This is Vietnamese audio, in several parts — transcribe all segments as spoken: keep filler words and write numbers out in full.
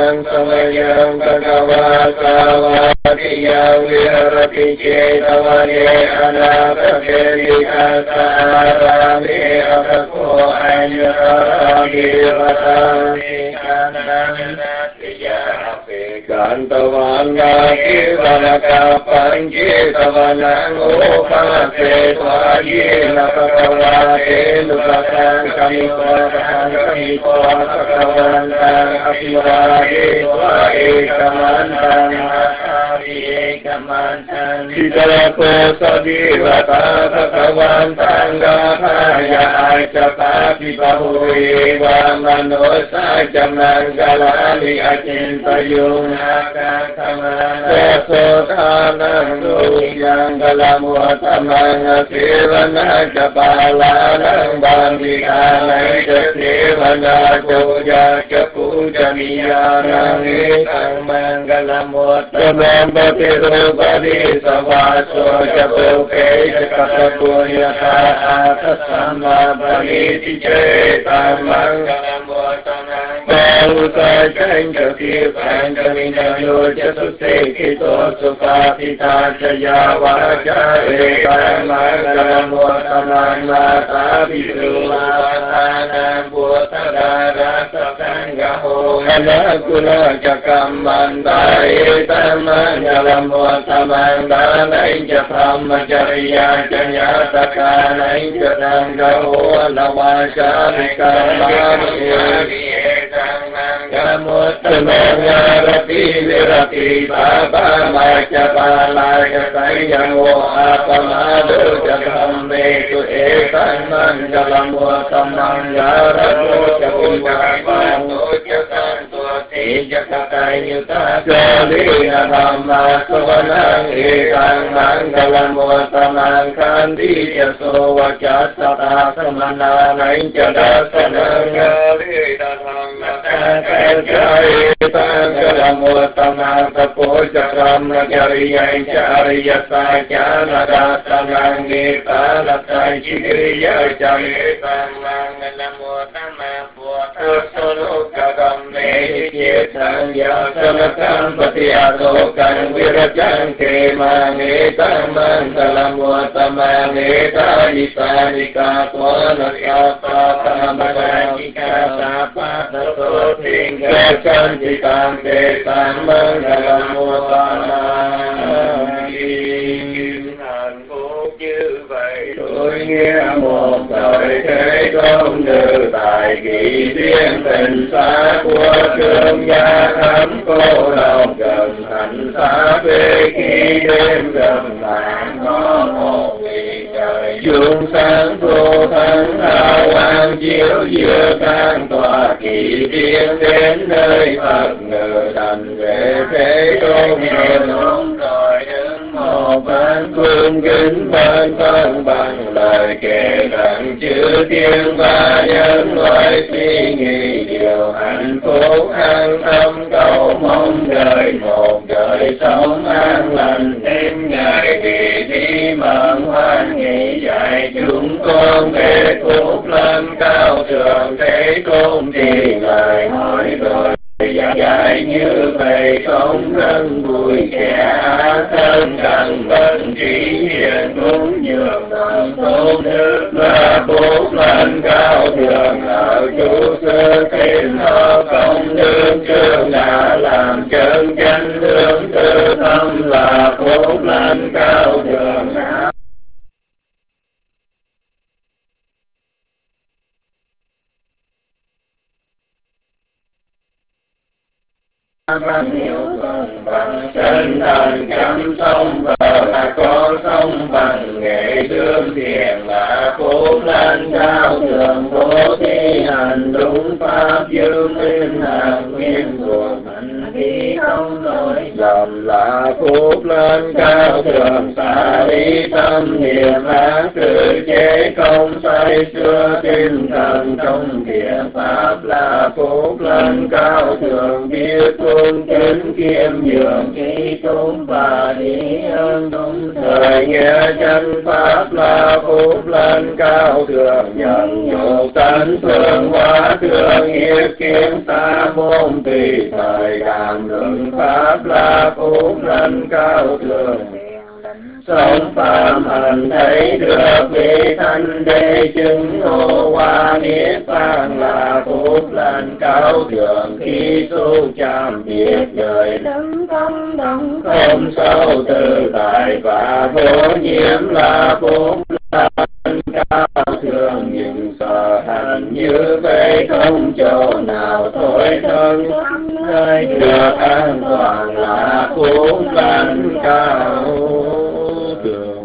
năng samayan kakavasavatiya virati cetavane anapakirikasarame akako anyarami vatami Gantavana Kivanaka Panjitavanang Upase Tvajina Pakavate Nupasang Kamikvasang Kamikvasakavantang Apivade Tva Ekamantang Asavi Ekamantang Siddharako Sadivata Pakavantang Gapaya Acapati Bahuwe Vamanosa Jamnangalani Acintayung Sesothanang Duyang Galamuatamang Sivana Kapalanang Bandikanang Sivana Puja Puja Miyanang Itang Mangalamuatamang Bapirupadi Savaso Japuke Jakapapuyata Atasama Baliti Cetang Mangalamuatamang Balusa Chanka Sivang Minayo Jasusekito Supatita Chaya Vaja Ekam Mangalamuatamang Mata Visuvatanang Bhutadara Satsangaho Hanakula Jakam Mandaitam Mangalamuatamang Danai Japamacharya Janyatakanai Jatangaho Navasharikam Mangalamuatamang Kamutamangarapi virati baba maca palaya sayamo apamadu jagamme tu etan mangalamuatamangarapu jakumapanu jakantu tejakakai Salina Dhamma Savanang Ekang Mangalamuatamang Kandi Jaso Vajasata Samananaing Jadasanang Galida Dhamma Sakajai Mangalamuatamang Tapo Jakam Najariyai Jariya Sajana Dasanang Gita Latai Chigriya Jayetang Mangalamuatamang Puata Solo Kagam Sang Yasanakam Patiadokan Virajang Kemang Etang Mangalamuatamang Eta Isanika Tuana Sapa Tamagajika Sapa Tato Tinggal Cantikang Ketang Mangalamuatamang Kim Phúc như vậy tôi nghe một thời thế công như tài kỳ duyên tình xa của thương gia thắm cô độc gần thành xa về khi đêm gần làng có một vì trời chuông sáng vô thắng hào quang chiếu giữa can tòa kỳ tiên đến nơi Phật ngự thành về thế công đúng rồi đứng một bên phương kính bên thân bằng lời kể rằng chữ thiên và nhân loại suy nghĩ điều hạnh phúc an tâm cầu mong đời một đời sống an lành đêm ngày vì đi mừng hoan nghỉ dạy chúng con về phúc lâm cao thượng thế tôn thì ngài hỏi rồi dạy như vậy sống rất vui kẻ thân cần vận trí hiền cũng nhường lòng tốt đức và phúc lên cao thượng ở chủ sơ thiên họ công đức chương đã làm chân chánh hướng tư tâm là phúc lên cao thượng. Bằng hiệu thuần bằng chân thần chăm sông bờ là có sông bằng nghệ đương thiền là phúc lên cao thượng bố thí hành đúng pháp dương minh hằng nguyên thuộc hành khí không lỗi lầm là phúc lên cao thượng xả lý tâm niệm ác tự chế công say xưa tinh thần trong thiện pháp là phúc lân cao thượng biết tôn kính kiêm nhường trí tôn và trí ơn đúng thời nghe chân pháp là phúc lân cao thượng nhận nhục tấn phương hóa thương yết kiến xa môn tùy thời đàm luận pháp là phúc lân cao thượng sống phạm hành thấy được vị thanh đế chứng ngộ hoa niết bàn là phúc lành cao thượng khi tu chạm biết đời đấng tâm đấng không sâu tự tại và vô nhiễm là phúc lành cao thượng những sở hành như vậy không chỗ nào thôi thân nơi được an toàn là phúc lành cao thượng.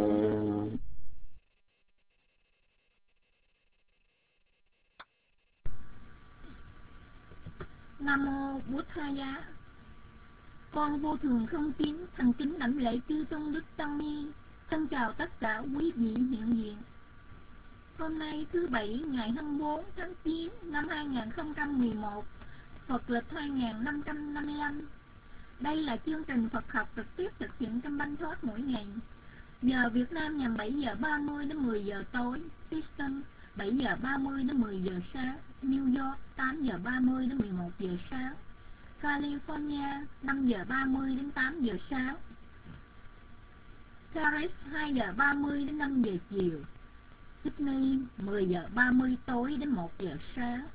Nam mô Bụt Thaya. Con vô thường không tín thành kính đảnh lễ chư tôn đức tăng ni, thân chào tất cả quý vị hiện diện. Hôm nay thứ bảy ngày hai mươi bốn tháng chín năm hai nghìn không trăm mười một, Phật lịch hai nghìn năm trăm năm mươi lăm. Đây là chương trình Phật học trực tiếp thực hiện trong Banh Thoát mỗi ngày. Giờ Việt Nam nhằm bảy giờ ba mươi đến mười giờ tối, Houston bảy giờ ba mươi đến mười giờ sáng, New York tám giờ ba mươi đến mười một giờ sáng, California năm giờ ba mươi đến tám giờ sáng, Paris hai giờ ba mươi đến năm giờ chiều, Sydney mười giờ ba mươi tối đến một giờ sáng.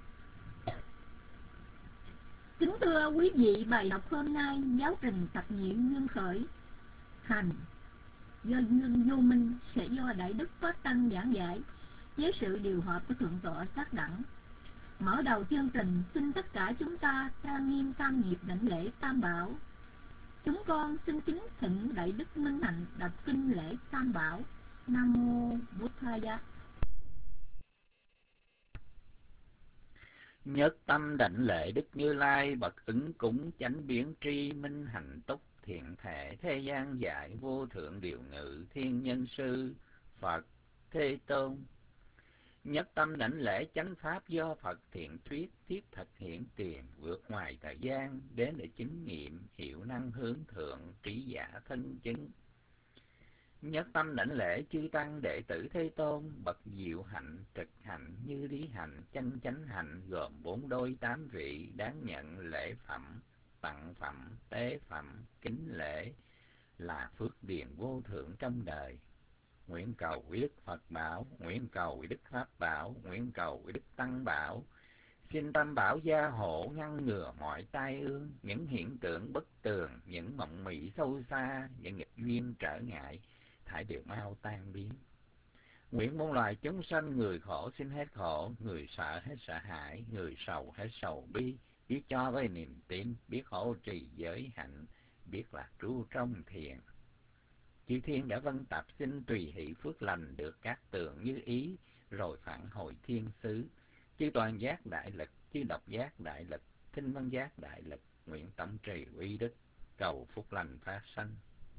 Kính thưa quý vị, bài học hôm nay giáo trình tập nhị duyên khởi hành do duyên vô minh sẽ do Đại Đức Pháp Tăng giảng giải với sự điều hợp của Thượng tọa Tác Đẳng. Mở đầu chương trình, xin tất cả chúng ta trang nghiêm tam nghiệp đảnh lễ Tam Bảo. Chúng con xin kính thỉnh Đại Đức Minh Hạnh đọc kinh lễ Tam Bảo. Nam mô Bụt Thaya. Nhất tâm đảnh lễ Đức Như Lai bậc ứng cúng chánh biến tri minh hạnh túc thiện thể thế gian dạy vô thượng điều ngự thiên nhân sư Phật Thế Tôn. Nhất tâm đảnh lễ chánh pháp do Phật thiện thuyết thiết thực hiện tiền vượt ngoài thời gian đến để chứng nghiệm hiệu năng hướng thượng trí giả thân chứng. Nhất tâm đảnh lễ chư tăng đệ tử Thế Tôn bậc diệu hạnh trực hạnh như lý hạnh chân chánh hạnh gồm bốn đôi tám vị đáng nhận lễ phẩm tặng phẩm tế phẩm kính lễ là phước điền vô thượng trong đời. Nguyện cầu quý Đức Phật bảo, nguyện cầu quý Đức Pháp bảo, nguyện cầu quý Đức Tăng bảo. Xin Tam Bảo gia hộ ngăn ngừa mọi tai ương, những hiện tượng bất tường, những mộng mị sâu xa, những nghịch duyên trở ngại, thải đều mau tan biến. Nguyện muôn loài chúng sanh người khổ xin hết khổ, người sợ hết sợ hãi, người sầu hết sầu bi, biết cho với niềm tin, biết hộ trì giới hạnh, biết lạc trú trong thiền. Chư thiên đã vân tập xin tùy hỷ phước lành được các tường như ý, rồi phản hồi thiên xứ. Chư toàn giác đại lực, chư độc giác đại lực, thinh văn giác đại lực, nguyện tổng trì uy đức, cầu phúc lành phát sanh.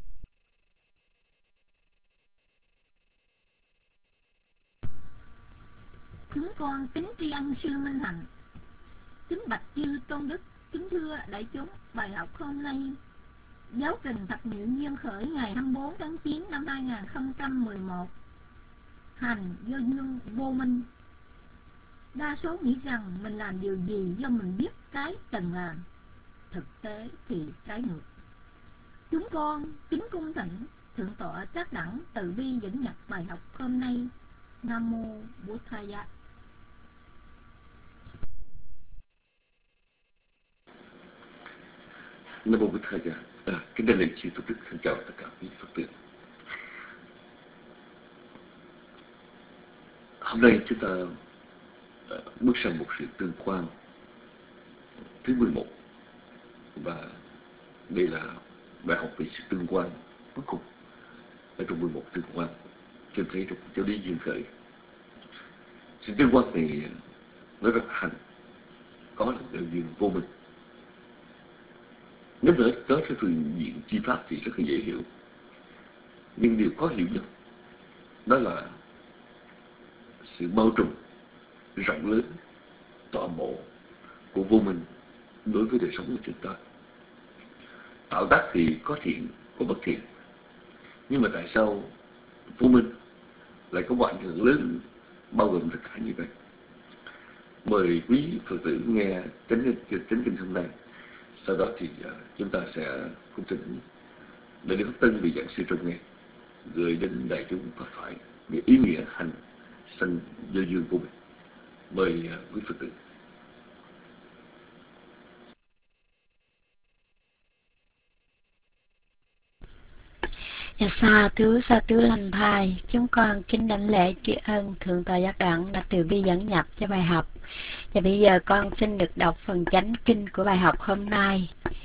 Chúng con kính tri ân sư Minh Hạnh. Kính bạch chư tôn đức, kính thưa đại chúng, bài học hôm nay giáo trình thập nhị duyên khởi ngày hai mươi bốn tháng chín năm hai nghìn không trăm mười một. Hành do duyên vô minh. Đa số nghĩ rằng mình làm điều gì do mình biết cái cần làm, thực tế thì trái ngược. Chúng con kính cung thỉnh Thượng tọa Trác Đẳng từ bi dẫn nhập bài học hôm nay. Nam mô Bụt Thaya. Nam mô Bụt Thaya. À, kính đại lễ chư tôn đức, thân chào tất cả quý Phật tử. Hôm nay chúng ta à, bước sang một sự tương quan thứ mười một, và đây là bài học về sự tương quan cuối cùng ở trong mười một tương quan trên thấy trong giáo lý duyên khởi. Sự tương quan này nói rằng hành có là đơn duyên vô minh. Nếu nói tới cái phương diện chi pháp thì rất là dễ hiểu. Nhưng điều khó hiểu nhất đó là sự bao trùm rộng lớn, toàn bộ của vô minh đối với đời sống của chúng ta. Tạo tác thì có thiện, có bất thiện, nhưng mà tại sao vô minh lại có một ảnh hưởng lớn bao gồm tất cả như vậy? Mời quý Phật tử nghe chánh chánh kinh hôm nay. Sau đó thì uh, chúng ta sẽ cung thỉnh Đại Đức Pháp Tân vị giảng sư trong nghe gửi đến đại chúng Phật thoại về ý nghĩa hành sanh do duyên của mình. Mời uh, quý Phật tử. Dạ, sa thú sa thú lành thai, chúng con kính đảnh lễ tri ân Thượng tọa Giác Đẳng đã từ bi dẫn nhập cho bài học. Và bây giờ con xin được đọc phần chánh kinh của bài học hôm nay.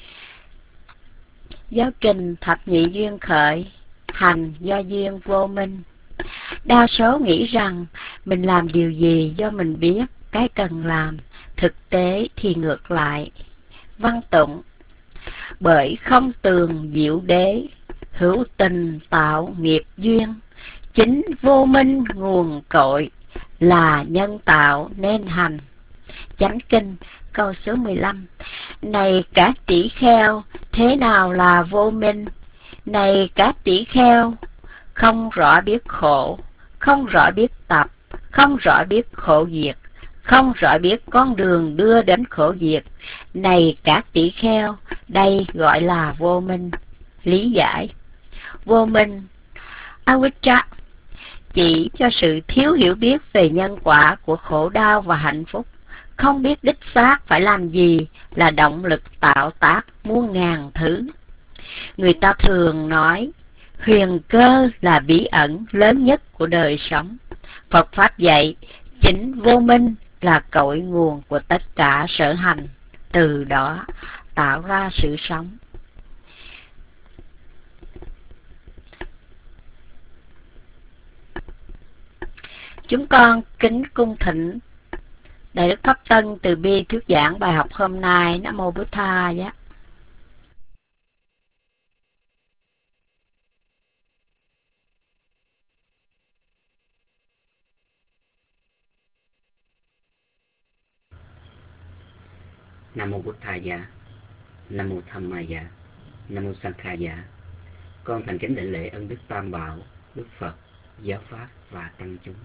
Giáo trình thập nhị duyên khởi, hành do duyên vô minh. Đa số nghĩ rằng mình làm điều gì do mình biết cái cần làm, thực tế thì ngược lại. Văn tụng: bởi không tường diệu đế, hữu tình tạo nghiệp duyên, chính vô minh nguồn cội, là nhân tạo nên hành. Chánh kinh câu số mười lăm. Này các tỷ kheo, thế nào là vô minh? Này các tỷ kheo, không rõ biết khổ, không rõ biết tập, không rõ biết khổ diệt, không rõ biết con đường đưa đến khổ diệt. Này các tỷ kheo, đây gọi là vô minh. Lý giải: vô minh avijja chỉ cho sự thiếu hiểu biết về nhân quả của khổ đau và hạnh phúc, không biết đích xác phải làm gì là động lực tạo tác muôn ngàn thứ. Người ta thường nói huyền cơ là bí ẩn lớn nhất của đời sống. Phật Pháp dạy chính vô minh là cội nguồn của tất cả sở hành, từ đó tạo ra sự sống. Chúng con kính cung thỉnh Đại Đức Pháp Tân từ bi thuyết giảng bài học hôm nay. Nam mô Bụt Tha giá. Nam mô Bụt Tha giá. Nam mô Tham Ma giá. Nam mô Sang Kha giá. Con thành kính đảnh lễ ân đức Tam Bảo, Đức Phật, Giáo Pháp và tăng chúng.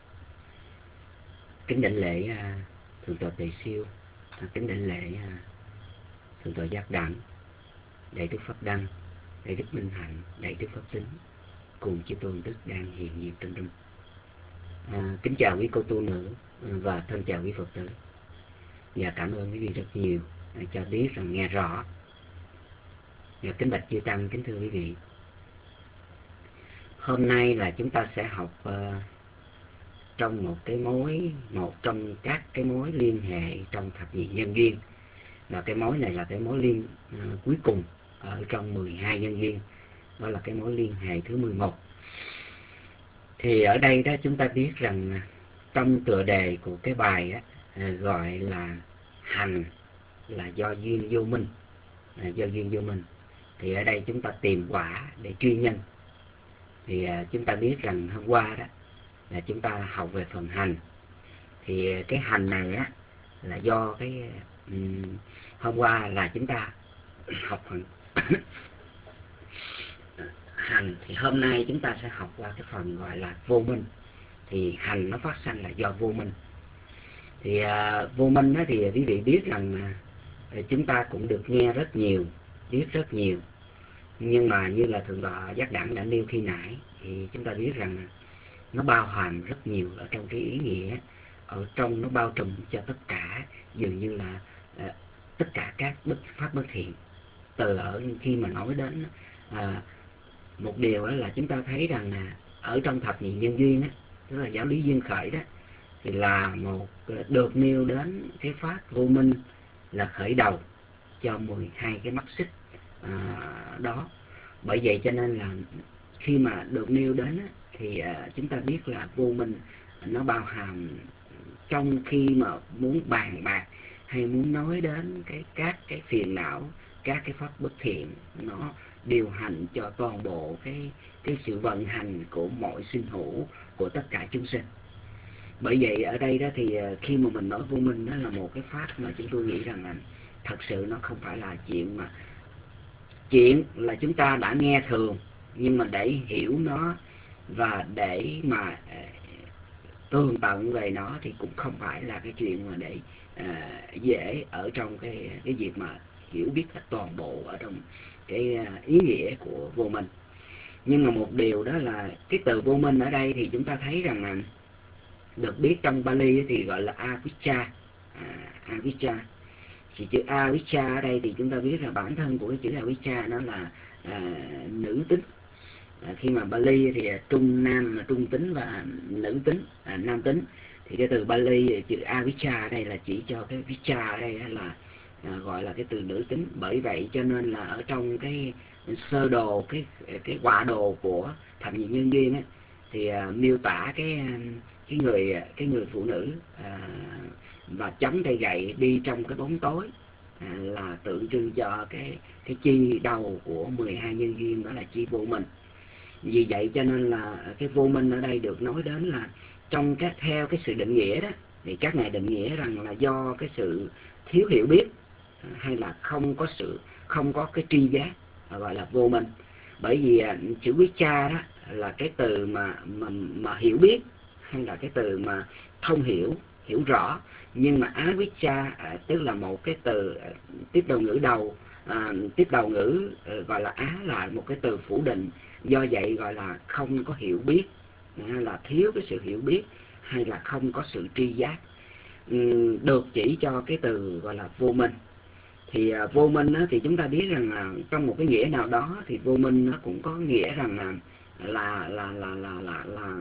Kính đảnh lễ uh, Thượng tọa Tề Siêu, uh, kính đảnh lễ uh, Thượng tọa Giác Đẳng, Đại Đức Pháp Đăng, Đại Đức Minh Hạnh, Đại Đức Pháp Tính, cùng chư tôn đức đang hiện diện trong rung. Uh, kính chào quý cô tu nữ uh, và thân chào quý Phật tử. Và cảm ơn quý vị rất nhiều uh, cho biết rằng nghe rõ. Và kính bạch chư tăng, kính thưa quý vị. Hôm nay là chúng ta sẽ học uh, trong một cái mối, một trong các cái mối liên hệ trong thập nhị nhân duyên. Và cái mối này là cái mối liên uh, cuối cùng ở trong mười hai nhân duyên. Đó là cái mối liên hệ thứ mười một. Thì ở đây đó chúng ta biết rằng trong tựa đề của cái bài á, uh, gọi là hành là do duyên vô minh, uh, do duyên vô minh. Thì ở đây chúng ta tìm quả để truy nhân. Thì uh, chúng ta biết rằng hôm qua đó là chúng ta học về phần hành. Thì cái hành này á là do cái um, hôm qua là chúng ta học phần hành, thì hôm nay chúng ta sẽ học qua cái phần gọi là vô minh. Thì hành nó phát sanh là do vô minh. Thì uh, vô minh đó thì quý vị biết rằng uh, chúng ta cũng được nghe rất nhiều, biết rất nhiều. Nhưng mà như là Thượng tọa Giác Đẳng đã nêu khi nãy, thì chúng ta biết rằng nó bao hàm rất nhiều ở trong cái ý nghĩa, ở trong nó bao trùm cho tất cả, dường như là uh, tất cả các bất pháp bất thiện. Từ ở khi mà nói đến uh, một điều đó là chúng ta thấy rằng là ở trong thập nhị nhân duyên á, tức là giáo lý duyên khởi đó, thì là một uh, được nêu đến cái pháp vô minh là khởi đầu cho mười hai cái mắt xích uh, đó. Bởi vậy cho nên là khi mà được nêu đến á, thì uh, chúng ta biết là vô minh nó bao hàm trong khi mà muốn bàn bạc hay muốn nói đến cái các cái phiền não, các cái pháp bất thiện, nó điều hành cho toàn bộ cái cái sự vận hành của mọi sinh hữu của tất cả chúng sinh. Bởi vậy ở đây đó thì khi mà mình nói vô minh, đó là một cái pháp mà chúng tôi nghĩ rằng là thật sự nó không phải là chuyện mà chuyện là chúng ta đã nghe thường, nhưng mà để hiểu nó và để mà tường tận về nó thì cũng không phải là cái chuyện mà để à, dễ ở trong cái cái việc mà hiểu biết hết toàn bộ ở trong cái ý nghĩa của vô minh. Nhưng mà một điều đó là cái từ vô minh ở đây thì chúng ta thấy rằng là được biết trong Bali thì gọi là avijja. à, avijja thì chữ avijja ở đây thì chúng ta biết là bản thân của cái chữ avijja nó là à, nữ tính. À, khi mà Bali thì trung nam trung tính và nữ tính, à, nam tính, thì cái từ Bali chữ avijja ở đây là chỉ cho cái vijja ở đây là à, gọi là cái từ nữ tính. Bởi vậy cho nên là ở trong cái sơ đồ, cái cái quả đồ của thập nhị nhân duyên ấy, thì à, miêu tả cái cái người cái người phụ nữ à, và chống cây gậy đi trong cái bóng tối à, là tượng trưng cho cái cái chi đầu của mười hai nhân duyên, đó là chi vô minh. Vì vậy cho nên là cái vô minh ở đây được nói đến là trong các theo cái sự định nghĩa đó, thì các ngài định nghĩa rằng là do cái sự thiếu hiểu biết hay là không có sự không có cái tri giác, gọi là vô minh. Bởi vì chữ vijja đó là cái từ mà mà mà hiểu biết, hay là cái từ mà thông hiểu, hiểu rõ. Nhưng mà avijja à, tức là một cái từ à, tiếp đầu ngữ đầu, à, tiếp đầu ngữ à, gọi là á là một cái từ phủ định. Do vậy gọi là không có hiểu biết, hay là thiếu cái sự hiểu biết, hay là không có sự tri giác, ừ, được chỉ cho cái từ gọi là vô minh. Thì à, vô minh á, thì chúng ta biết rằng là trong một cái nghĩa nào đó thì vô minh nó cũng có nghĩa rằng là là là là là là là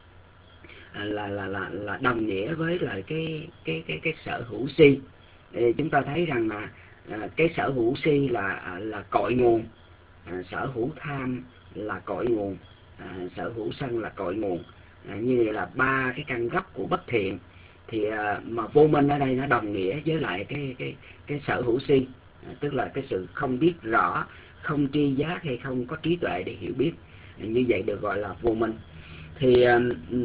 là là là, là đồng nghĩa với lại cái cái cái cái sở hữu si. Thì chúng ta thấy rằng là à, cái sở hữu si là là cội nguồn, à, sở hữu tham là cội nguồn, à, sở hữu sân là cội nguồn, à, như là ba cái căn gốc của bất thiện. Thì à, mà vô minh ở đây nó đồng nghĩa với lại cái cái cái sở hữu si, à, tức là cái sự không biết rõ, không tri giác hay không có trí tuệ để hiểu biết, à, như vậy được gọi là vô minh. Thì à,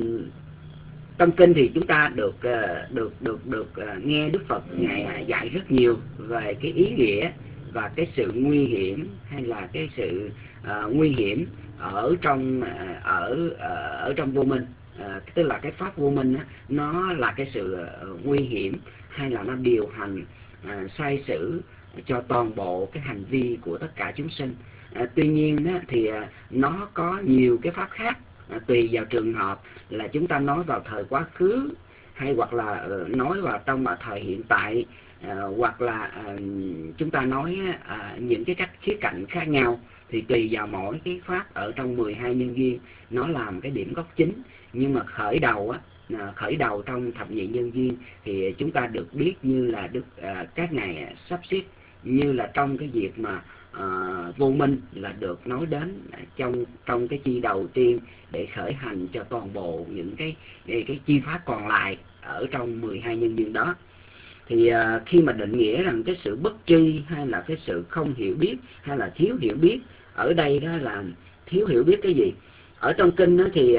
trong kinh thì chúng ta được được được được nghe Đức Phật ngài dạy rất nhiều về cái ý nghĩa và cái sự nguy hiểm, hay là cái sự uh, nguy hiểm ở trong uh, ở uh, ở trong vô minh, uh, tức là cái pháp vô minh á, nó là cái sự uh, nguy hiểm, hay là nó điều hành uh, sai sử cho toàn bộ cái hành vi của tất cả chúng sinh. Uh, tuy nhiên á, thì uh, nó có nhiều cái pháp khác. À, tùy vào trường hợp là chúng ta nói vào thời quá khứ, hay hoặc là uh, nói vào trong uh, thời hiện tại, uh, hoặc là uh, chúng ta nói uh, những cái cách khía cạnh khác nhau, thì tùy vào mỗi cái pháp ở trong mười hai nhân duyên nó làm cái điểm gốc chính. Nhưng mà khởi đầu á, uh, khởi đầu trong thập nhị nhân duyên thì chúng ta được biết như là được uh, các ngài sắp xếp như là trong cái việc mà Uh, vô minh là được nói đến trong trong cái chi đầu tiên để khởi hành cho toàn bộ những cái cái, cái chi pháp còn lại ở trong mười hai nhân duyên đó. Thì uh, khi mà định nghĩa rằng cái sự bất tri, hay là cái sự không hiểu biết, hay là thiếu hiểu biết, ở đây đó là thiếu hiểu biết cái gì? Ở trong kinh đó thì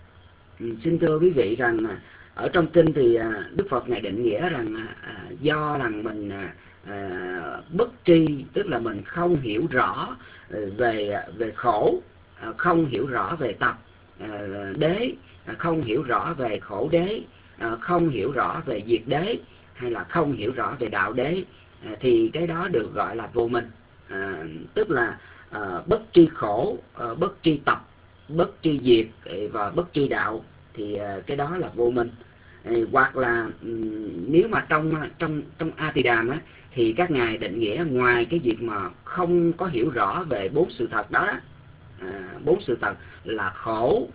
uh, xin thưa quý vị rằng uh, ở trong kinh thì uh, Đức Phật ngài định nghĩa rằng uh, do rằng mình uh, À, bất tri, tức là mình không hiểu rõ về về khổ, à, không hiểu rõ về tập à, đế, à, không hiểu rõ về khổ đế, à, không hiểu rõ về diệt đế, hay là không hiểu rõ về đạo đế, à, thì cái đó được gọi là vô minh. À, tức là à, bất tri khổ, à, bất tri tập, bất tri diệt và bất tri đạo, thì à, cái đó là vô minh. À, hoặc là nếu mà trong trong trong A Tỳ Đàm á, thì các ngài định nghĩa ngoài cái việc mà không có hiểu rõ về bốn sự thật đó, à, bốn sự thật là khổ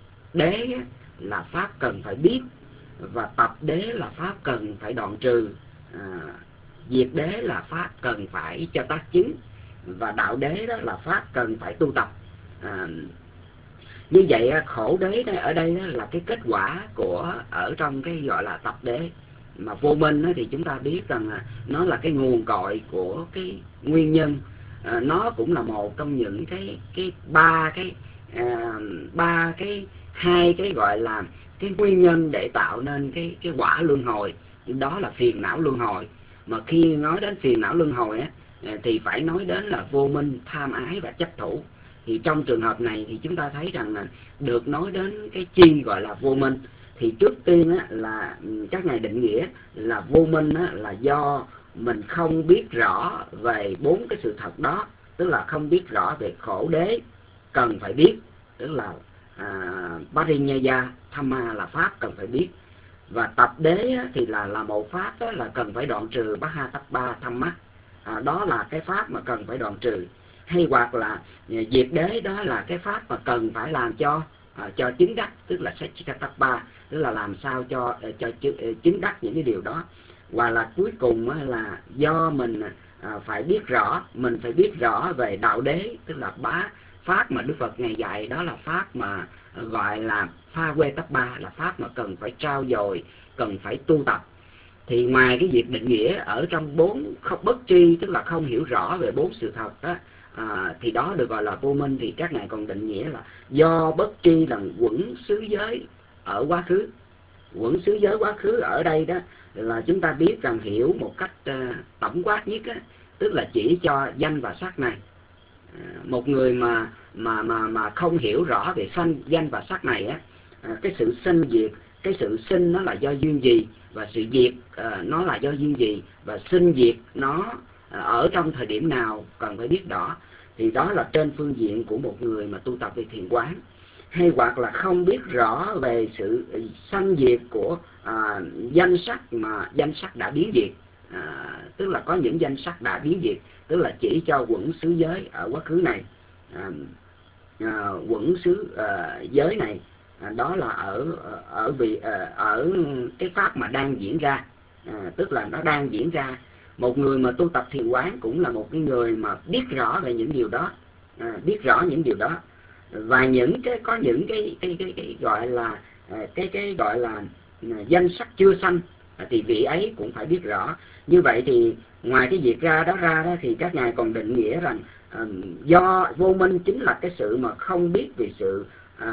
đế là pháp cần phải biết, và tập đế là pháp cần phải đoạn trừ, à, diệt đế là pháp cần phải cho tác chứng, và đạo đế đó là pháp cần phải tu tập. À, như vậy khổ đế ở đây là cái kết quả của ở trong cái gọi là tập đế. Mà vô minh thì chúng ta biết rằng là nó là cái nguồn cội của cái nguyên nhân à, nó cũng là một trong những cái cái ba cái à, ba cái hai cái gọi là cái nguyên nhân để tạo nên cái cái quả luân hồi, đó là phiền não luân hồi. Mà khi nói đến phiền não luân hồi á, thì phải nói đến là vô minh, tham ái và chấp thủ. Thì trong trường hợp này thì chúng ta thấy rằng là được nói đến cái chi gọi là vô minh. Thì trước tiên á, là các ngài định nghĩa là vô minh á, là do mình không biết rõ về bốn cái sự thật đó, tức là không biết rõ về khổ đế cần phải biết, tức là à, Parinyaya Thamma là pháp cần phải biết, và tập đế á, thì là là một pháp á, là cần phải đoạn trừ Pahatappa Thamma, à, đó là cái pháp mà cần phải đoạn trừ. Hay hoặc là diệt đế, đó là cái pháp mà cần phải làm cho à, cho chứng đắc, tức là Satchikatappa, tức là làm sao cho cho chứng đắc những cái điều đó. Và là cuối cùng là do mình à, phải biết rõ, mình phải biết rõ về đạo đế, tức là bá pháp mà Đức Phật ngài dạy, đó là pháp mà gọi là pha quê tắp ba, là pháp mà cần phải trao dồi, cần phải tu tập. Thì ngoài cái việc định nghĩa ở trong bốn không bất tri, tức là không hiểu rõ về bốn sự thật đó, à, thì đó được gọi là vô minh. Thì các ngài còn định nghĩa là do bất tri là quẩn xứ giới ở quá khứ. Quẩn xứ giới quá khứ ở đây đó là chúng ta biết rằng hiểu một cách uh, tổng quát nhất á, tức là chỉ cho danh và sắc này. À, một người mà mà mà mà không hiểu rõ về sanh danh và sắc này á, à, cái sự sinh diệt, cái sự sinh nó là do duyên gì, và sự diệt uh, nó là do duyên gì, và sinh diệt nó uh, ở trong thời điểm nào cần phải biết rõ. Thì đó là trên phương diện của một người mà tu tập về thiền quán. Hay hoặc là không biết rõ về sự sanh diệt của à, danh sắc mà danh sắc đã biến diệt, à, tức là có những danh sắc đã biến diệt, tức là chỉ cho quẩn xứ giới ở quá khứ này, à, à, quẩn xứ à, giới này, à, đó là ở ở vì à, ở cái pháp mà đang diễn ra, à, tức là nó đang diễn ra. Một người mà tu tập thiền quán cũng là một cái người mà biết rõ về những điều đó, à, biết rõ những điều đó. Và những cái có những cái cái cái, cái gọi là cái cái gọi là danh sắc chưa sanh, thì vị ấy cũng phải biết rõ. Như vậy thì ngoài cái việc ra đó ra đó thì các ngài còn định nghĩa rằng uh, do vô minh chính là cái sự mà không biết về sự uh,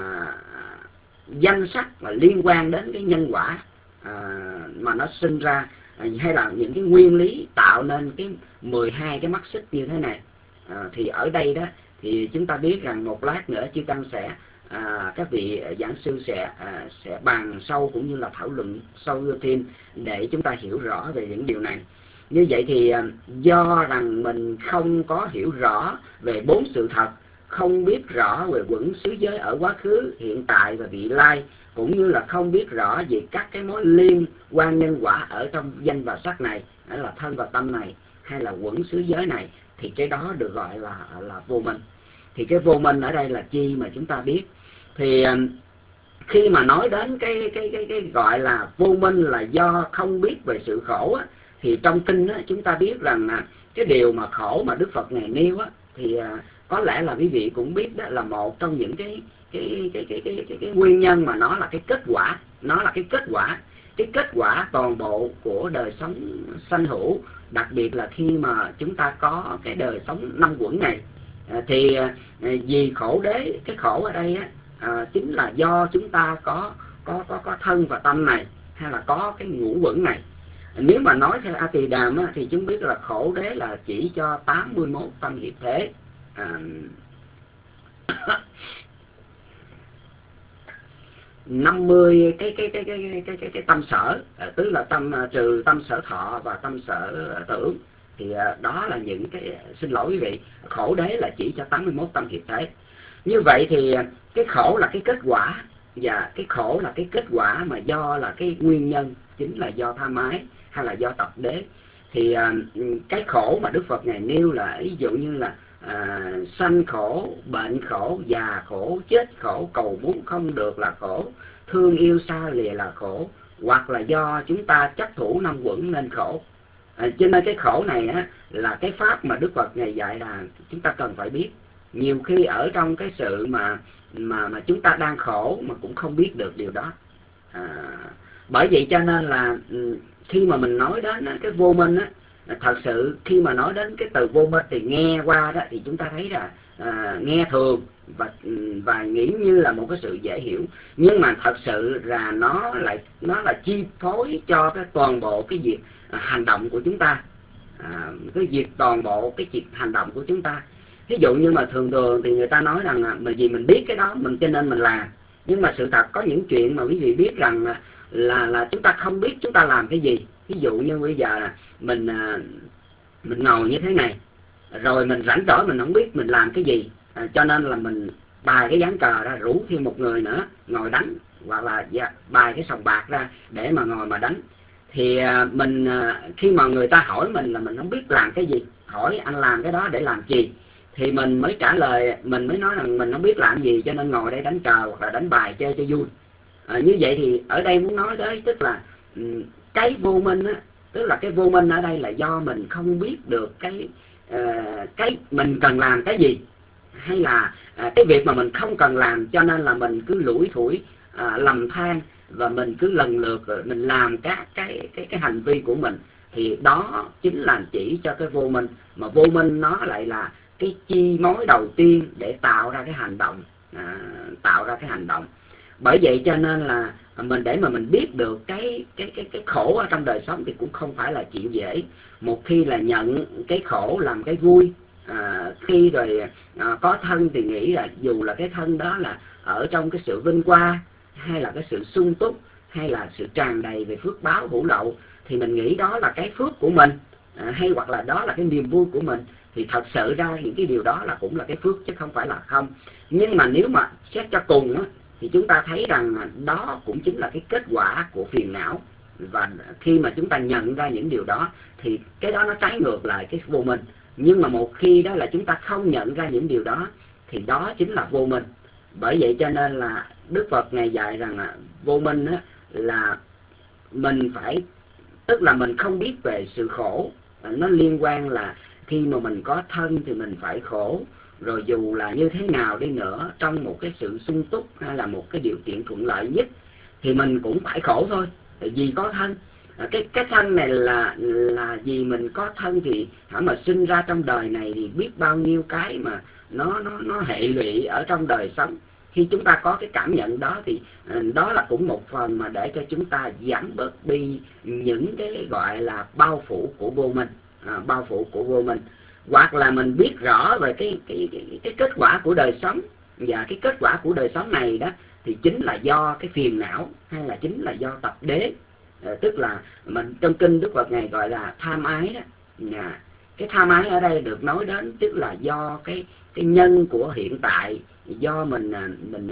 danh sắc mà liên quan đến cái nhân quả uh, mà nó sinh ra, uh, hay là những cái nguyên lý tạo nên cái mười hai cái mắt xích như thế này. Uh, thì ở đây đó thì chúng ta biết rằng một lát nữa chư tăng sẽ à, các vị giảng sư sẽ à, sẽ bàn sâu cũng như là thảo luận sâu thêm để chúng ta hiểu rõ về những điều này. Như vậy thì à, do rằng mình không có hiểu rõ về bốn sự thật, không biết rõ về quẩn xứ giới ở quá khứ, hiện tại và vị lai, cũng như là không biết rõ về các cái mối liên quan nhân quả ở trong danh và sắc này, đó là thân và tâm này, hay là quẩn xứ giới này, thì cái đó được gọi là là vô minh. Thì cái vô minh ở đây là chi mà chúng ta biết. Thì khi mà nói đến cái cái cái cái gọi là vô minh là do không biết về sự khổ á, thì trong kinh á, chúng ta biết rằng cái điều mà khổ mà Đức Phật ngài nêu á, thì có lẽ là quý vị cũng biết đó là một trong những cái cái cái cái cái cái, cái nguyên nhân mà nó là cái kết quả, nó là cái kết quả, cái kết quả toàn bộ của đời sống sanh hữu, đặc biệt là khi mà chúng ta có cái đời sống năm quẩn này. À, thì à, vì khổ đế, cái khổ ở đây á, à, chính là do chúng ta có có có có thân và tâm này, hay là có cái ngũ quẩn này. Nếu mà nói theo A Tỳ Đàm á, thì chúng biết là khổ đế là chỉ cho tám mươi mốt tâm hiệp thế, à, năm mươi cái cái cái cái cái cái cái tâm sở, à, tức là tâm trừ tâm sở thọ và tâm sở tưởng. Thì đó là những cái, xin lỗi quý vị, khổ đế là chỉ cho tám mươi mốt tâm hiệp thế. Như vậy thì cái khổ là cái kết quả, và cái khổ là cái kết quả mà do là cái nguyên nhân chính là do tham ái hay là do tập đế. Thì cái khổ mà Đức Phật ngài nêu là ví dụ như là à, sanh khổ, bệnh khổ, già khổ, chết khổ, cầu muốn không được là khổ, thương yêu xa lìa là khổ, hoặc là do chúng ta chấp thủ năm quẩn nên khổ. À, cho nên cái khổ này á, là cái pháp mà Đức Phật ngài dạy là chúng ta cần phải biết. Nhiều khi ở trong cái sự mà mà mà chúng ta đang khổ mà cũng không biết được điều đó. À, bởi vậy cho nên là khi mà mình nói đến á, cái vô minh á, thật sự khi mà nói đến cái từ vô minh thì nghe qua đó thì chúng ta thấy là à, nghe thường và và nghĩ như là một cái sự dễ hiểu, nhưng mà thật sự là nó lại nó là chi phối cho cái toàn bộ cái việc à, hành động của chúng ta, à, cái việc toàn bộ cái việc hành động của chúng ta. Ví dụ như mà thường thường thì người ta nói rằng là vì mình biết cái đó mình cho nên mình làm, nhưng mà sự thật có những chuyện mà quý vị biết rằng là là, là chúng ta không biết chúng ta làm cái gì. Ví dụ như bây giờ là mình à, mình ngồi như thế này, rồi mình rảnh rỗi mình không biết mình làm cái gì, à, cho nên là mình bài cái ván cờ ra, rủ thêm một người nữa ngồi đánh, hoặc là bài cái sòng bạc ra để mà ngồi mà đánh. Thì à, mình à, khi mà người ta hỏi mình là mình không biết làm cái gì, hỏi anh làm cái đó để làm gì, thì mình mới trả lời, mình mới nói rằng mình không biết làm gì cho nên ngồi đây đánh cờ hoặc là đánh bài chơi cho vui. À, như vậy thì ở đây muốn nói tới tức là cái vô minh á, tức là cái vô minh ở đây là do mình không biết được cái uh, cái mình cần làm cái gì, hay là uh, cái việc mà mình không cần làm cho nên là mình cứ lủi thủi uh, lầm than và mình cứ lần lượt mình làm các cái cái cái hành vi của mình, thì đó chính là chỉ cho cái vô minh. Mà vô minh nó lại là cái chi mối đầu tiên để tạo ra cái hành động, à, tạo ra cái hành động. Bởi vậy cho nên là mình để mà mình biết được cái cái cái cái khổ ở trong đời sống thì cũng không phải là chuyện dễ. Một khi là nhận cái khổ làm cái vui, à, khi rồi à, có thân thì nghĩ là dù là cái thân đó là ở trong cái sự vinh quang, hay là cái sự sung túc, hay là sự tràn đầy về phước báo hữu lậu, thì mình nghĩ đó là cái phước của mình, à, hay hoặc là đó là cái niềm vui của mình. Thì thật sự ra những cái điều đó là cũng là cái phước chứ không phải là không. Nhưng mà nếu mà xét cho cùng á, thì chúng ta thấy rằng đó cũng chính là cái kết quả của phiền não. Và khi mà chúng ta nhận ra những điều đó thì cái đó nó trái ngược lại cái vô minh. Nhưng mà một khi đó là chúng ta không nhận ra những điều đó thì đó chính là vô minh. Bởi vậy cho nên là Đức Phật Ngài dạy rằng là vô minh á, là mình phải, tức là mình không biết về sự khổ. Nó liên quan là khi mà mình có thân thì mình phải khổ, rồi dù là như thế nào đi nữa, trong một cái sự sung túc hay là một cái điều kiện thuận lợi nhất thì mình cũng phải khổ thôi, vì có thân. Cái cái thân này là là vì mình có thân thì hả mà sinh ra trong đời này thì biết bao nhiêu cái mà nó nó nó hệ lụy ở trong đời sống. Khi chúng ta có cái cảm nhận đó thì đó là cũng một phần mà để cho chúng ta giảm bớt đi những cái gọi là bao phủ của vô minh, à, bao phủ của vô minh. Hoặc là mình biết rõ về cái, cái, cái, cái kết quả của đời sống, và cái kết quả của đời sống này đó thì chính là do cái phiền não, hay là chính là do tập đế. À, tức là mình trong kinh Đức Phật Ngài gọi là tham ái đó. À, cái tham ái ở đây được nói đến tức là do cái cái nhân của hiện tại, do mình mình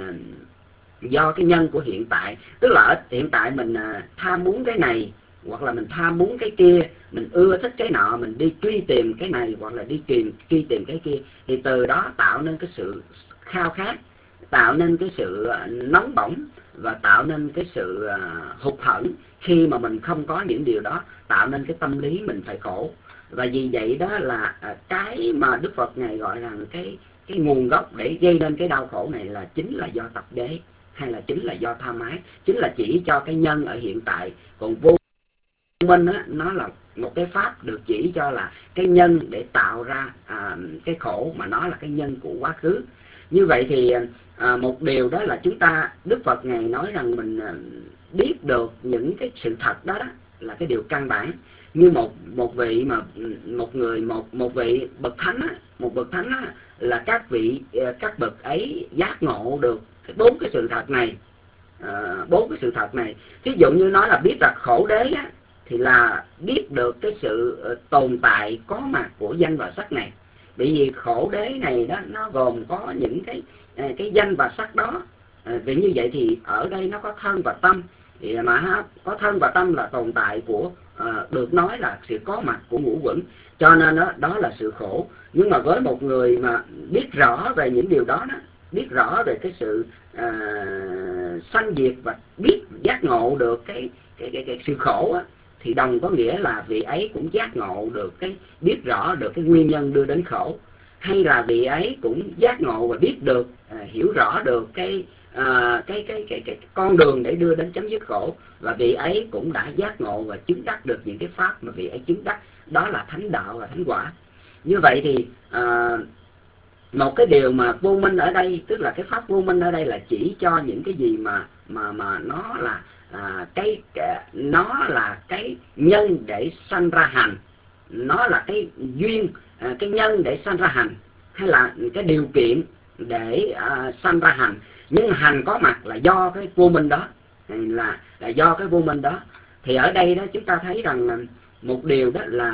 do cái nhân của hiện tại, tức là ở hiện tại mình tham muốn cái này hoặc là mình tham muốn cái kia, mình ưa thích cái nọ, mình đi truy tìm cái này hoặc là đi tìm truy tìm cái kia, thì từ đó tạo nên cái sự khao khát, tạo nên cái sự nóng bỏng và tạo nên cái sự hụt hẫng khi mà mình không có những điều đó, tạo nên cái tâm lý mình phải khổ. Và vì vậy đó là cái mà Đức Phật Ngài gọi rằng cái cái nguồn gốc để gây nên cái đau khổ này là chính là do tập đế, hay là chính là do tham ái, chính là chỉ cho cái nhân ở hiện tại. Còn vô minh á, nó là một cái pháp được chỉ cho là cái nhân để tạo ra à, cái khổ, mà nó là cái nhân của quá khứ. Như vậy thì à, một điều đó là chúng ta, Đức Phật Ngài nói rằng mình à, biết được những cái sự thật đó, đó là cái điều căn bản. Như một một vị mà một người một một vị bậc thánh á, một bậc thánh á, là các vị các bậc ấy giác ngộ được bốn cái sự thật này, bốn cái sự thật này. Ví dụ như nói là biết là khổ đế á, thì là biết được cái sự tồn tại có mặt của danh và sắc này. Bởi vì khổ đế này đó nó gồm có những cái cái danh và sắc đó. Vì như vậy thì ở đây nó có thân và tâm, thì mà có thân và tâm là tồn tại của à, được nói là sự có mặt của ngũ uẩn, cho nên đó, đó là sự khổ. Nhưng mà với một người mà biết rõ về những điều đó, đó biết rõ về cái sự à, sanh diệt và biết giác ngộ được cái cái cái, cái sự khổ á, thì đồng có nghĩa là vị ấy cũng giác ngộ được cái biết rõ được cái nguyên nhân đưa đến khổ, hay là vị ấy cũng giác ngộ và biết được à, hiểu rõ được cái à, cái, cái cái cái con đường để đưa đến chấm dứt khổ, và vị ấy cũng đã giác ngộ và chứng đắc được những cái pháp mà vị ấy chứng đắc, đó là thánh đạo và thánh quả. Như vậy thì à, một cái điều mà vô minh ở đây, tức là cái pháp vô minh ở đây là chỉ cho những cái gì mà mà mà nó là à, cái, cái nó là cái nhân để sanh ra hành, nó là cái duyên, à, cái nhân để sanh ra hành, hay là cái điều kiện để à, sanh ra hành. Nhưng hành có mặt là do cái vô minh đó, là là do cái vô minh đó. Thì ở đây đó chúng ta thấy rằng một điều đó là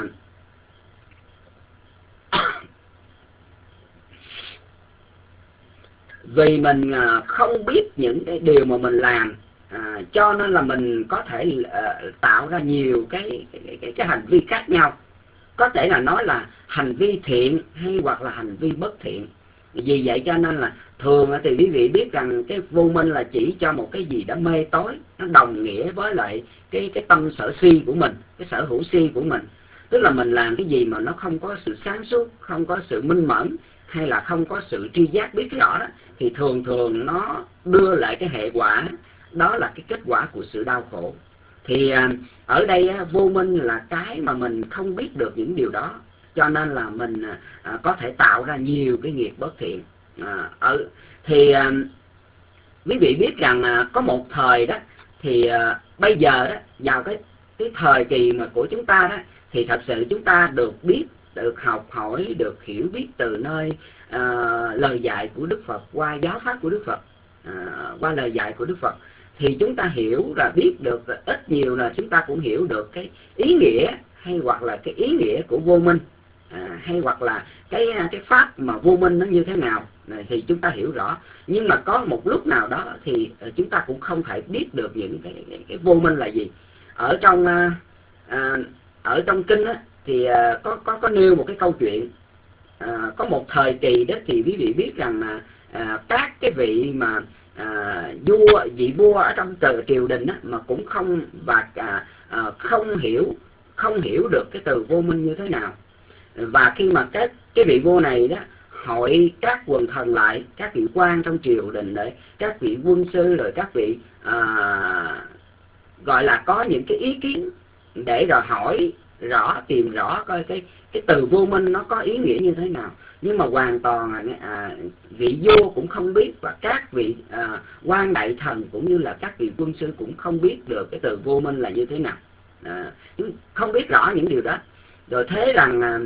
vì mình không biết những cái điều mà mình làm, à, cho nên là mình có thể uh, tạo ra nhiều cái cái, cái cái hành vi khác nhau. Có thể là nói là hành vi thiện hay hoặc là hành vi bất thiện. Vì vậy cho nên là thường thì quý vị biết rằng cái vô minh là chỉ cho một cái gì đó mê tối, nó đồng nghĩa với lại cái cái tâm sở si của mình, cái sở hữu si của mình. Tức là mình làm cái gì mà nó không có sự sáng suốt, không có sự minh mẫn, hay là không có sự tri giác biết rõ đó, thì thường thường nó đưa lại cái hệ quả, đó là cái kết quả của sự đau khổ. Thì à, ở đây á, vô minh là cái mà mình không biết được những điều đó, cho nên là mình à, có thể tạo ra nhiều cái nghiệp bất thiện. À, ở thì à, quý vị biết rằng à, có một thời đó thì à, bây giờ đó vào cái cái thời kỳ mà của chúng ta đó, thì thật sự chúng ta được biết, được học hỏi, được hiểu biết từ nơi à, lời dạy của Đức Phật, qua giáo pháp của Đức Phật, à, qua lời dạy của Đức Phật, thì chúng ta hiểu là biết được ít nhiều là chúng ta cũng hiểu được cái ý nghĩa hay hoặc là cái ý nghĩa của vô minh, à, hay hoặc là cái cái pháp mà vô minh nó như thế nào, thì chúng ta hiểu rõ. Nhưng mà có một lúc nào đó thì chúng ta cũng không thể biết được những cái, cái, cái vô minh là gì. Ở trong à, ở trong kinh á, thì à, có có có nêu một cái câu chuyện. À, có một thời kỳ đó thì quý vị biết rằng là à, các cái vị mà à, vua vị vua ở trong triều, triều đình á, mà cũng không và à, à, không hiểu không hiểu được cái từ vô minh như thế nào. Và khi mà các cái vị vua này đó hội các quần thần lại, các vị quan trong triều đình đấy, các vị quân sư, rồi các vị à, gọi là có những cái ý kiến để rồi hỏi rõ, tìm rõ coi cái cái từ vô minh nó có ý nghĩa như thế nào. Nhưng mà hoàn toàn à, vị vua cũng không biết, và các vị à, quan đại thần cũng như là các vị quân sư cũng không biết được cái từ vô minh là như thế nào, à, không biết rõ những điều đó. Rồi thế rằng à,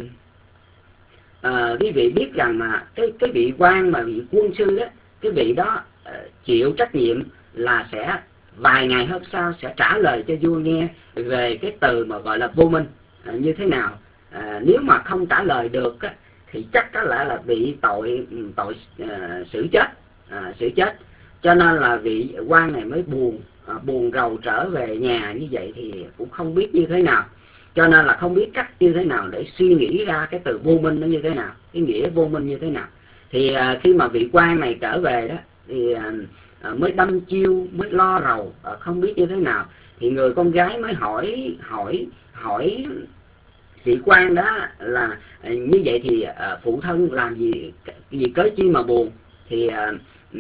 à, quý vị biết rằng mà cái cái vị quan mà vị quân sư đó, cái vị đó à, chịu trách nhiệm là sẽ vài ngày hôm sau sẽ trả lời cho vua nghe về cái từ mà gọi là vô minh à, như thế nào. À, nếu mà không trả lời được á, thì chắc có lẽ là bị tội tội à, xử chết, à, xử chết. Cho nên là vị quan này mới buồn à, buồn rầu trở về nhà như vậy, thì cũng không biết như thế nào. Cho nên là không biết cách như thế nào để suy nghĩ ra cái từ vô minh nó như thế nào, cái nghĩa vô minh như thế nào. Thì à, khi mà vị quan này trở về đó thì à, à, mới đâm chiêu, mới lo rầu, à, không biết như thế nào. Thì người con gái mới hỏi hỏi hỏi vị quan đó là à, như vậy thì à, phụ thân làm gì gì cớ chi mà buồn. Thì à,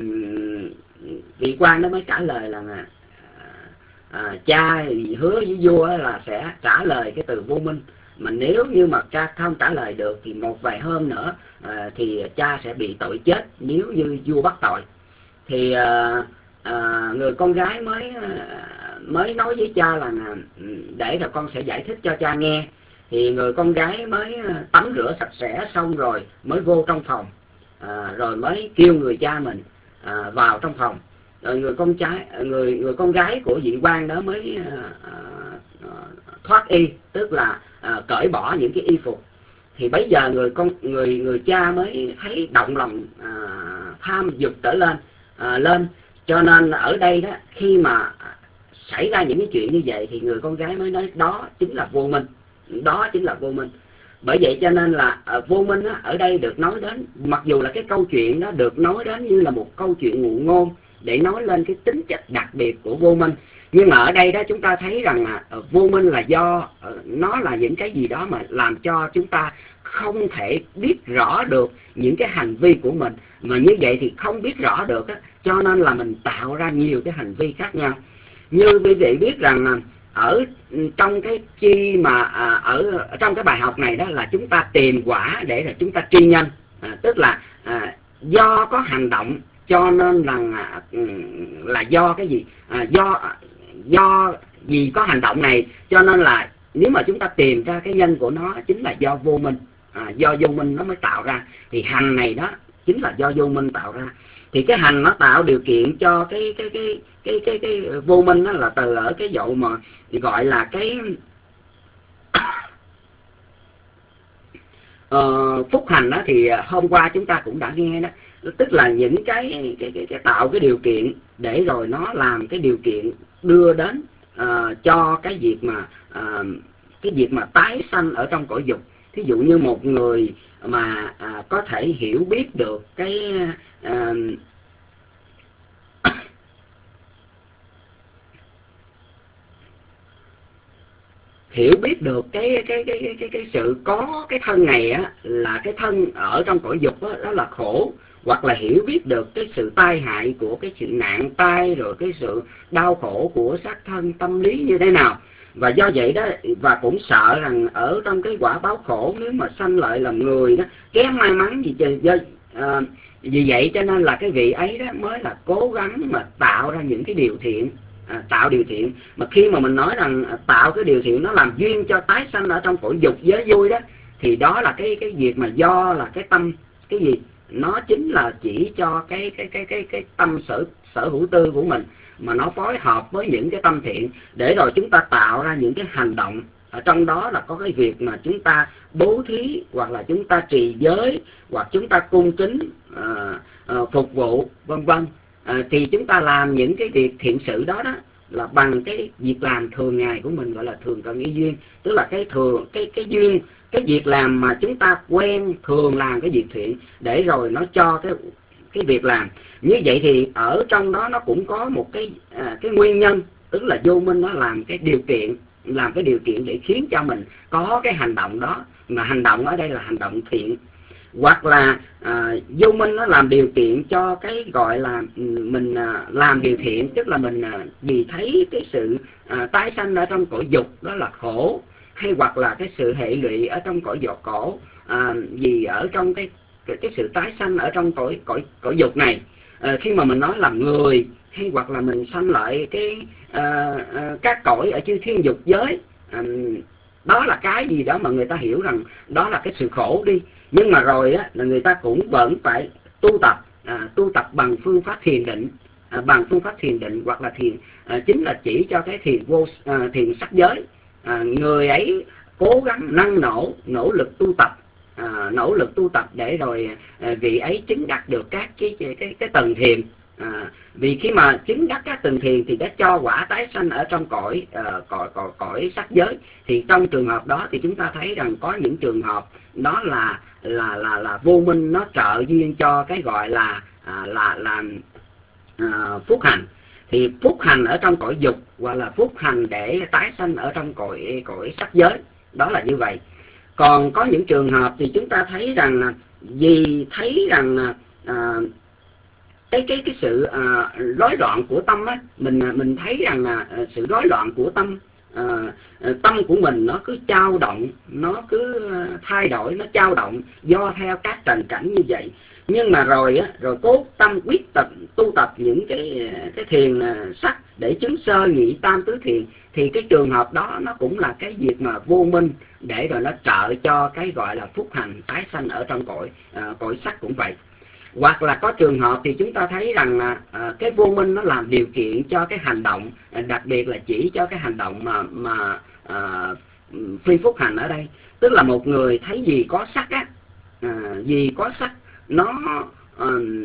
vị quan đó mới trả lời là à, à, cha hứa với vua là sẽ trả lời cái từ vô minh, mà nếu như mà cha không trả lời được thì một vài hôm nữa à, thì cha sẽ bị tội chết nếu như vua bắt tội. Thì à, à, người con gái mới mới nói với cha là để rồi con sẽ giải thích cho cha nghe. Thì người con gái mới tắm rửa sạch sẽ xong rồi mới vô trong phòng, à, rồi mới kêu người cha mình à, vào trong phòng. Rồi người con trai người người con gái của vị quan đó mới à, à, thoát y, tức là à, cởi bỏ những cái y phục. Thì bây giờ người con người người cha mới thấy động lòng à, tham dục trở lên à, lên. Cho nên ở đây đó, khi mà xảy ra những cái chuyện như vậy thì người con gái mới nói đó chính là vô minh, đó chính là vô minh. Bởi vậy cho nên là à, vô minh á, ở đây được nói đến, mặc dù là cái câu chuyện đó được nói đến như là một câu chuyện ngụ ngôn để nói lên cái tính chất đặc biệt của vô minh, nhưng mà ở đây đó chúng ta thấy rằng là uh, vô minh là do uh, nó là những cái gì đó mà làm cho chúng ta không thể biết rõ được những cái hành vi của mình, mà như vậy thì không biết rõ được á, cho nên là mình tạo ra nhiều cái hành vi khác nhau. Như quý vị biết rằng ở trong cái chi mà à, ở trong cái bài học này đó là chúng ta tìm quả để là chúng ta tri nhân, à, tức là à, do có hành động cho nên rằng là, là do cái gì, à, do do vì có hành động này cho nên là nếu mà chúng ta tìm ra cái nhân của nó chính là do vô minh, à, do vô minh nó mới tạo ra. Thì hành này đó chính là do vô minh tạo ra. Thì cái hành nó tạo điều kiện cho cái cái cái cái cái cái vô minh, đó là từ ở cái dụ mà gọi là cái uh, phúc hành đó. Thì hôm qua chúng ta cũng đã nghe đó, tức là những cái cái cái, cái tạo cái điều kiện để rồi nó làm cái điều kiện đưa đến uh, cho cái việc mà uh, cái việc mà tái sanh ở trong cõi dục. Thí dụ như một người mà uh, có thể hiểu biết được cái uh, hiểu biết được cái cái cái cái cái, cái sự có cái thân này á, là cái thân ở trong cõi dục đó, đó là khổ, hoặc là hiểu biết được cái sự tai hại của cái sự nạn tai, rồi cái sự đau khổ của xác thân tâm lý như thế nào. Và do vậy đó, và cũng sợ rằng ở trong cái quả báo khổ nếu mà sanh lại làm người đó kém may mắn gì chứ, do à, vì vậy cho nên là cái vị ấy đó mới là cố gắng mà tạo ra những cái điều thiện. À, tạo điều thiện. Mà khi mà mình nói rằng à, tạo cái điều thiện nó làm duyên cho tái sanh ở trong cõi dục giới vui đó, thì đó là cái cái việc mà do là cái tâm cái gì, nó chính là chỉ cho cái cái cái cái cái tâm sở sở hữu tư của mình, mà nó phối hợp với những cái tâm thiện để rồi chúng ta tạo ra những cái hành động. Ở trong đó là có cái việc mà chúng ta bố thí, hoặc là chúng ta trì giới, hoặc chúng ta cung kính, à, à, phục vụ vân vân. À, thì chúng ta làm những cái việc thiện sự đó đó là bằng cái việc làm thường ngày của mình, gọi là thường cận ý duyên, tức là cái thường cái cái duyên, cái việc làm mà chúng ta quen thường làm cái việc thiện để rồi nó cho cái cái việc làm. Như vậy thì ở trong đó nó cũng có một cái à, cái nguyên nhân, tức là vô minh nó làm cái điều kiện làm cái điều kiện để khiến cho mình có cái hành động đó, mà hành động ở đây là hành động thiện. Hoặc là à, vô minh nó làm điều kiện cho cái gọi là mình à, làm điều thiện, tức là mình à, vì thấy cái sự à, tái sanh ở trong cõi dục đó là khổ, hay hoặc là cái sự hệ lụy ở trong cõi dục khổ, à, vì ở trong cái cái, cái sự tái sanh ở trong cõi cõi cõi dục này, à, khi mà mình nói làm người, hay hoặc là mình sanh lại cái à, à, các cõi ở chư thiên dục giới, à, đó là cái gì đó mà người ta hiểu rằng đó là cái sự khổ đi. Nhưng mà rồi á, là người ta cũng vẫn phải tu tập, à, tu tập bằng phương pháp thiền định, à, bằng phương pháp thiền định hoặc là thiền, à, chính là chỉ cho cái thiền vô à, thiền sắc giới. À, người ấy cố gắng năng nổ, nỗ lực tu tập, à, nỗ lực tu tập để rồi à, vị ấy chứng đắc được các cái cái cái, cái tầng thiền. À, vì khi mà chứng đắc các tầng thiền thì đã cho quả tái sanh ở trong cõi, uh, cõi, cõi cõi sắc giới. Thì trong trường hợp đó thì chúng ta thấy rằng có những trường hợp đó là là là là vô minh nó trợ duyên cho cái gọi là à, là là à, phúc hành. Thì phúc hành ở trong cõi dục, hoặc là phúc hành để tái sanh ở trong cõi cõi sắc giới, đó là như vậy. Còn có những trường hợp thì chúng ta thấy rằng vì thấy rằng à, cái cái cái sự à, rối loạn của tâm á, mình mình thấy rằng là sự rối loạn của tâm, à, tâm của mình nó cứ dao động, nó cứ thay đổi, nó dao động do theo các trần cảnh như vậy. Nhưng mà rồi á, rồi cố tâm quyết tập tu tập những cái cái thiền sắc để chứng sơ nhị tam tứ thiền, thì cái trường hợp đó nó cũng là cái việc mà vô minh để rồi nó trợ cho cái gọi là phúc hành tái sanh ở trong cõi à, cõi sắc cũng vậy. Hoặc là có trường hợp thì chúng ta thấy rằng là à, cái vô minh nó làm điều kiện cho cái hành động, à, đặc biệt là chỉ cho cái hành động mà mà à, phi phúc hành ở đây, tức là một người thấy gì có sắc á, à, gì có sắc nó à,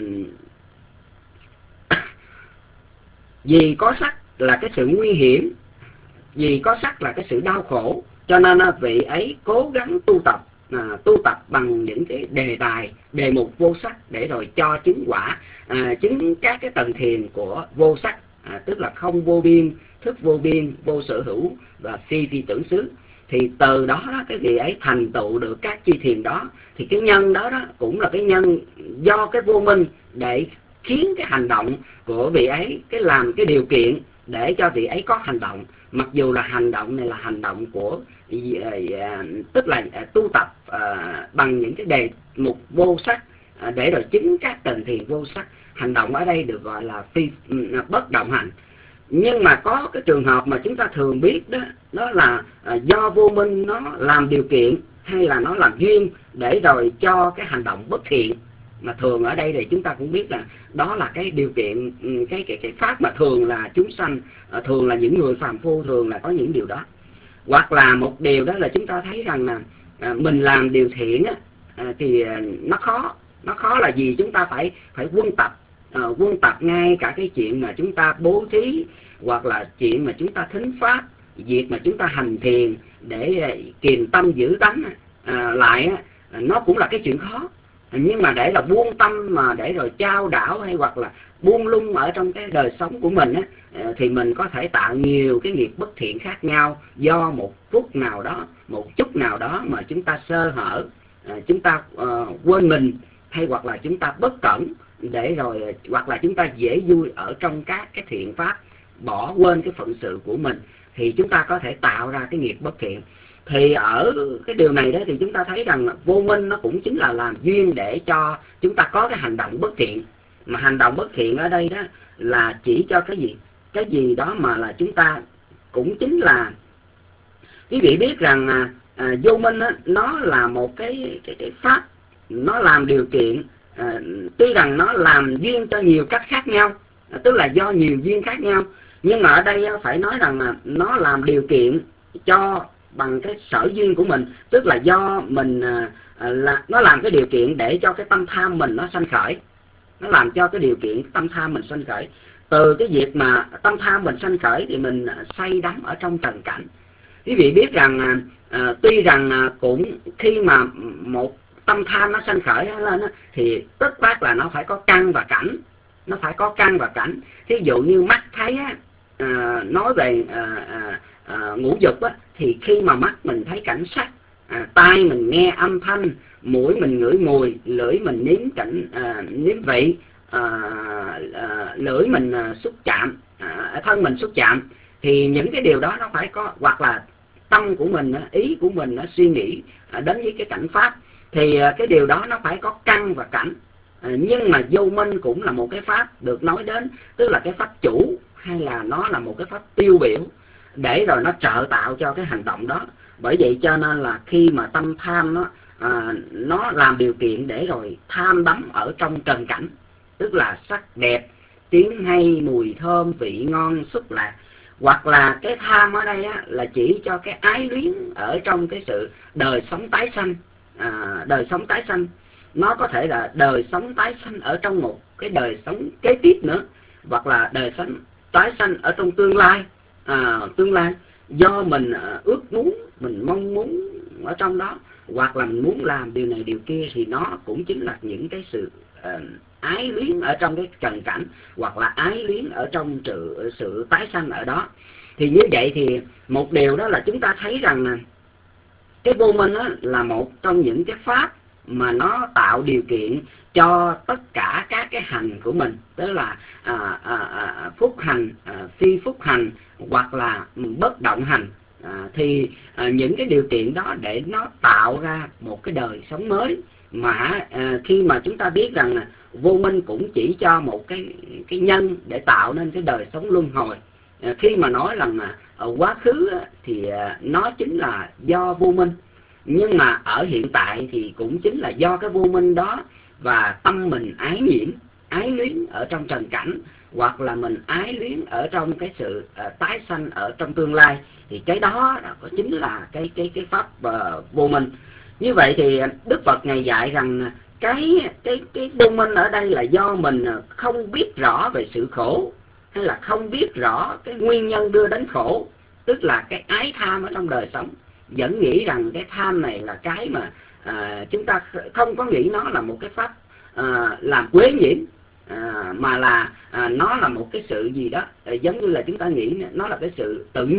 vì có sắc là cái sự nguy hiểm, vì có sắc là cái sự đau khổ, cho nên vị ấy cố gắng tu tập, à, tu tập bằng những cái đề tài, đề mục vô sắc để rồi cho chứng quả, à, chứng các cái tầng thiền của vô sắc, à, tức là không vô biên, thức vô biên, vô sở hữu và phi phi tưởng xứ. thì từ đó, đó cái vị ấy thành tựu được các chi thiền đó. Thì cái nhân đó, đó cũng là cái nhân do cái vô minh để khiến cái hành động của vị ấy, cái làm cái điều kiện để cho vị ấy có hành động. Mặc dù là hành động này là hành động của tức là tu tập bằng những cái đề mục vô sắc để rồi chứng các tầng thiền vô sắc. Hành động ở đây được gọi là phi bất động hành. Nhưng mà có cái trường hợp mà chúng ta thường biết đó, đó là do vô minh nó làm điều kiện hay là nó làm duyên để rồi cho cái hành động bất thiện. Mà thường ở đây thì chúng ta cũng biết là đó là cái điều kiện, cái cái cái pháp mà thường là chúng sanh, thường là những người phàm phu thường là có những điều đó. Hoặc là một điều đó là chúng ta thấy rằng là mình làm điều thiện á, thì nó khó. Nó khó là gì? Chúng ta phải phải quân tập. À, quân tập ngay cả cái chuyện mà chúng ta bố thí, hoặc là chuyện mà chúng ta thính pháp, việc mà chúng ta hành thiền để kiềm tâm giữ tánh à, lại á, nó cũng là cái chuyện khó. Nhưng mà để là buông tâm mà để rồi trao đảo hay hoặc là buông lung ở trong cái đời sống của mình á, thì mình có thể tạo nhiều cái nghiệp bất thiện khác nhau do một phút nào đó, một chút nào đó mà chúng ta sơ hở, chúng ta uh, quên mình, hay hoặc là chúng ta bất cẩn, để rồi hoặc là chúng ta dễ vui ở trong các cái thiện pháp, bỏ quên cái phận sự của mình, thì chúng ta có thể tạo ra cái nghiệp bất thiện. Thì ở cái điều này đó thì chúng ta thấy rằng vô minh nó cũng chính là làm duyên để cho chúng ta có cái hành động bất thiện. Mà hành động bất thiện ở đây đó là chỉ cho cái gì? Cái gì đó mà là chúng ta cũng chính là, quý vị biết rằng à, à, vô minh đó, nó là một cái, cái, cái pháp, nó làm điều kiện. À, tuy rằng nó làm duyên cho nhiều cách khác nhau, à, tức là do nhiều duyên khác nhau, nhưng mà ở đây phải nói rằng là nó làm điều kiện cho bằng cái sở duyên của mình, tức là do mình à, là nó làm cái điều kiện để cho cái tâm tham mình nó sanh khởi. Nó làm cho cái điều kiện tâm tham mình sanh khởi. Từ cái việc mà tâm tham mình sanh khởi thì mình say đắm ở trong trần cảnh. Quý vị biết rằng à, tuy rằng à, cũng khi mà một tâm tham nó sanh khởi lên á, thì tất phát là nó phải có căn và cảnh. Nó phải có căn và cảnh. Thí dụ như mắt thấy á, à, nói về à, à, à, ngũ dục á, thì khi mà mắt mình thấy cảnh sắc, à, tai mình nghe âm thanh, mũi mình ngửi mùi, lưỡi mình nếm cảnh à, nếm vị, à, à, lưỡi mình à, xúc chạm, à, thân mình xúc chạm, thì những cái điều đó nó phải có, hoặc là tâm của mình, ý của mình nó suy nghĩ à, đến với cái cảnh pháp, thì à, cái điều đó nó phải có căn và cảnh. À, nhưng mà vô minh cũng là một cái pháp được nói đến, tức là cái pháp chủ, hay là nó là một cái pháp tiêu biểu để rồi nó trợ tạo cho cái hành động đó. Bởi vậy cho nên là khi mà tâm tham nó à, nó làm điều kiện để rồi tham đắm ở trong trần cảnh, tức là sắc đẹp, tiếng hay, mùi thơm, vị ngon, xúc lạc. Hoặc là cái tham ở đây á, là chỉ cho cái ái luyến ở trong cái sự đời sống tái sanh. À, đời sống tái sanh nó có thể là đời sống tái sanh ở trong một cái đời sống kế tiếp nữa, hoặc là đời sống tái sanh ở trong tương lai. À, tương lai do mình à, ước muốn, mình mong muốn ở trong đó, hoặc là mình muốn làm điều này điều kia, thì nó cũng chính là những cái sự à, ái luyến ở trong cái trần cảnh, hoặc là ái luyến ở trong sự, sự tái sanh ở đó. Thì như vậy thì một điều đó là chúng ta thấy rằng cái vô minh đó là một trong những cái pháp mà nó tạo điều kiện cho tất cả các cái hành của mình, tức là à, à, à, phúc hành, à, phi phúc hành, hoặc là bất động hành. À, thì à, những cái điều kiện đó để nó tạo ra một cái đời sống mới. Mà à, khi mà chúng ta biết rằng là vô minh cũng chỉ cho một cái cái nhân để tạo nên cái đời sống luân hồi. À, khi mà nói rằng là ở quá khứ á, thì à, nó chính là do vô minh, nhưng mà ở hiện tại thì cũng chính là do cái vô minh đó, và tâm mình ái nhiễm, ái luyến ở trong trần cảnh, hoặc là mình ái luyến ở trong cái sự uh, tái sanh ở trong tương lai, thì cái đó là chính là cái cái cái pháp uh, vô minh. Như vậy thì Đức Phật Ngài dạy rằng cái cái cái vô minh ở đây là do mình không biết rõ về sự khổ, hay là không biết rõ cái nguyên nhân đưa đến khổ, tức là cái ái tham ở trong đời sống. Vẫn nghĩ rằng cái tham này là cái mà à, chúng ta không có nghĩ nó là một cái pháp à, làm quế nhiễm, à, mà là à, nó là một cái sự gì đó, à, giống như là chúng ta nghĩ nó là cái sự tự nhiên,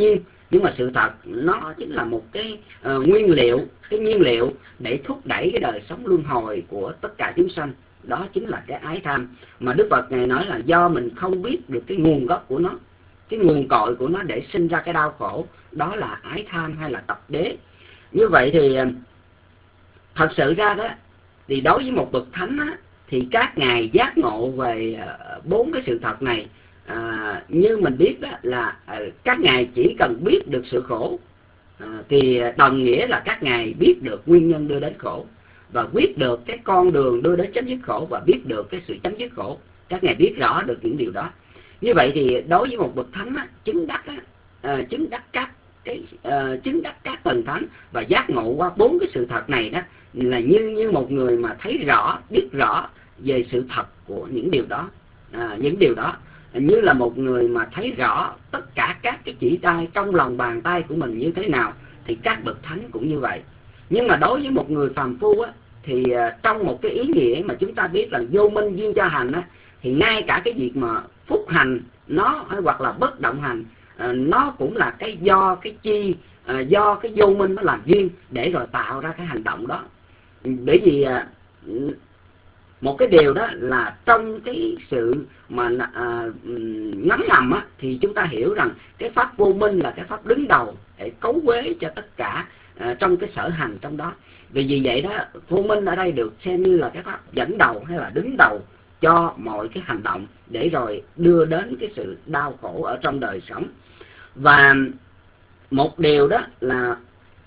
Nhưng mà sự thật nó chính là một cái uh, nguyên liệu, cái nhiên liệu để thúc đẩy cái đời sống luân hồi của tất cả chúng sanh. Đó chính là cái ái tham, mà Đức Phật Ngài nói là do mình không biết được cái nguồn gốc của nó, cái nguồn cội của nó để sinh ra cái đau khổ. Đó là ái tham hay là tập đế. Như vậy thì thật sự ra đó, thì đối với một bậc thánh á, thì các ngài giác ngộ về bốn cái sự thật này. À, như mình biết đó là à, các ngài chỉ cần biết được sự khổ à, thì đồng nghĩa là các ngài biết được nguyên nhân đưa đến khổ, và biết được cái con đường đưa đến chấm dứt khổ, và biết được cái sự chấm dứt khổ. Các ngài biết rõ được những điều đó. Như vậy thì đối với một bậc thánh á, chứng đắc á, à, chứng đắc các cái uh, chứng đắc các tầng thánh và giác ngộ qua bốn cái sự thật này đó, là như như một người mà thấy rõ, biết rõ về sự thật của những điều đó. À, những điều đó như là một người mà thấy rõ tất cả các cái chỉ tay trong lòng bàn tay của mình như thế nào, thì các bậc thánh cũng như vậy. Nhưng mà đối với một người phàm phu á, thì uh, trong một cái ý nghĩa mà chúng ta biết là vô minh duyên cho hành á, thì ngay cả cái việc mà phúc hành nó hoặc là bất động hành, uh, nó cũng là cái do cái chi, uh, do cái vô minh nó làm duyên để rồi tạo ra cái hành động đó. Bởi vì uh, một cái điều đó là trong cái sự mà à, ngấm ngầm á, thì chúng ta hiểu rằng cái pháp vô minh là cái pháp đứng đầu để cấu quế cho tất cả à, trong cái sở hành trong đó. Vì vì vậy đó, vô minh ở đây được xem như là cái pháp dẫn đầu hay là đứng đầu cho mọi cái hành động để rồi đưa đến cái sự đau khổ ở trong đời sống. Và một điều đó là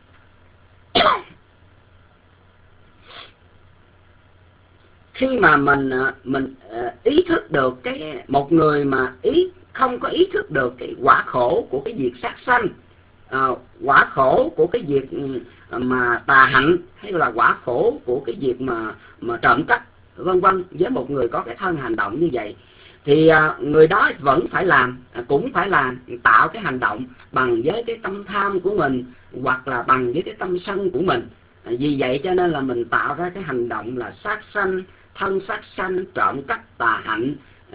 khi mà mình mình ý thức được cái một người mà ý không có ý thức được cái quả khổ của cái việc sát sanh, à, quả khổ của cái việc mà tà hạnh, hay là quả khổ của cái việc mà mà trộm cắp vân vân, với một người có cái thân hành động như vậy, thì à, người đó vẫn phải làm, cũng phải làm, tạo cái hành động bằng với cái tâm tham của mình, hoặc là bằng với cái tâm sân của mình. À, vì vậy cho nên là mình tạo ra cái hành động là sát sanh, thân sát sanh, trộm cắp, tà hạnh,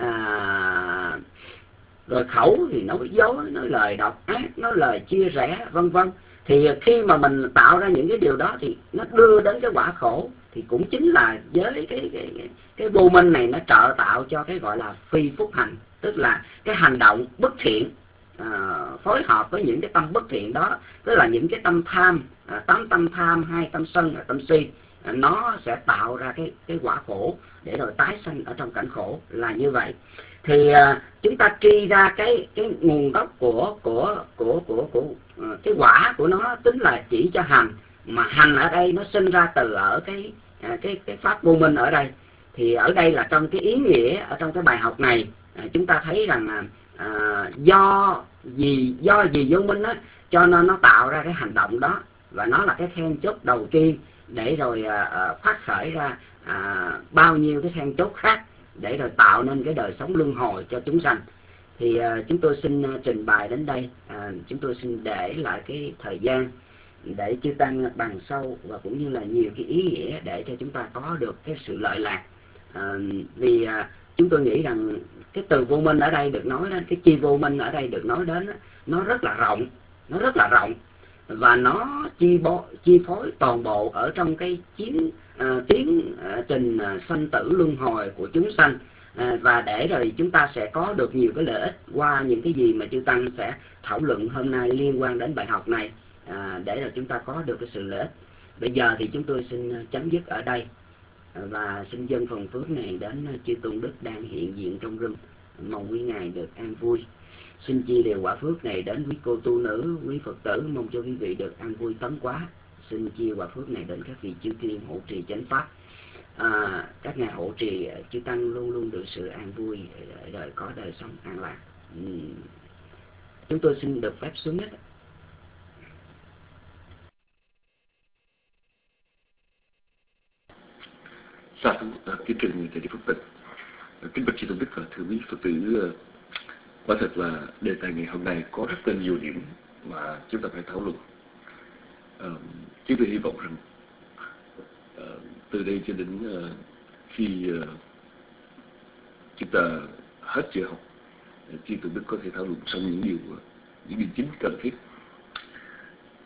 à, rồi khẩu thì nói dối, nói lời độc ác, nói lời chia rẽ vân vân. Thì khi mà mình tạo ra những cái điều đó thì nó đưa đến cái quả khổ, thì cũng chính là với cái cái cái, cái vô minh này nó trợ tạo cho cái gọi là phi phúc hành, tức là cái hành động bất thiện à, phối hợp với những cái tâm bất thiện đó, tức là những cái tâm tham, à, tám tâm tham, hai tâm sân và tâm si, à, nó sẽ tạo ra cái cái quả khổ để rồi tái sanh ở trong cảnh khổ, là như vậy. Thì à, chúng ta truy ra cái cái nguồn gốc của của của của của uh, cái quả của nó, tính là chỉ cho hành, mà hành ở đây nó sinh ra từ ở cái uh, cái cái pháp vô minh ở đây. Thì ở đây là trong cái ý nghĩa ở trong cái bài học này, uh, chúng ta thấy rằng uh, do gì do gì vô minh á, cho nên nó tạo ra cái hành động đó, và nó là cái then chốt đầu tiên để rồi uh, phát khởi ra uh, bao nhiêu cái then chốt khác để rồi tạo nên cái đời sống luân hồi cho chúng sanh. Thì uh, chúng tôi xin uh, trình bày đến đây. Uh, chúng tôi xin để lại cái thời gian để chư tăng bàn sâu, và cũng như là nhiều cái ý nghĩa để cho chúng ta có được cái sự lợi lạc. Uh, vì uh, chúng tôi nghĩ rằng cái từ vô minh ở đây được nói đến, cái chi vô minh ở đây được nói đến, nó rất là rộng, nó rất là rộng, và nó chi bó, chi phối toàn bộ ở trong cái chiến À, tiến à, trình à, sanh tử luân hồi của chúng sanh. À, và để rồi chúng ta sẽ có được nhiều cái lợi ích qua những cái gì mà chư tăng sẽ thảo luận hôm nay liên quan đến bài học này, à, để rồi chúng ta có được cái sự lợi ích. Bây giờ thì chúng tôi xin chấm dứt ở đây, và xin dâng phần phước này đến chư tôn đức đang hiện diện trong room, mong quý ngài được an vui. Xin chia đều quả phước này đến quý cô tu nữ, quý Phật tử, mong cho quý vị được an vui tấn quá. Xin chia quả phước này đến các vị chư thiên hộ trì chánh pháp, à, các ngài hộ trì chư tăng luôn luôn được sự an vui, đời có đời sống an lạc. uhm. Chúng tôi xin được phép xuống nhất. Sa thú kính trình thầy Phật tịch, kính bạch chư tôn đức và thưa quý Phật tử, quả thật là đề tài ngày hôm nay có rất là nhiều điểm mà chúng ta phải thảo luận. Uh, chúng tôi hy vọng rằng uh, từ đây cho đến uh, khi uh, chúng ta hết giờ học, chư tôn đức có thể thảo luận xong những điều uh, những điều chính cần thiết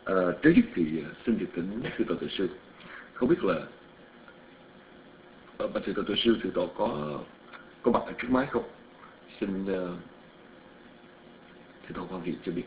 À, trước nhất thì xin được thỉnh sư tọa tự sư, không biết là bạch sư tọa tự sư sư tọa có có mặt ở trước máy không? Xin uh, sư tọa quan hệ cho biết.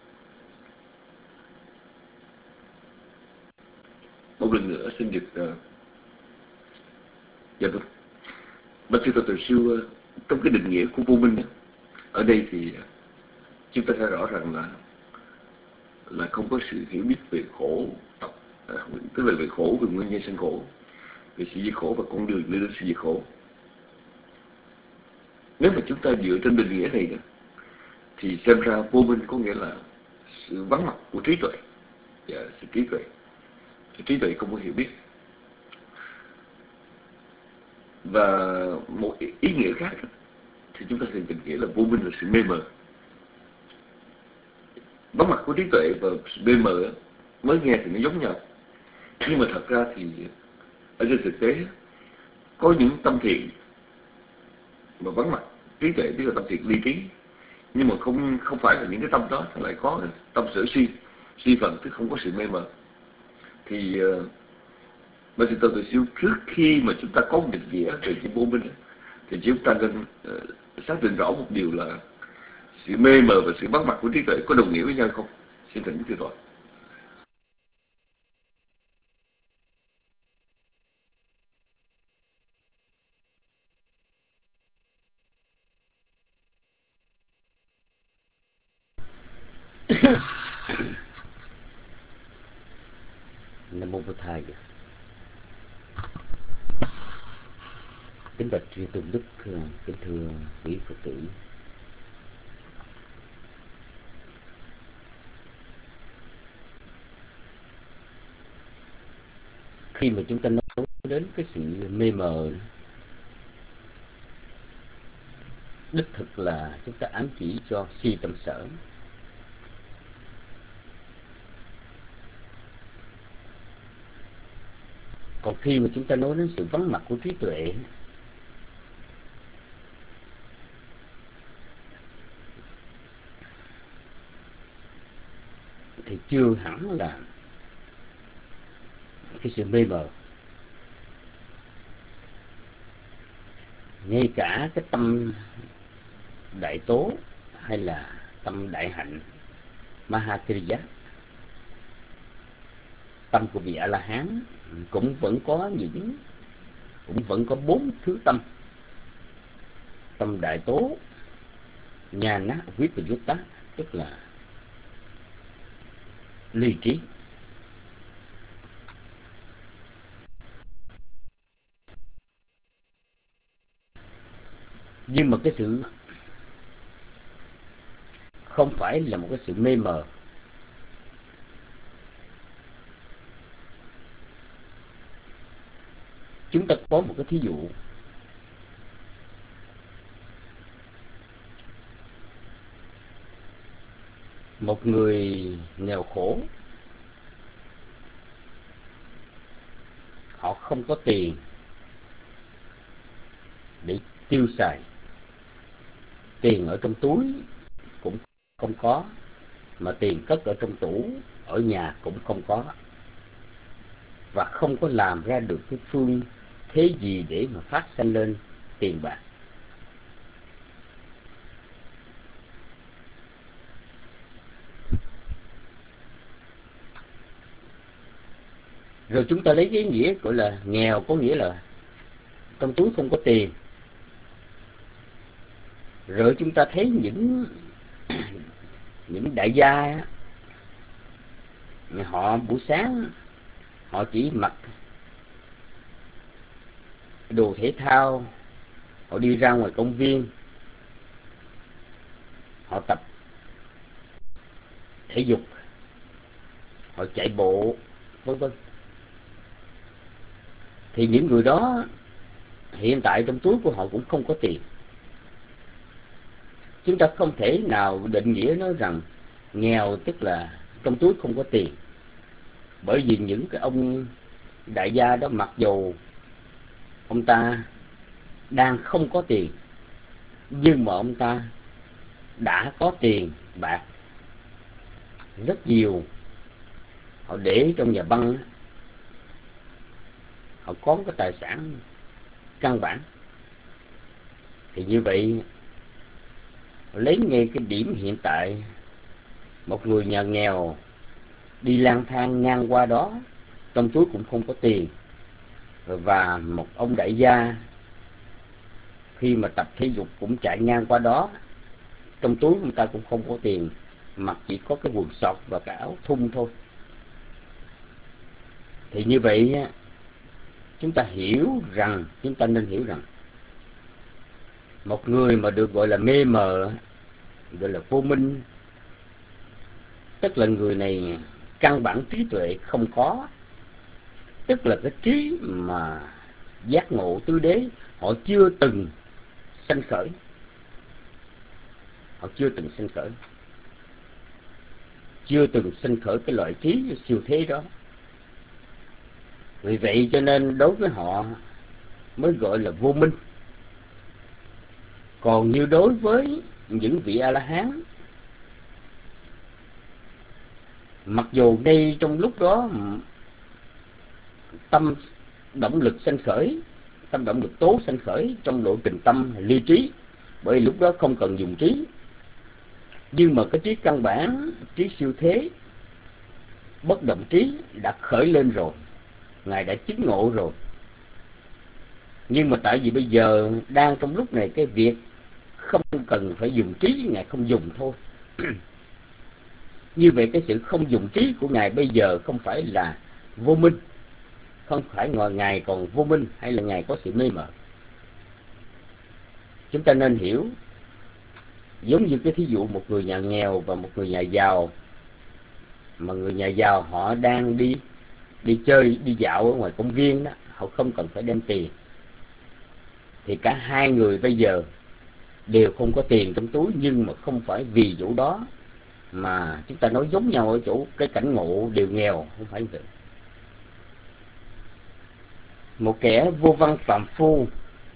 Một lần nữa xin được uh, dạ vâng. Bạch sư tọa tự sư, uh, trong cái định nghĩa của vô minh ở đây thì uh, chúng ta thấy rõ rằng là là không có sự hiểu biết về khổ, à, tức là về khổ, về nguyên nhân sinh khổ, về sự diệt khổ và con đường đi đến sự diệt khổ. Nếu mà chúng ta dựa trên định nghĩa này, thì xem ra vô minh có nghĩa là sự vắng mặt của trí tuệ, và sự trí tuệ, sự trí tuệ không có hiểu biết. Và một ý nghĩa khác thì chúng ta sẽ định nghĩa là vô minh là sự mê mờ. Vắng mặt của trí tuệ và sự mê mờ mới nghe thì nó giống nhau, nhưng mà thật ra thì ở trên thực tế có những tâm thiện mà vắng mặt trí tuệ, tức là tâm thiện ly trí, nhưng mà không không phải là những cái tâm đó lại có tâm sở suy suy phần, tức không có sự mê mờ. Thì uh, Bạch Sư Tự Siêu, trước khi mà chúng ta có một định nghĩa về chữ vô minh thì chúng ta nên uh, xác định rõ một điều là sự mê mờ và sự vắng mặt của trí tuệ có đồng nghĩa với nhau không? Xin thỉnh Sư Tọa. Nam mô Bổn Thầy. Kính bạch Tri Tôn Đức, kính thưa quý Phật tử. Khi mà chúng ta nói đến cái sự mê mờ, đích thực là chúng ta ám chỉ cho si tâm sở. Còn khi mà chúng ta nói đến sự vắng mặt của trí tuệ thì chưa hẳn là cái sự mê mờ. Ngay cả cái tâm đại tố hay là tâm đại hạnh Mahakriya, tâm của vị A La Hán cũng vẫn có những cũng vẫn có bốn thứ tâm: tâm đại tố, Nhana Vipayutta, tức là ly trí. Nhưng mà cái sự không phải là một cái sự mê mờ. Chúng ta có một cái thí dụ. Một người nghèo khổ, họ không có tiền để tiêu xài, tiền ở trong túi cũng không có, mà tiền cất ở trong tủ ở nhà cũng không có, và không có làm ra được cái phương thế gì để mà phát sanh lên tiền bạc. Rồi chúng ta lấy cái nghĩa gọi là nghèo, có nghĩa là trong túi không có tiền. Rồi chúng ta thấy những những đại gia, họ buổi sáng họ chỉ mặc đồ thể thao, họ đi ra ngoài công viên, họ tập thể dục, họ chạy bộ, vân vân. Thì những người đó hiện tại trong túi của họ cũng không có tiền. Chúng ta không thể nào định nghĩa nói rằng nghèo tức là trong túi không có tiền. Bởi vì những cái ông đại gia đó, mặc dù ông ta đang không có tiền, nhưng mà ông ta đã có tiền bạc rất nhiều họ để trong nhà băng, họ có cái tài sản căn bản. Thì như vậy, lấy ngay cái điểm hiện tại, một người nhà nghèo đi lang thang ngang qua đó, trong túi cũng không có tiền, và một ông đại gia khi mà tập thể dục cũng chạy ngang qua đó, trong túi người ta cũng không có tiền, mặc chỉ có cái quần sọt và cái áo thun thôi. Thì như vậy chúng ta hiểu rằng, chúng ta nên hiểu rằng một người mà được gọi là mê mờ, gọi là vô minh, tức là người này căn bản trí tuệ không có, tức là cái trí mà giác ngộ tứ đế họ chưa từng sanh khởi, họ chưa từng sanh khởi, chưa từng sanh khởi cái loại trí siêu thế đó. Vì vậy cho nên đối với họ mới gọi là vô minh. Còn như đối với những vị A-la-hán, mặc dù ngay trong lúc đó tâm động lực sanh khởi, tâm động lực tố sanh khởi trong lộ trình tâm ly trí, bởi lúc đó không cần dùng trí, nhưng mà cái trí căn bản, trí siêu thế, bất động trí đã khởi lên rồi, Ngài đã chứng ngộ rồi. Nhưng mà tại vì bây giờ đang trong lúc này, cái việc không cần phải dùng trí, Ngài không dùng thôi. Như vậy cái sự không dùng trí của Ngài bây giờ không phải là vô minh, không phải ngồi Ngài còn vô minh, hay là Ngài có sự mê mờ. Chúng ta nên hiểu, giống như cái thí dụ một người nhà nghèo và một người nhà giàu, mà người nhà giàu họ đang đi đi chơi, đi dạo ở ngoài công viên đó, họ không cần phải đem tiền. Thì cả hai người bây giờ đều không có tiền trong túi, nhưng mà không phải vì vụ đó mà chúng ta nói giống nhau ở chỗ cái cảnh ngộ đều nghèo, không phải như vậy. Một kẻ vô văn phàm phu,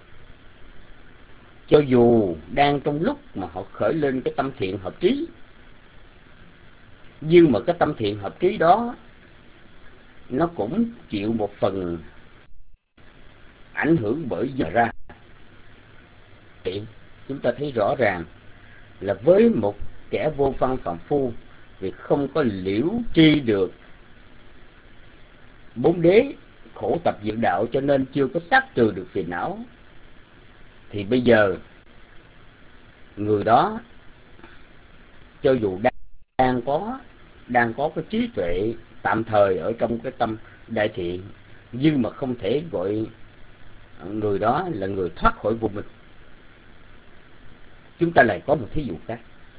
cho dù đang trong lúc mà họ khởi lên cái tâm thiện hợp trí, nhưng mà cái tâm thiện hợp trí đó nó cũng chịu một phần ảnh hưởng bởi giờ ra. Thì chúng ta thấy rõ ràng là với một kẻ vô văn phàm phu, vì không có liễu tri được bốn đế khổ tập diệu đạo, cho nên chưa có sát trừ được phiền não, thì bây giờ người đó cho dù đang, đang có đang có cái trí tuệ tạm thời ở trong cái tâm đại thiện, nhưng mà không thể gọi người đó là người thoát khỏi vô minh. Chúng ta lại có một thí dụ khác.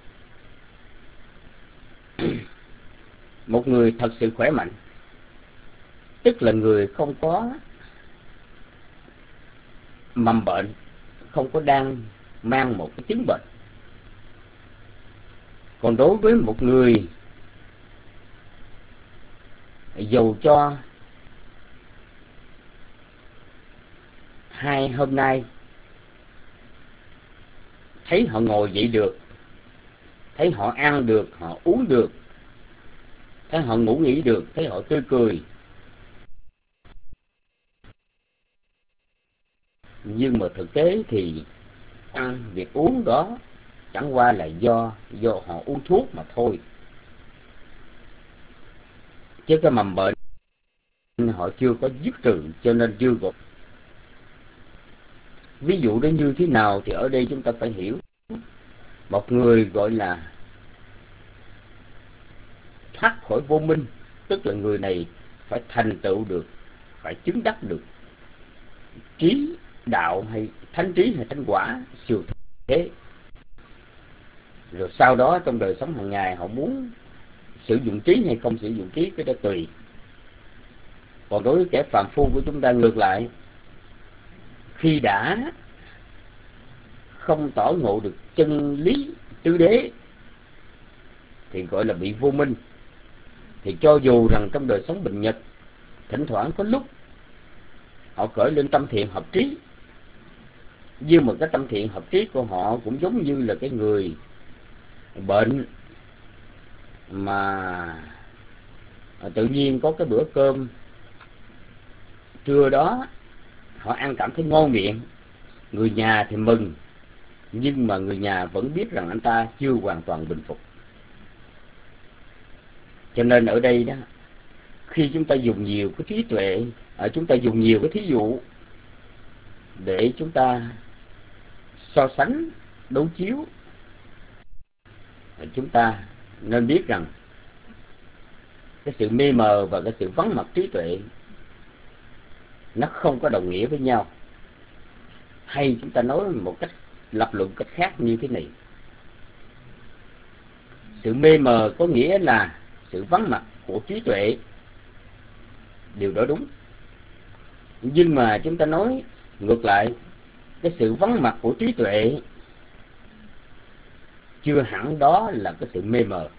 Một người thật sự khỏe mạnh, tức là người không có mầm bệnh, không có đang mang một cái chứng bệnh. Còn đối với một người dầu cho hai hôm nay thấy họ ngồi dậy được, thấy họ ăn được, họ uống được, thấy họ ngủ nghỉ được, thấy họ tươi cười, nhưng mà thực tế thì ăn việc uống đó chẳng qua là do do họ uống thuốc mà thôi, chứ cái mầm bệnh họ chưa có dứt trừ, cho nên chưa có. Ví dụ đó như thế nào thì ở đây chúng ta phải hiểu. Một người gọi là thoát khỏi vô minh, tức là người này phải thành tựu được, phải chứng đắc được trí đạo hay thánh trí hay thánh quả siêu thế. Rồi sau đó trong đời sống hàng ngày họ muốn sử dụng trí hay không sử dụng trí, cái đó tùy. Còn đối với kẻ phàm phu của chúng ta ngược lại, khi đã không tỏ ngộ được chân lý tứ đế thì gọi là bị vô minh. Thì cho dù rằng trong đời sống bình nhật thỉnh thoảng có lúc họ khởi lên tâm thiện hợp trí, nhưng mà cái tâm thiện hợp trí của họ cũng giống như là cái người bệnh mà à, tự nhiên có cái bữa cơm trưa đó họ ăn cảm thấy ngon miệng, người nhà thì mừng, nhưng mà người nhà vẫn biết rằng anh ta chưa hoàn toàn bình phục. Cho nên ở đây đó, khi chúng ta dùng nhiều cái trí tuệ, ở chúng ta dùng nhiều cái thí dụ để chúng ta so sánh, đối chiếu, chúng ta nên biết rằng cái sự mê mờ và cái sự vắng mặt trí tuệ nó không có đồng nghĩa với nhau. Hay chúng ta nói một cách lập luận cách khác như thế này: sự mê mờ có nghĩa là sự vắng mặt của trí tuệ, điều đó đúng. Nhưng mà chúng ta nói ngược lại, cái sự vắng mặt của trí tuệ chưa hẳn đó là cái sự mê mờ.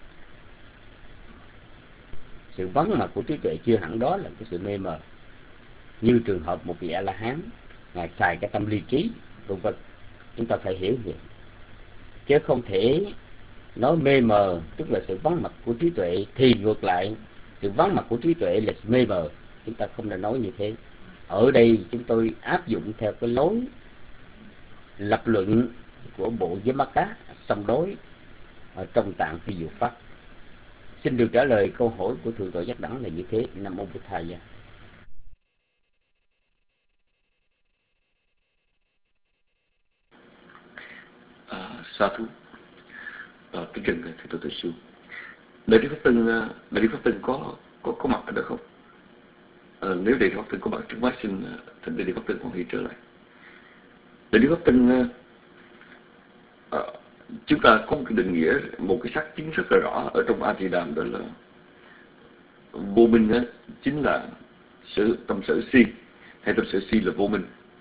Sự vắng mặt của trí tuệ chưa hẳn đó là cái sự mê mờ. Như trường hợp một vị A-la-hán, ngài xài cái tâm ly trí, vân vân. Chúng ta phải hiểu vậy, chứ không thể nói mê mờ tức là sự vắng mặt của trí tuệ, thì ngược lại sự vắng mặt của trí tuệ là sự mê mờ. Chúng ta không nên nói như thế. Ở đây chúng tôi áp dụng theo cái lối lập luận của bộ Yamaka song đối ở trong tạng phi diệu pháp. Xin được trả lời câu hỏi của Thượng tọa Giác Đẳng là như thế. Nam mô Bụt Thầy. À, sa thú. À, kính trình thưa tôi tự sư, Đại Đức Pháp Tân, Đại Đức Pháp Tân có có có mặt ở đó không? À, nếu Đại Đức Pháp Tân có mặt trước mắt, xin thỉnh Đại Đức Pháp Tân quan hệ trở lại. Đại Đức Pháp Tân, à, chúng ta có một cái định nghĩa, một cái xác chính rất là rõ ở trong A Di Đàm, đó là vô minh á, chính là sự tâm sở si, hay tâm sở si là vô minh.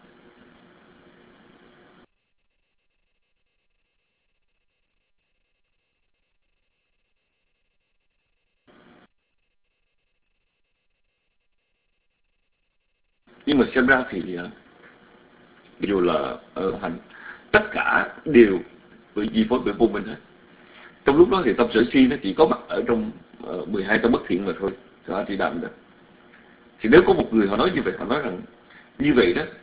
Nhưng mà xem ra thì dù là ở hành, tất cả đều bị chi phối bởi vô minh hết. Trong lúc đó thì tâm sở si nó chỉ có mặt ở trong uh, mười hai tâm bất thiện mà thôi, cho chỉ đạm đó. Thì nếu có một người họ nói như vậy, họ nói rằng như vậy đó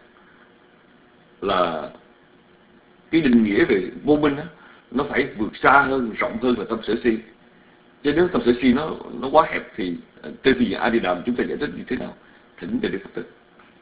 là cái định nghĩa về vô minh đó, nó phải vượt xa hơn, rộng hơn là tâm sở si. Chứ nếu tâm sở si nó nó quá hẹp thì trên phương diện A Di Đàm chúng ta giải thích như thế nào? Thỉnh Đại Đức Pháp Tân.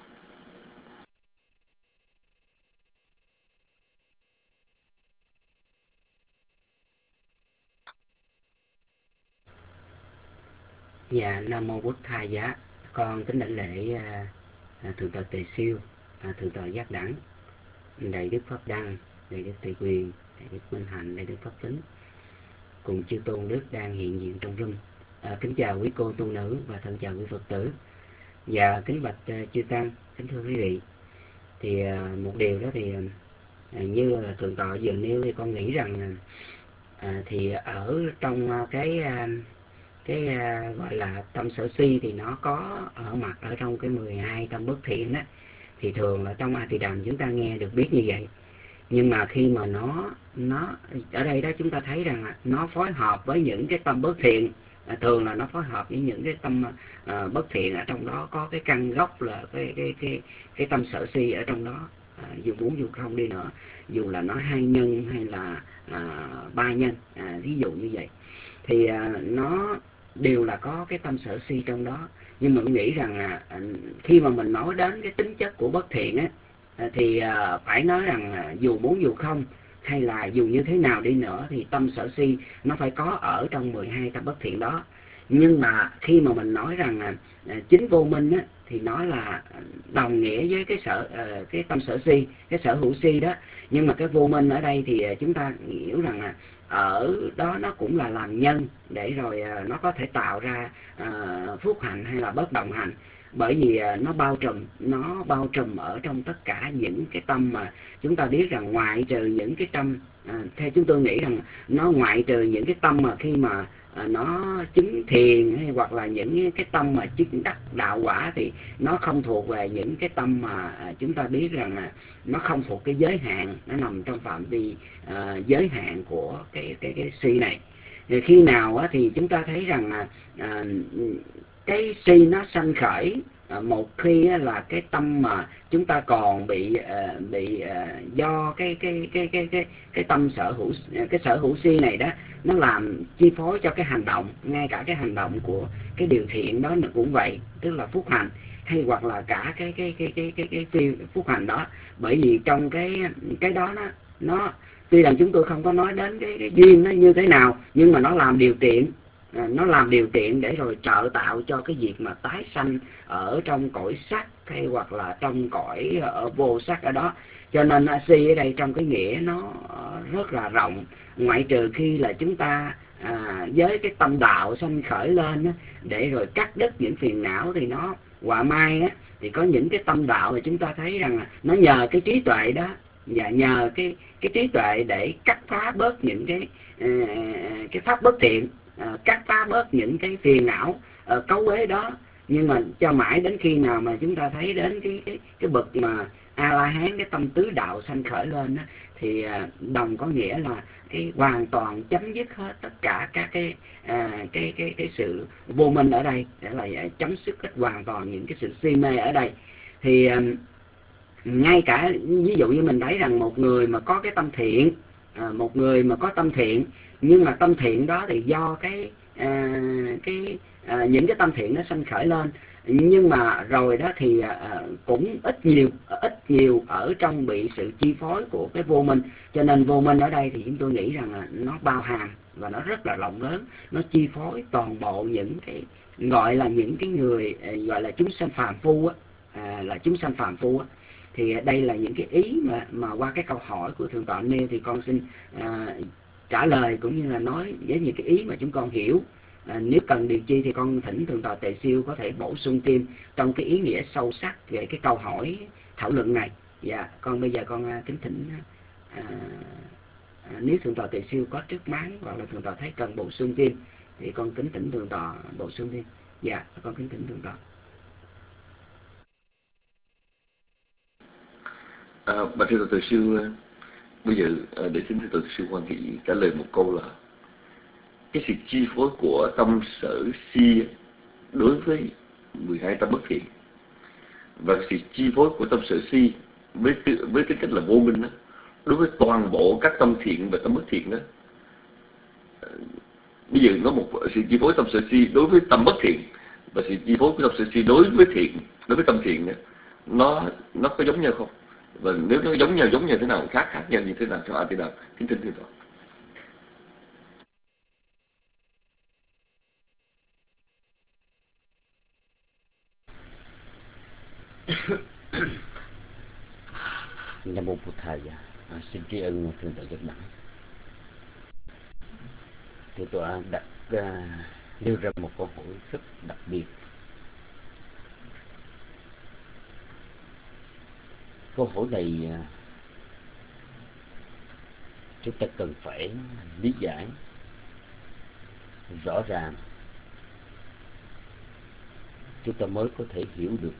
Dạ, Nam mô Bụt Thầy Giá. Con kính đảnh lễ à, à, Thượng tọa Tề Siêu, à, Thượng tọa Giác Đẳng, Đại Đức Pháp Đăng, Đại Đức Tề Quyền, Đại Đức Minh Hạnh, Đại Đức Pháp Tính, cùng chư tôn đức đang hiện diện trong room. À, kính chào quý cô tu nữ và thân chào quý Phật tử. Và kính bạch uh, chư tăng, kính thưa quý vị. Thì uh, một điều đó thì uh, như uh, Thượng tọa vừa nêu thì con nghĩ rằng uh, thì ở trong uh, cái uh, cái uh, gọi là tâm sở si thì nó có ở mặt ở trong cái mười hai tâm bất thiện đó, thì thường là trong A Di Đàm chúng ta nghe được biết như vậy. Nhưng mà khi mà nó nó ở đây đó chúng ta thấy rằng nó phối hợp với những cái tâm bất thiện, à, thường là nó phối hợp với những cái tâm à, bất thiện, ở trong đó có cái căn gốc là cái cái cái cái tâm sở si ở trong đó, à, dù muốn dù không đi nữa, dù là nó hai nhân hay là à, ba nhân, à, ví dụ như vậy, thì à, nó đều là có cái tâm sở si trong đó. Nhưng mà mình nghĩ rằng à, khi mà mình nói đến cái tính chất của bất thiện á, thì à, phải nói rằng à, dù muốn dù không hay là dù như thế nào đi nữa thì tâm sở si nó phải có ở trong mười hai tâm bất thiện đó. Nhưng mà khi mà mình nói rằng à, chính vô minh á, thì nó là đồng nghĩa với cái sở à, cái tâm sở si, cái sở hữu si đó. Nhưng mà cái vô minh ở đây thì chúng ta hiểu rằng là ở đó nó cũng là làm nhân để rồi à, nó có thể tạo ra à, phúc hạnh hay là bất động hạnh. Bởi vì nó bao trùm nó bao trùm ở trong tất cả những cái tâm mà chúng ta biết rằng, ngoại trừ những cái tâm à, theo chúng tôi nghĩ rằng nó ngoại trừ những cái tâm mà khi mà à, nó chứng thiền hay hoặc là những cái tâm mà chứng đắc đạo quả thì nó không thuộc về những cái tâm mà à, chúng ta biết rằng là nó không thuộc cái giới hạn, nó nằm trong phạm vi à, giới hạn của cái cái cái si này. Thì khi nào á, thì chúng ta thấy rằng là à, cái si nó sanh khởi à, một khi là cái tâm mà chúng ta còn bị à, bị à, do cái cái cái cái cái cái tâm sở hữu, cái sở hữu si này đó, nó làm chi phối cho cái hành động, ngay cả cái hành động của cái điều thiện đó nó cũng vậy, tức là phúc hành, hay hoặc là cả cái cái cái cái cái cái phi phúc hành đó. Bởi vì trong cái cái đó nó nó tuy rằng chúng tôi không có nói đến cái, cái duyên nó như thế nào, nhưng mà nó làm điều kiện, à, nó làm điều kiện để rồi trợ tạo cho cái việc mà tái sanh ở trong cõi sắc hay hoặc là trong cõi ở vô sắc ở đó. Cho nên si ở đây trong cái nghĩa nó rất là rộng, ngoại trừ khi là chúng ta à, với cái tâm đạo sanh khởi lên á, để rồi cắt đứt những phiền não, thì nó quả mai á, thì có những cái tâm đạo thì chúng ta thấy rằng là nó nhờ cái trí tuệ đó, và nhờ cái cái trí tuệ để cắt phá bớt những cái uh, cái pháp bất thiện, uh, cắt phá bớt những cái phiền não uh, cấu uế đó. Nhưng mà cho mãi đến khi nào mà chúng ta thấy đến cái cái cái bậc mà A La Hán, cái tâm tứ đạo sanh khởi lên đó, thì uh, đồng có nghĩa là cái hoàn toàn chấm dứt hết tất cả các cái à, cái cái cái sự vô minh ở đây, để là chấm dứt hết hoàn toàn những cái sự si mê ở đây. Thì à, ngay cả ví dụ như mình thấy rằng một người mà có cái tâm thiện, à, một người mà có tâm thiện, nhưng mà tâm thiện đó thì do cái à, cái à, những cái tâm thiện nó sanh khởi lên, nhưng mà rồi đó thì à, cũng ít nhiều ít nhiều ở trong bị sự chi phối của cái vô minh. Cho nên vô minh ở đây thì chúng tôi nghĩ rằng là nó bao hàm và nó rất là rộng lớn, nó chi phối toàn bộ những cái gọi là những cái người gọi là chúng sanh phàm phu á, à, là chúng sanh phàm phu á. Thì đây là những cái ý mà mà qua cái câu hỏi của thượng tọa nêu, thì con xin à, trả lời cũng như là nói với những cái ý mà chúng con hiểu. À, nếu cần điều chi thì con thỉnh thượng tọa Tề Siêu có thể bổ sung thêm trong cái ý nghĩa sâu sắc về cái câu hỏi thảo luận này. Dạ, con bây giờ con uh, kính thỉnh uh, uh, nếu thượng tọa Tề Siêu có trước máng hoặc là thượng tọa thấy cần bổ sung thêm thì con kính thỉnh thượng tọa bổ sung thêm. Dạ, con kính thỉnh thượng tọa. À, bà thưa Tề Siêu, bây giờ để xin thưa Tề Siêu quan thị trả lời một câu là cái sự chi phối của tâm sở si đối với mười hai tâm bất thiện, và sự chi phối của tâm sở si với với tính cách là vô minh đó, đối với toàn bộ các tâm thiện và tâm bất thiện đó. Bây giờ có một sự chi phối tâm sở si đối với tâm bất thiện và sự chi phối của tâm sở si đối với thiện, đối với tâm thiện đó, nó nó có giống nhau không? Và nếu nó giống nhau, giống nhau thế nào, khác khác nhau như thế nào cho A Di Đà kính thỉnh thưa Phật. Nam mô Bụt Thầy. À, xin tri ân thượng tọa Giác Đẳng. Thượng tọa đặt uh, nêu ra một câu hỏi rất đặc biệt. Câu hỏi này uh, chúng ta cần phải lý giải rõ ràng, chúng ta mới có thể hiểu được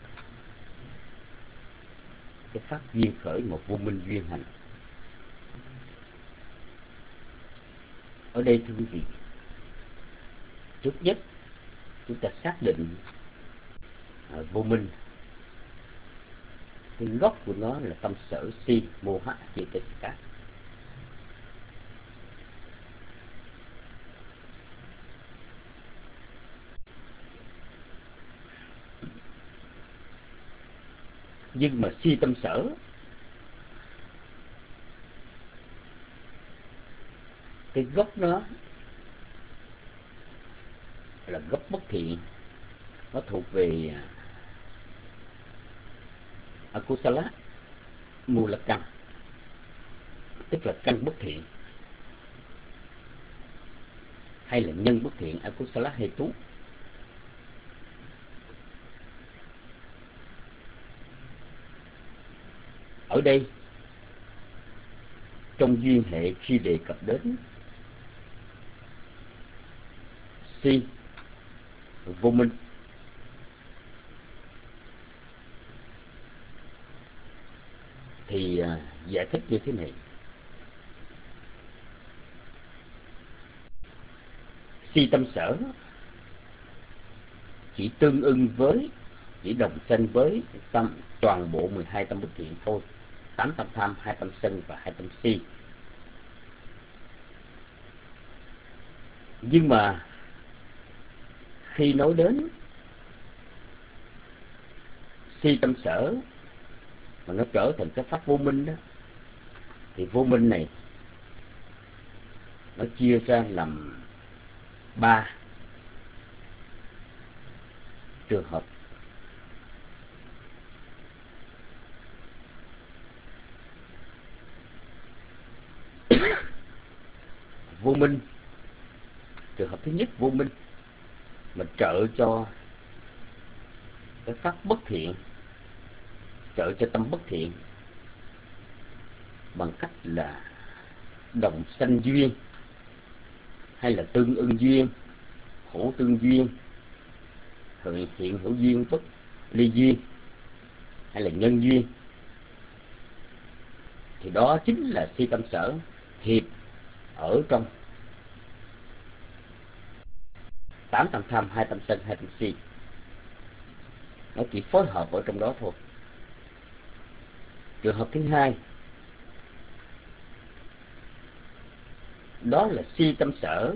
cái pháp duyên khởi một vô minh duyên hành. Ở đây thưa quý vị, trước nhất chúng ta xác định à, vô minh, cái gốc của nó là tâm sở si mô hả cetasika. Nhưng mà si tâm sở cái gốc nó là gốc bất thiện, nó thuộc về akusala mula căn, tức là căn bất thiện, hay là nhân bất thiện, akusala hetu. Ở đây trong duyên hệ khi đề cập đến si vô minh, thì uh, giải thích như thế này. Si tâm sở chỉ tương ưng với, chỉ đồng sanh với tâm toàn bộ mười hai tâm bất thiện thôi, tám tâm tham, hai tâm sân và hai tâm si. Nhưng mà khi nói đến si tâm sở mà nó trở thành cái pháp vô minh đó, thì vô minh này nó chia ra làm ba trường hợp. Vô minh, trường hợp thứ nhất, vô minh mà trợ cho cái pháp bất thiện, trợ cho tâm bất thiện bằng cách là đồng sanh duyên, hay là tương ưng duyên, hữu tương duyên, hiện hữu duyên, bất ly duyên, hay là nhân duyên, thì đó chính là si tâm sở hiệp ở trong tám tâm tham, hai tâm sân, hai tâm si. Nó chỉ phối hợp ở trong đó thôi. Trường hợp thứ hai, đó là si tâm sở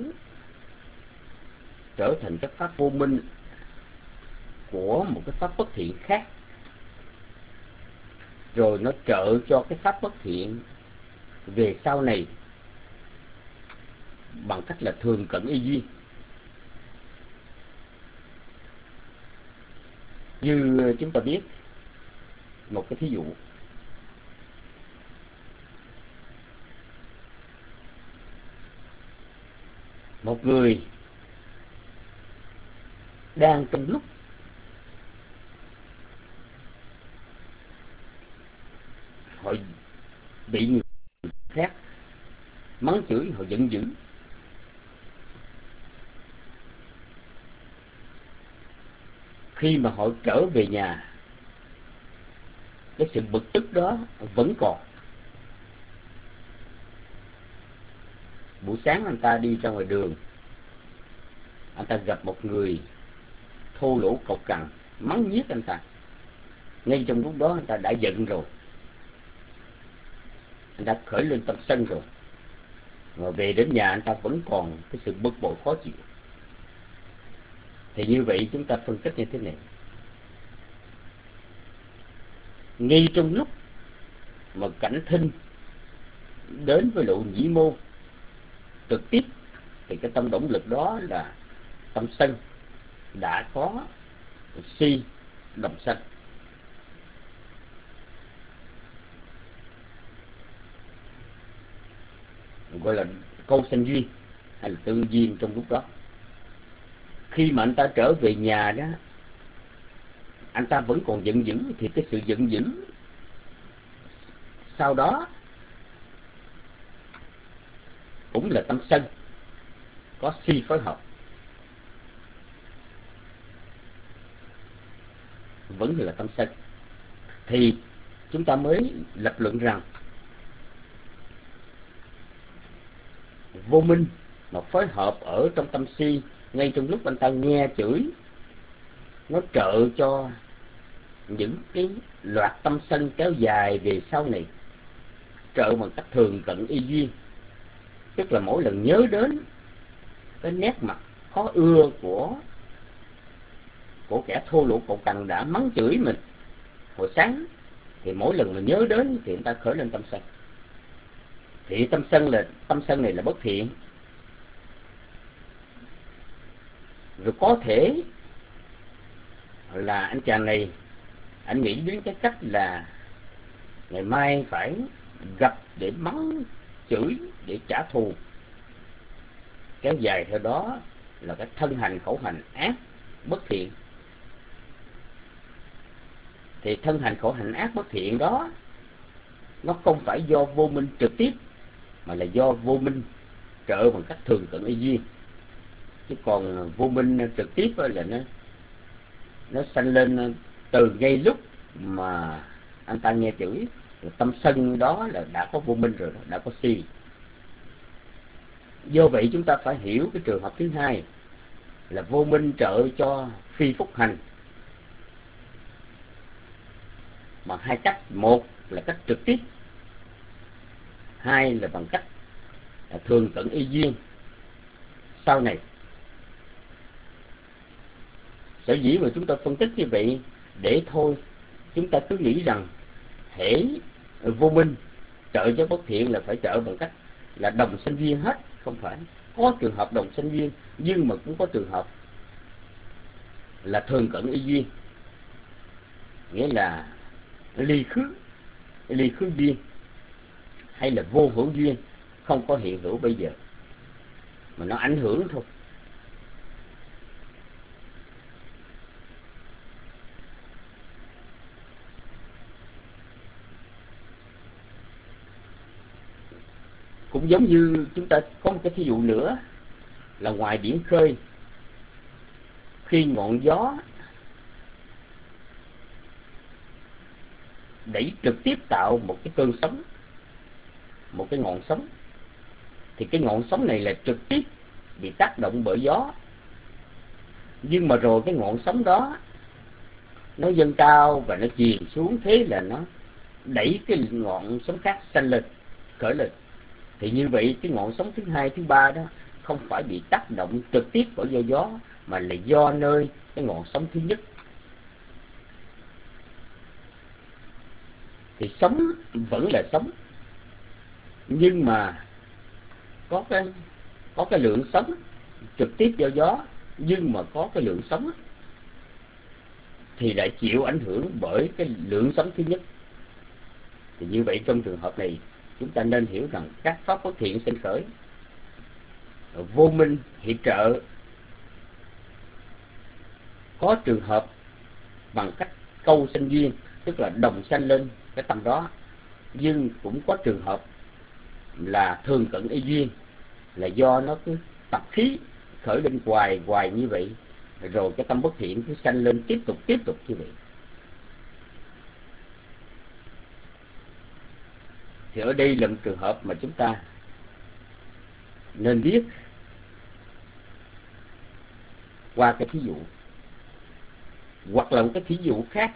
trở thành cái pháp vô minh của một cái pháp bất thiện khác, rồi nó trợ cho cái pháp bất thiện về sau này bằng cách là thường cận y duyên. Như chúng ta biết một cái thí dụ, một người đang trong lúc họ bị người khác mắng chửi, họ giận dữ, khi mà họ trở về nhà, cái sự bực tức đó vẫn còn. Buổi sáng anh ta đi ra ngoài đường, anh ta gặp một người thô lỗ cộc cằn mắng nhiếc anh ta, ngay trong lúc đó anh ta đã giận rồi, anh đã khởi lên tâm sân rồi, mà về đến nhà anh ta vẫn còn cái sự bực bội khó chịu. Thì như vậy chúng ta phân tích như thế này: ngay trong lúc mà cảnh thinh đến với lộ nhĩ mô trực tiếp, thì cái tâm động lực đó là tâm sân đã có si đồng sanh. Gọi là câu sanh duyên hay là tư duyên trong lúc đó. Khi mà anh ta trở về nhà đó, anh ta vẫn còn giận dữ, thì cái sự giận dữ sau đó cũng là tâm sân, có si phối hợp, vẫn là tâm sân. Thì chúng ta mới lập luận rằng vô minh mà phối hợp ở trong tâm si ngay trong lúc anh ta nghe chửi, nó trợ cho những cái loạt tâm sân kéo dài về sau này, trợ bằng cách thường cận y duyên. Tức là mỗi lần nhớ đến cái nét mặt khó ưa của của kẻ thô lỗ cộc cằn đã mắng chửi mình hồi sáng, thì mỗi lần mà nhớ đến thì người ta khởi lên tâm sân. Thì tâm sân là tâm sân này là bất thiện. Rồi có thể là anh chàng này anh nghĩ đến cái cách là ngày mai phải gặp để mắng chửi, để trả thù. Kéo dài theo đó là cái thân hành khẩu hành ác bất thiện. Thì thân hành khẩu hành ác bất thiện đó nó không phải do vô minh trực tiếp, mà là do vô minh trợ bằng cách thường cận y duyên. Chứ còn vô minh trực tiếp là nó nó sanh lên từ ngay lúc mà anh ta nghe chửi. Tâm sân đó là đã có vô minh rồi, đã có si. Do vậy chúng ta phải hiểu cái trường hợp thứ hai là vô minh trợ cho phi phúc hành bằng hai cách. Một là cách trực tiếp, hai là bằng cách là thường cận y duyên. Sau này sở dĩ mà chúng ta phân tích như vậy để thôi chúng ta cứ nghĩ rằng hễ vô minh trợ cho bất thiện là phải trợ bằng cách là đồng sanh duyên hết. Không phải. Có trường hợp đồng sanh duyên, nhưng mà cũng có trường hợp là thường cận y duyên, nghĩa là ly khứ, ly khứ duyên, hay là vô hữu duyên, không có hiện hữu bây giờ mà nó ảnh hưởng thôi. Cũng giống như chúng ta có một cái thí dụ nữa là ngoài biển khơi, khi ngọn gió đẩy trực tiếp tạo một cái cơn sóng, một cái ngọn sóng, thì cái ngọn sóng này là trực tiếp bị tác động bởi gió. Nhưng mà rồi cái ngọn sóng đó nó dâng cao và nó chìm xuống, thế là nó đẩy cái ngọn sóng khác sanh lên, khởi lên. Thì như vậy cái ngọn sóng thứ hai, thứ ba đó không phải bị tác động trực tiếp bởi do gió, mà là do nơi cái ngọn sóng thứ nhất. Thì sóng vẫn là sóng, nhưng mà có cái có cái lượng sóng trực tiếp do gió, nhưng mà có cái lượng sóng thì lại chịu ảnh hưởng bởi cái lượng sóng thứ nhất. Thì như vậy trong trường hợp này chúng ta nên hiểu rằng các pháp bất thiện sinh khởi, vô minh hiệp trợ, có trường hợp bằng cách câu sanh duyên, tức là đồng sanh lên cái tâm đó, nhưng cũng có trường hợp là thường cận y duyên, là do nó cứ tập khí khởi lên hoài hoài như vậy, rồi cái tâm bất thiện cứ sanh lên tiếp tục tiếp tục như vậy. Thì ở đây là một trường hợp mà chúng ta nên biết qua cái thí dụ, hoặc là một cái thí dụ khác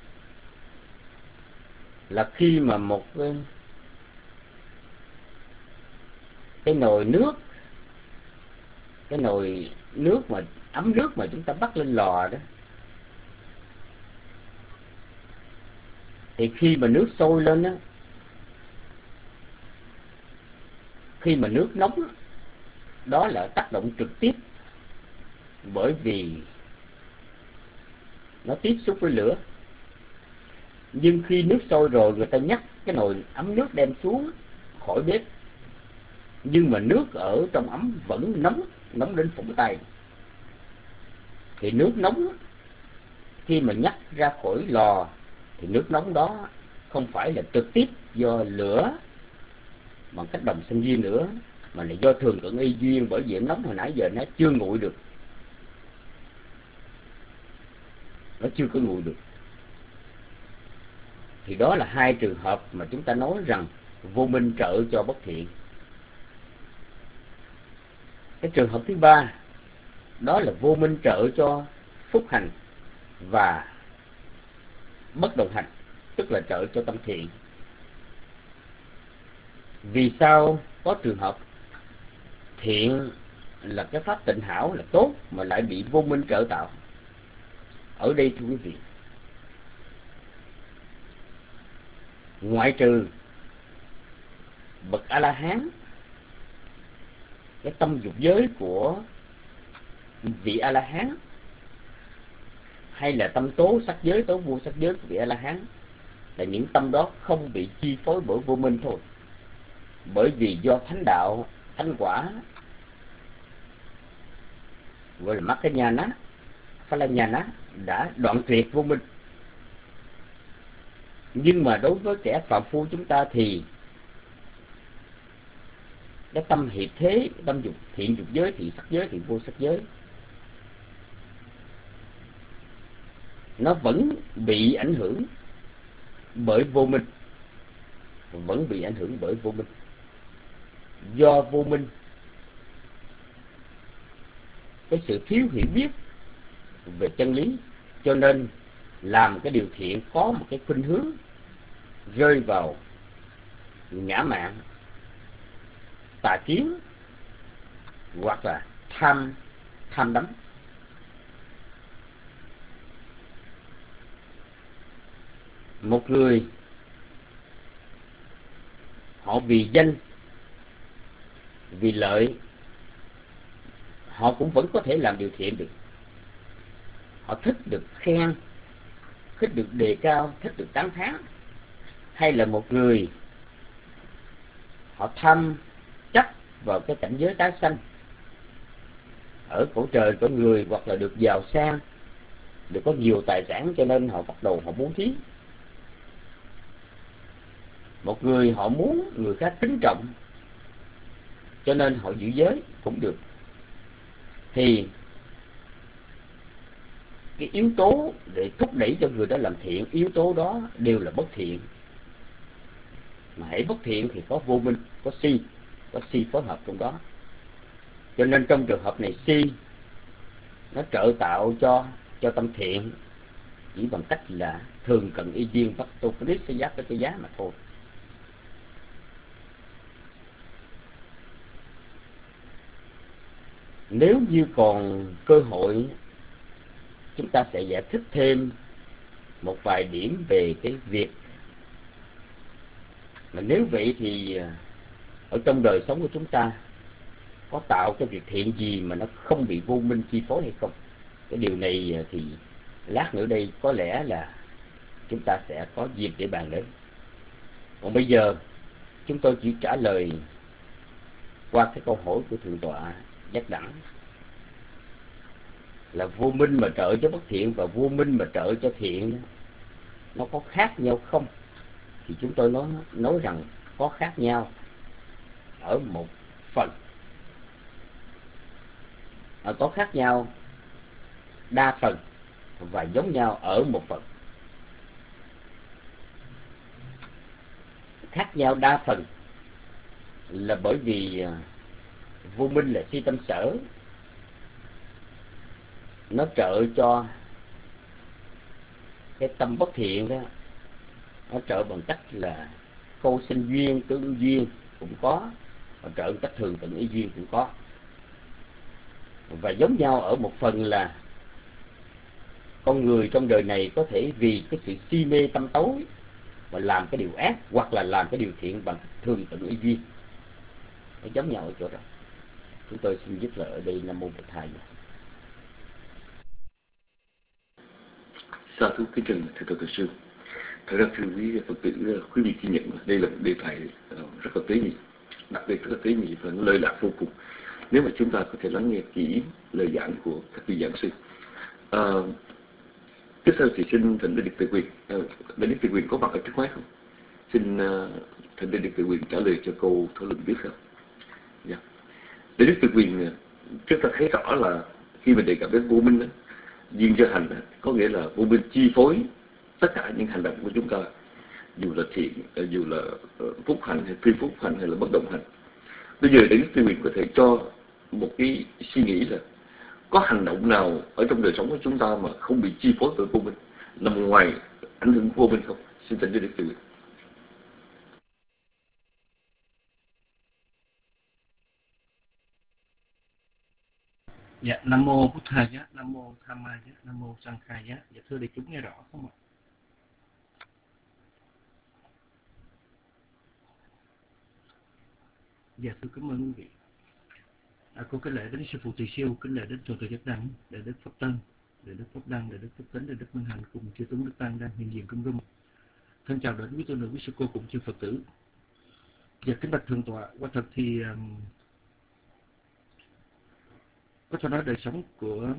là khi mà một cái, cái nồi nước, cái nồi nước mà ấm nước mà chúng ta bắt lên lò đó, thì khi mà nước sôi lên đó, khi mà nước nóng đó là tác động trực tiếp, bởi vì nó tiếp xúc với lửa. Nhưng khi nước sôi rồi, người ta nhắc cái nồi ấm nước đem xuống khỏi bếp, nhưng mà nước ở trong ấm vẫn nóng, nóng đến phủng tay. Thì nước nóng khi mà nhắc ra khỏi lò, thì nước nóng đó không phải là trực tiếp do lửa bằng cách đồng sanh duyên nữa, mà là do thường cận y duyên, bởi vì nóng hồi nãy giờ nó chưa nguội được, nó chưa có nguội được. Thì đó là hai trường hợp mà chúng ta nói rằng vô minh trợ cho bất thiện. Cái trường hợp thứ ba đó là vô minh trợ cho phúc hành và bất đồng hành, tức là trợ cho tâm thiện. Vì sao có trường hợp thiện là cái pháp tịnh hảo là tốt mà lại bị vô minh trợ tạo? Ở đây thưa quý vị, ngoại trừ bậc A-la-hán, cái tâm dục giới của vị A-la-hán, hay là tâm tố sắc giới, tố vô sắc giới của vị A-la-hán, là những tâm đó không bị chi phối bởi vô minh thôi. Bởi vì do thánh đạo, thánh quả, gọi là Mahayana, Phalanyana, đã đoạn tuyệt vô minh. Nhưng mà đối với kẻ phàm phu chúng ta thì cái tâm hiệp thế, tâm dục thiện dục giới, thiện sắc giới, thiện vô sắc giới, nó vẫn bị ảnh hưởng bởi vô minh, vẫn bị ảnh hưởng bởi vô minh. Do vô minh cái sự thiếu hiểu biết về chân lý, cho nên làm cái điều thiện có một cái khuynh hướng rơi vào ngã mạn, tà kiến hoặc là tham tham đắm. Một người họ vì danh, vì lợi, họ cũng vẫn có thể làm điều thiện được. Họ thích được khen, thích được đề cao, thích được tán thán. Hay là một người họ tham chấp vào cái cảnh giới tái sanh, ở cõi trời cõi người, hoặc là được giàu sang, được có nhiều tài sản, cho nên họ bắt đầu họ bố thí. Một người họ muốn người khác kính trọng, cho nên họ giữ giới cũng được. Thì cái yếu tố để thúc đẩy cho người đó làm thiện, yếu tố đó đều là bất thiện. Mà hãy bất thiện thì có vô minh, có si, có si phối hợp trong đó. Cho nên trong trường hợp này si nó trợ tạo cho cho tâm thiện chỉ bằng cách là thường cận y duyên, bắt tu cái sẽ giác cái giá mà thôi. Nếu như còn cơ hội, chúng ta sẽ giải thích thêm một vài điểm về cái việc mà nếu vậy thì ở trong đời sống của chúng ta có tạo cái việc thiện gì mà nó không bị vô minh chi phối hay không. Cái điều này thì lát nữa đây có lẽ là chúng ta sẽ có dịp để bàn đến. Còn bây giờ chúng tôi chỉ trả lời qua cái câu hỏi của thượng tọa Giác Đẳng, là vô minh mà trợ cho bất thiện và vô minh mà trợ cho thiện nó có khác nhau không? Thì chúng tôi nói nói rằng có khác nhau ở một phần, à, có khác nhau đa phần và giống nhau ở một phần. Khác nhau đa phần là bởi vì vô minh là si tâm sở, nó trợ cho cái tâm bất thiện đó, nó trợ bằng cách là câu sinh duyên, tương duyên cũng có, và trợ cách thường tận ý duyên cũng có. Và giống nhau ở một phần là con người trong đời này có thể vì cái sự si mê tâm tối mà làm cái điều ác, hoặc là làm cái điều thiện bằng thường tận ý duyên. Nó giống nhau ở chỗ đó. Chúng tôi xin dứt lời ở đây. Nam mô Bổn Thầy. Sa thú kính trân thưa thưa sư. Thật ra thưa quý Phật tử, quý vị ghi nhận đây là một đề tài rất là tế nhị, đặc biệt rất là tế nhị và lời lạc vô cùng. Nếu mà chúng ta có thể lắng nghe kỹ lời giảng của các vị giảng sư. À, tiếp theo thì xin thỉnh Đại Đức Tự Quyền. À, Đại Đức Tự Quyền có mặt ở trước máy không? Xin uh, thỉnh Đại Đức Tự Quyền trả lời cho câu thảo luận tiếp theo. Yeah. Đại Đức Tự Quyền, chúng ta thấy rõ là khi mình đề cập đến vô minh đó, duyên do hành, có nghĩa là vô minh chi phối tất cả những hành động của chúng ta, dù là thiện, dù là phúc hành hay phi phúc hành hay là bất động hành. Bây giờ Đại Đức Tự Quyền có thể cho một cái suy nghĩ là có hành động nào ở trong đời sống của chúng ta mà không bị chi phối bởi vô minh, nằm ngoài ảnh hưởng của vô minh không? Xin thỉnh Đại Đức Tự Quyền. Dạ, Nam mô Bụt Thầy giá, Nam mô Tham Ma giá, Nam mô Sang Khai giá. Dạ thưa đại chúng nghe rõ không ạ? Dạ thưa cảm ơn quý vị. À, cô cái lễ đến sư phụ Tỳ Siêu, kính lễ đến thượng tọa Giác Đẳng, đại đức Pháp Tân, đại đức Pháp Đăng, đại đức Pháp Tính, đại đức Minh Hạnh cùng chư tướng đức tăng đang hiện diện cung rung. Thân chào đến quý tôn nữ, quý sư cô cùng chư Phật tử. Dạ kính bạch thượng tọa, quả thật thì um, có thể nói đời sống của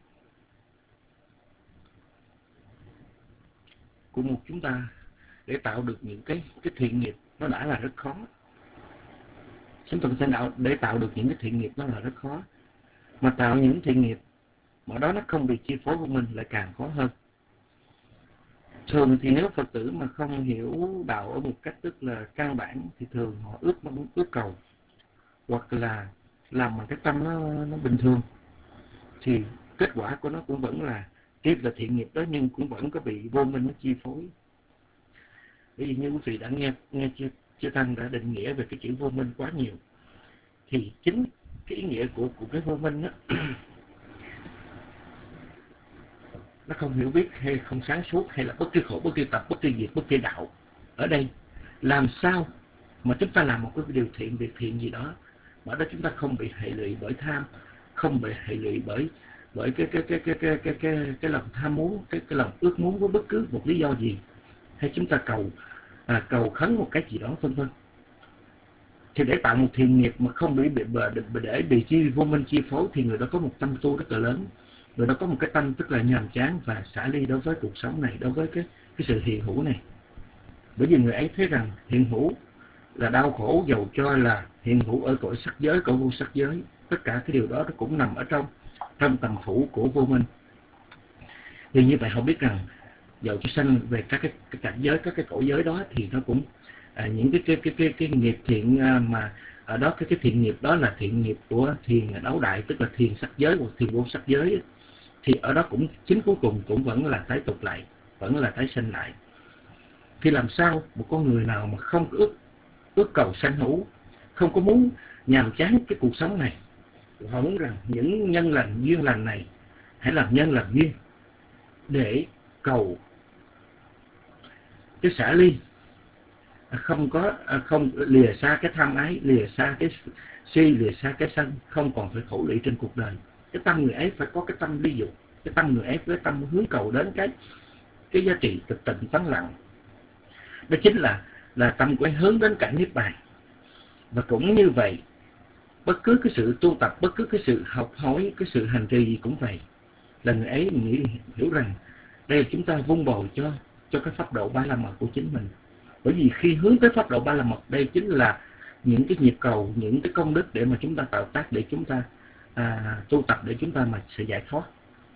của một chúng ta để tạo được những cái cái thiện nghiệp nó đã là rất khó. Chúng ta sẽ đạo để tạo được những cái thiện nghiệp nó là rất khó, mà tạo những thiện nghiệp mà đó nó không bị chi phối của mình lại càng khó hơn. Thường thì nếu Phật tử mà không hiểu đạo ở một cách tức là căn bản thì thường họ ước mong ước cầu hoặc là làm bằng cái tâm nó, nó bình thường. thì kết quả của nó cũng vẫn là tiếp là thiện nghiệp đó, nhưng cũng vẫn có bị vô minh nó chi phối. Bởi vì như quý vị đã nghe nghe chưa chưa Tăng đã định nghĩa về cái chữ vô minh quá nhiều, thì chính cái ý nghĩa của của cái vô minh đó nó không hiểu biết hay không sáng suốt, hay là bất kỳ khổ, bất kỳ tập, bất kỳ diệt, bất kỳ đạo. Ở đây làm sao mà chúng ta làm một cái điều thiện, việc thiện gì đó mà ở đó chúng ta không bị hệ lụy bởi tham, không bị hệ lụy bởi bởi cái cái cái cái cái cái cái, cái lòng tham muốn, cái cái lòng ước muốn của bất cứ một lý do gì, hay chúng ta cầu à, cầu khấn một cái gì đó vân vân. Thì để tạo một thiện nghiệp mà không bị bị để bị chi vô minh chi phối, thì người đó có một tâm tu rất là lớn, người đó có một cái tâm tức là nhàm chán và xả ly đối với cuộc sống này, đối với cái cái sự hiện hữu này. Bởi vì người ấy thấy rằng hiện hữu là đau khổ, dầu cho là hiện hữu ở cõi sắc giới, cõi vô sắc giới, tất cả cái điều đó nó cũng nằm ở trong trong tầm phủ của vô minh. Thì như vậy họ biết rằng dầu cho sanh về các cái, cái cảnh giới, các cái cõi giới đó, thì nó cũng à, những cái cái cái cái cái nghiệp thiện à, mà ở đó cái cái thiện nghiệp đó là thiện nghiệp của thiền đấu đại, tức là thiền sắc giới hoặc thiền vô sắc giới, thì ở đó cũng chính cuối cùng cũng vẫn là tái tục lại, vẫn là tái sinh lại. Thì làm sao một con người nào mà không ước ước cầu sanh hữu, không có muốn nhàm chán cái cuộc sống này, họ muốn rằng những nhân lành duyên lành này hãy làm nhân làm duyên để cầu cái xả ly, không có không lìa xa cái tham ái, lìa xa cái si, lìa xa cái sân, không còn phải khổ lụy trên cuộc đời. Cái tâm người ấy phải có cái tâm ly dục, cái tâm người ấy với tâm hướng cầu đến cái cái giá trị thực tịnh vắng lặng. Đó chính là là tâm của ấy hướng đến cảnh niết bàn. Và cũng như vậy, bất cứ cái sự tu tập, bất cứ cái sự học hỏi, cái sự hành trì gì cũng vậy, là người ấy nghĩ hiểu rằng đây là chúng ta vun bồi cho cho cái pháp độ ba la mật của chính mình. Bởi vì khi hướng tới pháp độ ba la mật, đây chính là những cái nhịp cầu, những cái công đức để mà chúng ta tạo tác, để chúng ta à, tu tập, để chúng ta mà sẽ giải thoát.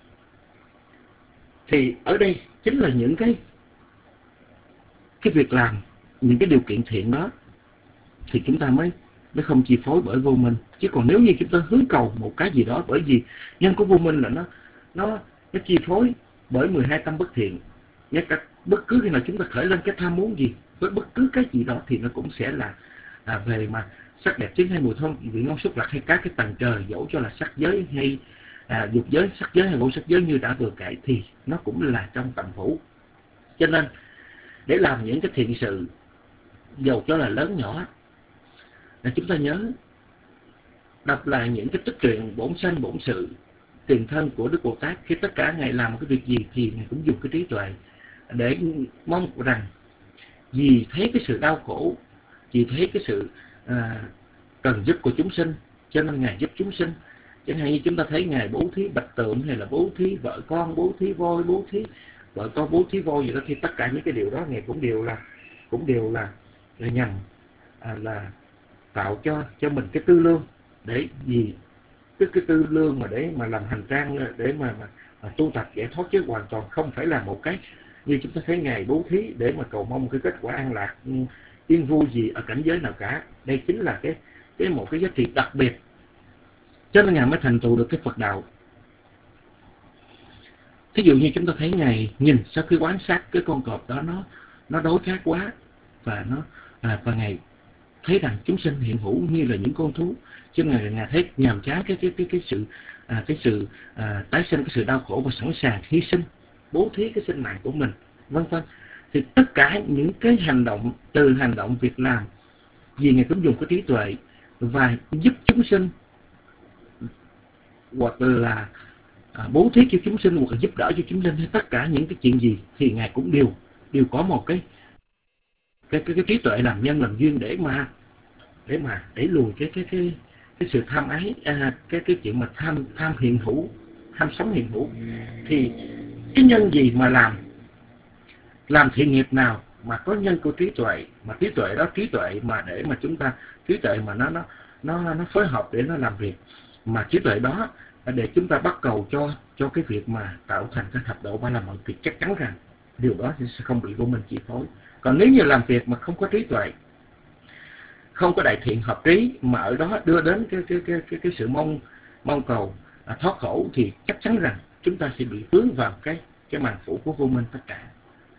Thì ở đây chính là những cái cái việc làm, những cái điều kiện thiện đó, thì chúng ta mới mới không chi phối bởi vô minh. Chứ còn nếu như chúng ta hướng cầu một cái gì đó, bởi vì nhân của vô minh là nó nó nó chi phối bởi mười hai tâm bất thiện. Nhất cả bất cứ khi nào chúng ta khởi lên cái tham muốn gì với bất cứ cái gì đó, thì nó cũng sẽ là à, về mà sắc đẹp tiếng hay mùi thơm vị ngon xúc lạc, hay các cái tầng trời, dẫu cho là sắc giới hay à, dục giới, sắc giới hay vô sắc giới như đã vừa kể, thì nó cũng là trong tầm phủ. Cho nên để làm những cái thiện sự dầu cho là lớn nhỏ, là chúng ta nhớ đọc lại những cái tích truyện bổn sanh bổn sự tiền thân của Đức Bồ Tát. Khi tất cả Ngài làm một cái việc gì thì Ngài cũng dùng cái trí tuệ để mong rằng vì thấy cái sự đau khổ, vì thấy cái sự à, cần giúp của chúng sinh, cho nên Ngài giúp chúng sinh. Chẳng hạn như chúng ta thấy Ngài bố thí bạch tượng, hay là bố thí vợ con, bố thí voi, bố thí vợ con, bố thí voi gì đó, thì tất cả những cái điều đó Ngài cũng đều là cũng đều là, là nhằm à, là tạo cho cho mình cái tư lương, để gì cái cái tư lương mà để mà làm hành trang, để mà, mà, mà tu tập giải thoát, chứ hoàn toàn không phải là một cái như chúng ta thấy Ngài bố thí để mà cầu mong một cái kết quả an lạc yên vui gì ở cảnh giới nào cả. Đây chính là cái cái một cái giá trị đặc biệt, cho nên Ngài mới thành tựu được cái Phật đạo. Thí dụ như chúng ta thấy Ngài nhìn sau khi quan sát cái con cọp đó nó nó đối khác quá, và nó à, và Ngài thấy rằng chúng sinh hiện hữu như là những con thú, chứ Ngài Ngài thấy nhàm chán cái cái cái cái sự à, cái sự à, tái sinh, cái sự đau khổ, và sẵn sàng hy sinh, bố thí cái sinh mạng của mình, vân vân. Thì tất cả những cái hành động, từ hành động việc làm, vì Ngài cũng dùng cái trí tuệ và giúp chúng sinh, hoặc là à, bố thí cho chúng sinh, hoặc là giúp đỡ cho chúng sinh, hay tất cả những cái chuyện gì thì Ngài cũng đều đều có một cái cái cái, cái trí tuệ làm nhân làm duyên để mà để mà đẩy lùi cái cái cái cái sự tham ái, à, cái cái chuyện mà tham tham hiện hữu, tham sống hiện hữu. Thì cái nhân gì mà làm làm thiện nghiệp nào mà có nhân của trí tuệ, mà trí tuệ đó trí tuệ mà để mà chúng ta trí tuệ mà nó nó nó nó phối hợp để nó làm việc, mà trí tuệ đó để chúng ta bắt cầu cho cho cái việc mà tạo thành cái thập độ ba la mật, thì chắc chắn rằng điều đó sẽ không bị vô minh chi phối. Còn nếu như làm việc mà không có trí tuệ, không có đại thiện hợp trí, mà ở đó đưa đến cái cái cái cái, cái sự mong mong cầu à, thoát khổ thì chắc chắn rằng chúng ta sẽ bị vướng vào cái cái màn phủ của vô minh tất cả.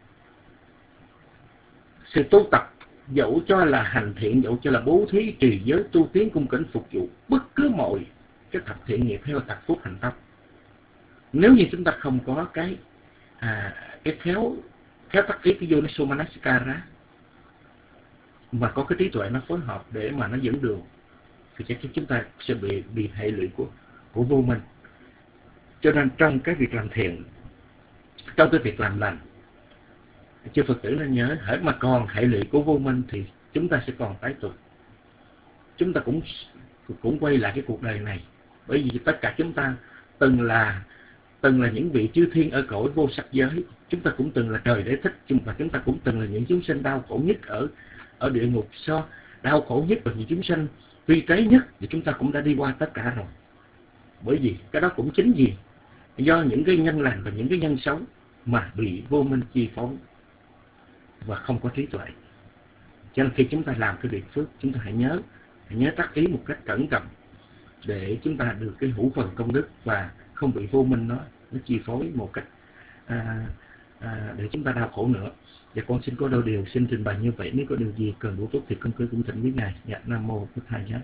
Sự tu tập dẫu cho là hành thiện, dẫu cho là bố thí, trì giới, tu tiến, cung kính, phục vụ, bất cứ mọi cái thập thiện nghiệp hay là thập phúc hành tâm, nếu như chúng ta không có cái à, cái khéo khéo tác ý cái Yonisо Manasikara mà có cái trí tuệ nó phối hợp để mà nó dẫn đường, thì chắc chắn chúng ta sẽ bị bị hệ lụy của của vô minh. Cho nên trong cái việc làm thiện, trong cái việc làm lành, chư Phật tử nên nhớ, hễ mà còn hệ lụy của vô minh thì chúng ta sẽ còn tái tục. Chúng ta cũng cũng quay lại cái cuộc đời này, bởi vì tất cả chúng ta từng là từng là những vị chư thiên ở cõi vô sắc giới, chúng ta cũng từng là trời đế thích, và chúng ta cũng từng là những chúng sinh đau khổ nhất ở ở địa ngục, so đau khổ nhất và những chúng sinh vi tế nhất, thì chúng ta cũng đã đi qua tất cả rồi. Bởi vì cái đó cũng chính vì do những cái nhân lành và những cái nhân xấu mà bị vô minh chi phối và không có trí tuệ. Cho nên khi chúng ta làm cái việc phước, chúng ta hãy nhớ hãy nhớ tác ý một cách cẩn trọng để chúng ta được cái hữu phần công đức và không bị vô minh nó nó chi phối một cách à, à, để chúng ta đau khổ nữa. Và con xin có đôi điều xin trình bày như vậy. Nếu có điều gì cần bổ túc thì con cứ cũng thỉnh với ngài. Dạ, Nam mô Phật Thầy Giá.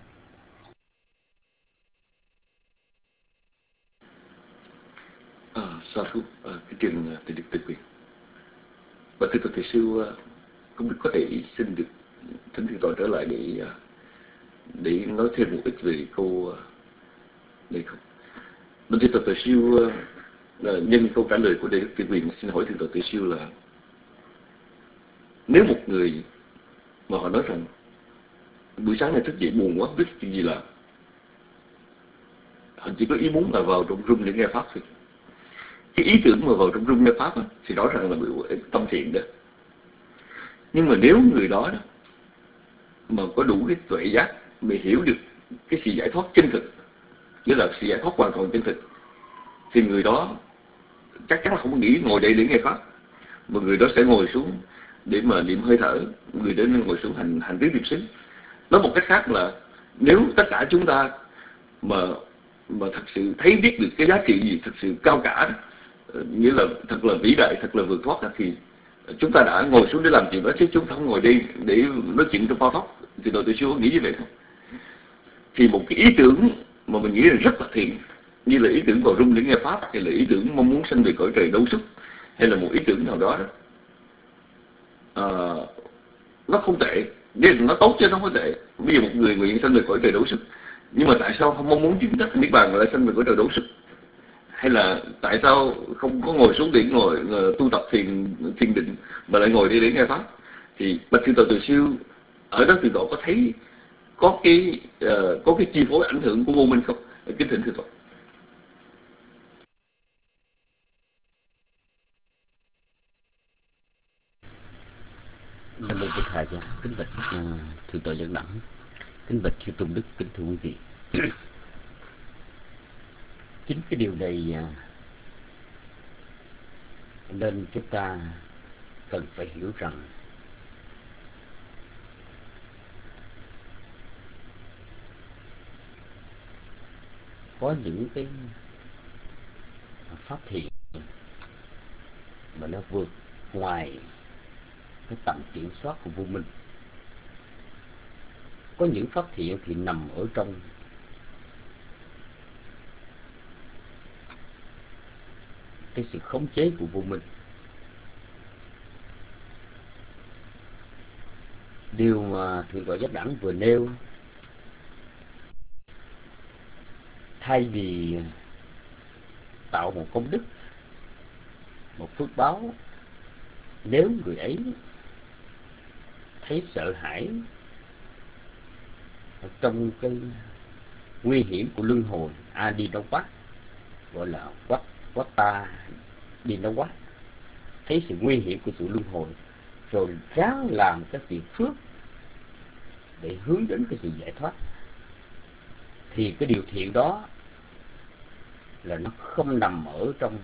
À, sa thú à, cái trường thì được tự quyền. Và thưa thầy sư cũng có thể xin được thỉnh thượng tọa trở lại để để nói thêm một ít về câu này không? Bên thưa thầy sư nhân câu trả lời của Đại đức Tự Quyền xin hỏi thượng tọa Tự Siêu là nếu một người mà họ nói rằng buổi sáng này thức dậy buồn quá, biết chuyện gì là họ chỉ có ý muốn là vào trong room để nghe pháp thôi. Cái ý tưởng mà vào trong room nghe pháp á, thì rõ ràng là bị tâm thiện đó. Nhưng mà nếu người đó, đó mà có đủ cái tuệ giác, mà hiểu được cái sự giải thoát chân thực, nghĩa là sự giải thoát hoàn toàn chân thực, thì người đó chắc chắn là không nghĩ ngồi đây để nghe pháp, mà người đó sẽ ngồi xuống để mà niệm hơi thở, người đó nên ngồi xuống hành hành tứ niệm xứ. Nói một cách khác là nếu tất cả chúng ta mà mà thật sự thấy biết được cái giá trị gì thật sự cao cả đó, nghĩa là thật là vĩ đại, thật là vượt thoát đó, thì chúng ta đã ngồi xuống để làm chuyện đó, chứ chúng ta không ngồi đi để nói chuyện trong bao tóc. Thì đội tôi chưa nghĩ như vậy không? Thì một cái ý tưởng mà mình nghĩ là rất là thiện, như là ý tưởng vào rung để nghe pháp, hay là ý tưởng mong muốn sanh về cõi trời đấu sức, hay là một ý tưởng nào đó, đó à, nó không tệ, nên nó tốt chứ nó không tệ. Bây giờ một người nguyện sanh về cõi trời đấu sức, nhưng mà tại sao không mong muốn chứng đắc niết bàn mà lại sanh về cõi trời đấu sức? Hay là tại sao không có ngồi xuống để ngồi uh, tu tập thiền thiền định mà lại ngồi đi để nghe pháp? Thì bạch thượng tọa Từ Siêu ở đó thượng tọa có thấy có cái uh, có cái chi phối ảnh hưởng của vô minh không? Kính thỉnh thượng tọa. Nam mô Bổn Thầy Giá. Kính bạch uh, thượng tọa Dẫn Đẳng, kính bạch chư tôn đức, kính thưa quý vị. Chính cái điều này nên chúng ta cần phải hiểu rằng có những cái pháp thiện mà nó vượt ngoài cái tầm kiểm soát của vô minh. Có những pháp thiện thì nằm ở trong cái sự khống chế của vô minh. Điều mà thượng tọa Giác Đẳng vừa nêu, thay vì tạo một công đức, một phước báo, nếu người ấy thấy sợ hãi trong cái nguy hiểm của luân hồi a đi đâu quá, gọi là quát quát ta đi đâu quá, thấy sự nguy hiểm của sự luân hồi, rồi ráng làm cái việc phước để hướng đến cái sự giải thoát, thì cái điều thiện đó là nó không nằm ở trong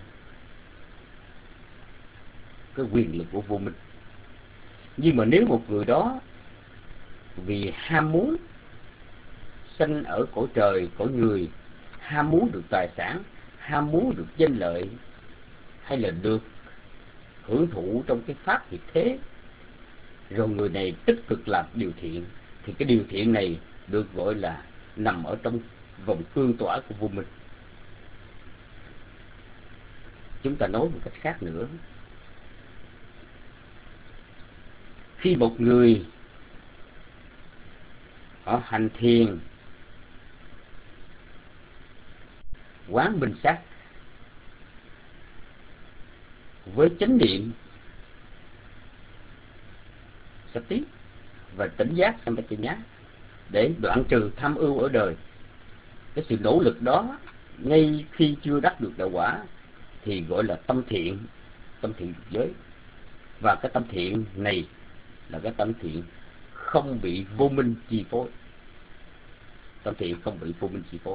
cái quyền lực của vô minh. Nhưng mà nếu một người đó vì ham muốn sanh ở cõi trời, cõi người, ham muốn được tài sản, ham muốn được danh lợi, hay là được hưởng thụ trong cái pháp hiện thế, rồi người này tích cực làm điều thiện, thì cái điều thiện này được gọi là nằm ở trong vòng cương tỏa của vô minh. Chúng ta nói một cách khác nữa, khi một người họ hành thiền quán minh sát với chánh niệm sati và tỉnh giác sampajanya để đoạn trừ tham ưu ở đời, cái sự nỗ lực đó ngay khi chưa đắc được đạo quả thì gọi là tâm thiện, tâm thiện giới. Và cái tâm thiện này là cái tâm thiện không bị vô minh chi phối. Tâm thiện không bị vô minh chi phối.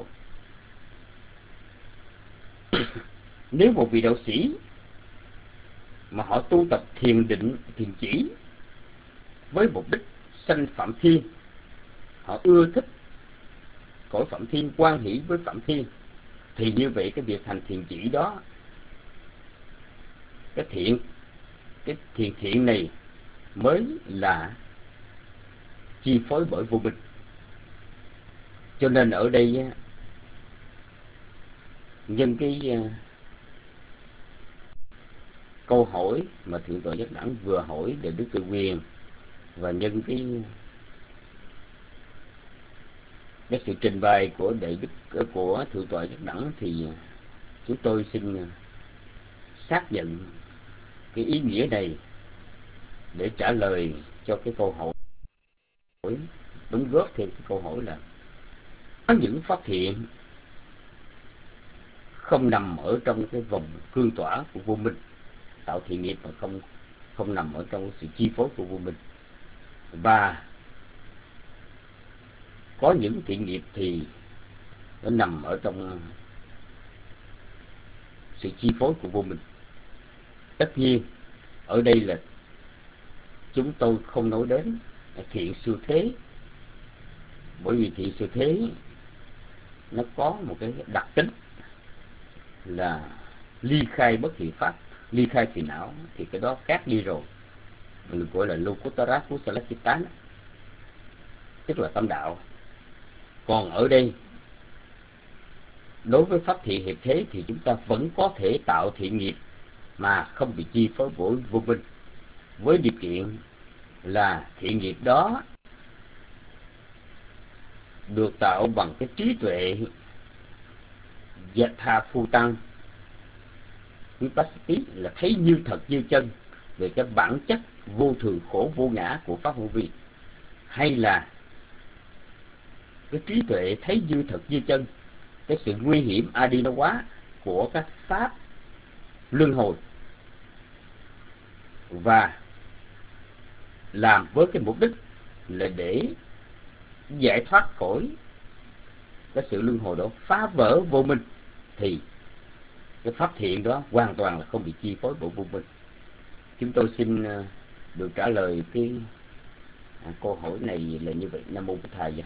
Nếu một vị đạo sĩ mà họ tu tập thiền định, thiền chỉ với mục đích sanh phạm thiên, họ ưa thích cõi phạm thiên, quan hỷ với phạm thiên, thì như vậy cái việc hành thiền chỉ đó, cái thiện, cái thiền thiện này mới là chi phối bởi vô minh. Cho nên ở đây nhân cái uh, câu hỏi mà Thượng tọa Giác Đẳng vừa hỏi Đại Đức Từ Quyền, và nhân cái cái sự trình bày của Đại Đức của Thượng tọa Giác Đẳng, thì chúng tôi xin xác nhận cái ý nghĩa này để trả lời cho cái câu hỏi, đóng góp thêm cái câu hỏi là có những pháp thiện không nằm ở trong cái vòng cương tỏa của vô minh, tạo thiện nghiệp mà không không nằm ở trong sự chi phối của vô minh, và có những thiện nghiệp thì nó nằm ở trong sự chi phối của vô minh. Tất nhiên ở đây là chúng tôi không nói đến thiện siêu thế, bởi vì thiện siêu thế nó có một cái đặc tính là ly khai bất thiện pháp, ly khai phiền não, thì cái đó khác đi rồi, mình gọi là Lokuttara Kusala-citta, tức là tâm đạo. Còn ở đây, đối với pháp thiện hiệp thế thì chúng ta vẫn có thể tạo thiện nghiệp mà không bị chi phối bởi vô minh, với điều kiện là thiện nghiệp đó được tạo bằng cái trí tuệ Yatha Phu Tăng Vipassati, là thấy như thật như chân về cái bản chất vô thường khổ vô ngã của pháp vô vi, hay là cái trí tuệ thấy như thật như chân cái sự nguy hiểm adina quá của các pháp luân hồi, và làm với cái mục đích là để giải thoát khỏi cái sự luân hồi đó, phá vỡ vô minh, thì cái pháp thiện đó hoàn toàn là không bị chi phối bởi vô minh. Chúng tôi xin được trả lời cái à, câu hỏi này là như vậy. Nam mô Bổn Thầy.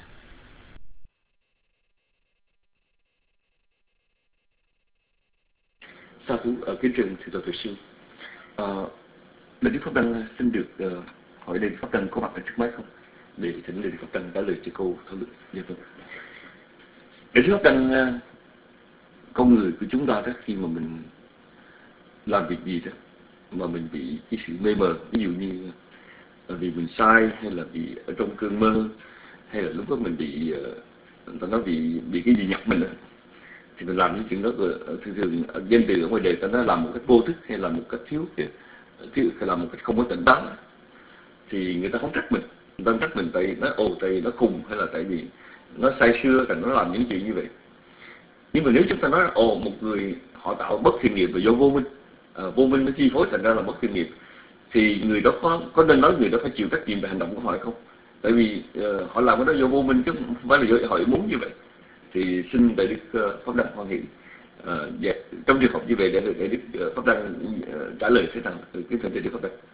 Sa thú ở cái trường Thượng tọa Tuệ Sư. Đại Đức Pháp Đăng xin được uh, hỏi Đại Đức Pháp Đăng có mặt ở trước máy không, để thỉnh Đại Đức Pháp Đăng trả lời cho câu thảo luận. Dạ vâng. Đại Đức Pháp Đăng, uh, con người của chúng ta đó, khi mà mình làm việc gì đó mà mình bị cái sự mê mờ, ví dụ như uh, vì mình sai, hay là vì ở trong cơn mơ, hay là lúc đó mình bị uh, người ta nói bị bị cái gì nhập mình đó, thì mình làm những chuyện đó rồi thường thường danh từ ở ngoài đời ta nói làm một cách vô thức, hay là một cách thiếu thiếu hay làm một cách không có tỉnh táo, thì người ta không trách mình, người ta không trách mình tại nó ồ tại nó khùng, hay là tại vì nó say sưa, thành nó làm những chuyện như vậy. Nhưng mà nếu chúng ta nói ồ một người họ tạo bất thiện nghiệp là do vô minh, à, vô minh nó chi phối thành ra là bất thiện nghiệp, thì người đó có có nên nói người đó phải chịu trách nhiệm về hành động của họ hay không? Tại vì uh, họ làm cái đó do vô minh chứ không phải là do họ muốn như vậy. Thì xin Đại Đức uh, Pháp Đăng hoan hỷ uh, dạ, trong trường hợp như vậy để được Đại Đức uh, Pháp Đăng uh, trả lời thế nào, từ cái phần Đại Đức Pháp Đăng.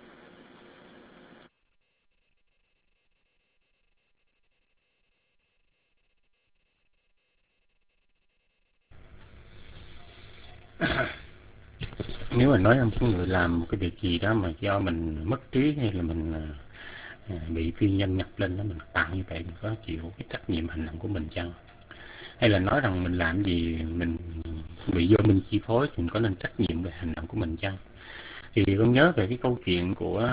nếu mà nói một người làm một cái việc gì đó mà do mình mất trí hay là mình à, bị phi nhân nhập lên đó, mình tạo như vậy, mình có chịu cái trách nhiệm hành động của mình chăng? Hay là nói rằng mình làm gì mình bị vô minh chi phối thì mình có nên trách nhiệm về hành động của mình chăng? Thì con nhớ về cái câu chuyện của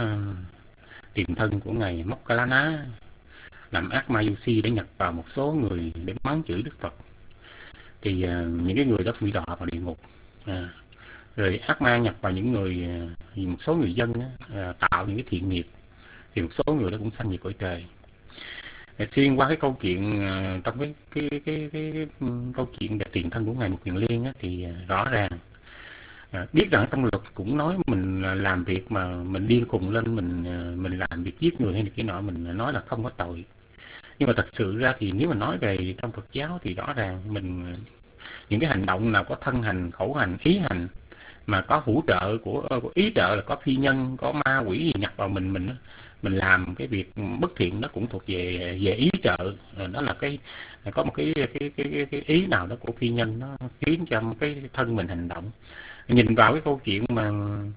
tiền thân của ngài Moggallana làm ác ma du si để nhập vào một số người để mắng chửi Đức Phật. Thì uh, những cái người đó bị đọa vào địa ngục. À, rồi ác ma nhập vào những người, uh, một số người dân uh, tạo những cái thiện nghiệp, thì một số người đó cũng sanh về cõi trời. Xuyên qua cái câu chuyện uh, trong cái cái cái, cái, cái, cái câu chuyện về tiền thân của ngài Mục Kiền Liên á, thì uh, rõ ràng uh, biết rằng trong luật cũng nói mình uh, làm việc mà mình điên khùng lên, mình uh, mình làm việc giết người hay là cái nọ, mình nói là không có tội. Nhưng mà thật sự ra thì nếu mà nói về trong Phật giáo thì rõ ràng mình những cái hành động nào có thân hành, khẩu hành, ý hành mà có hỗ trợ của, của ý trợ là có phi nhân, có ma quỷ gì nhập vào mình, mình mình làm cái việc bất thiện đó cũng thuộc về về ý trợ. Đó là cái có một cái cái cái cái, cái ý nào đó của phi nhân nó khiến cho cái thân mình hành động. Nhìn vào cái câu chuyện mà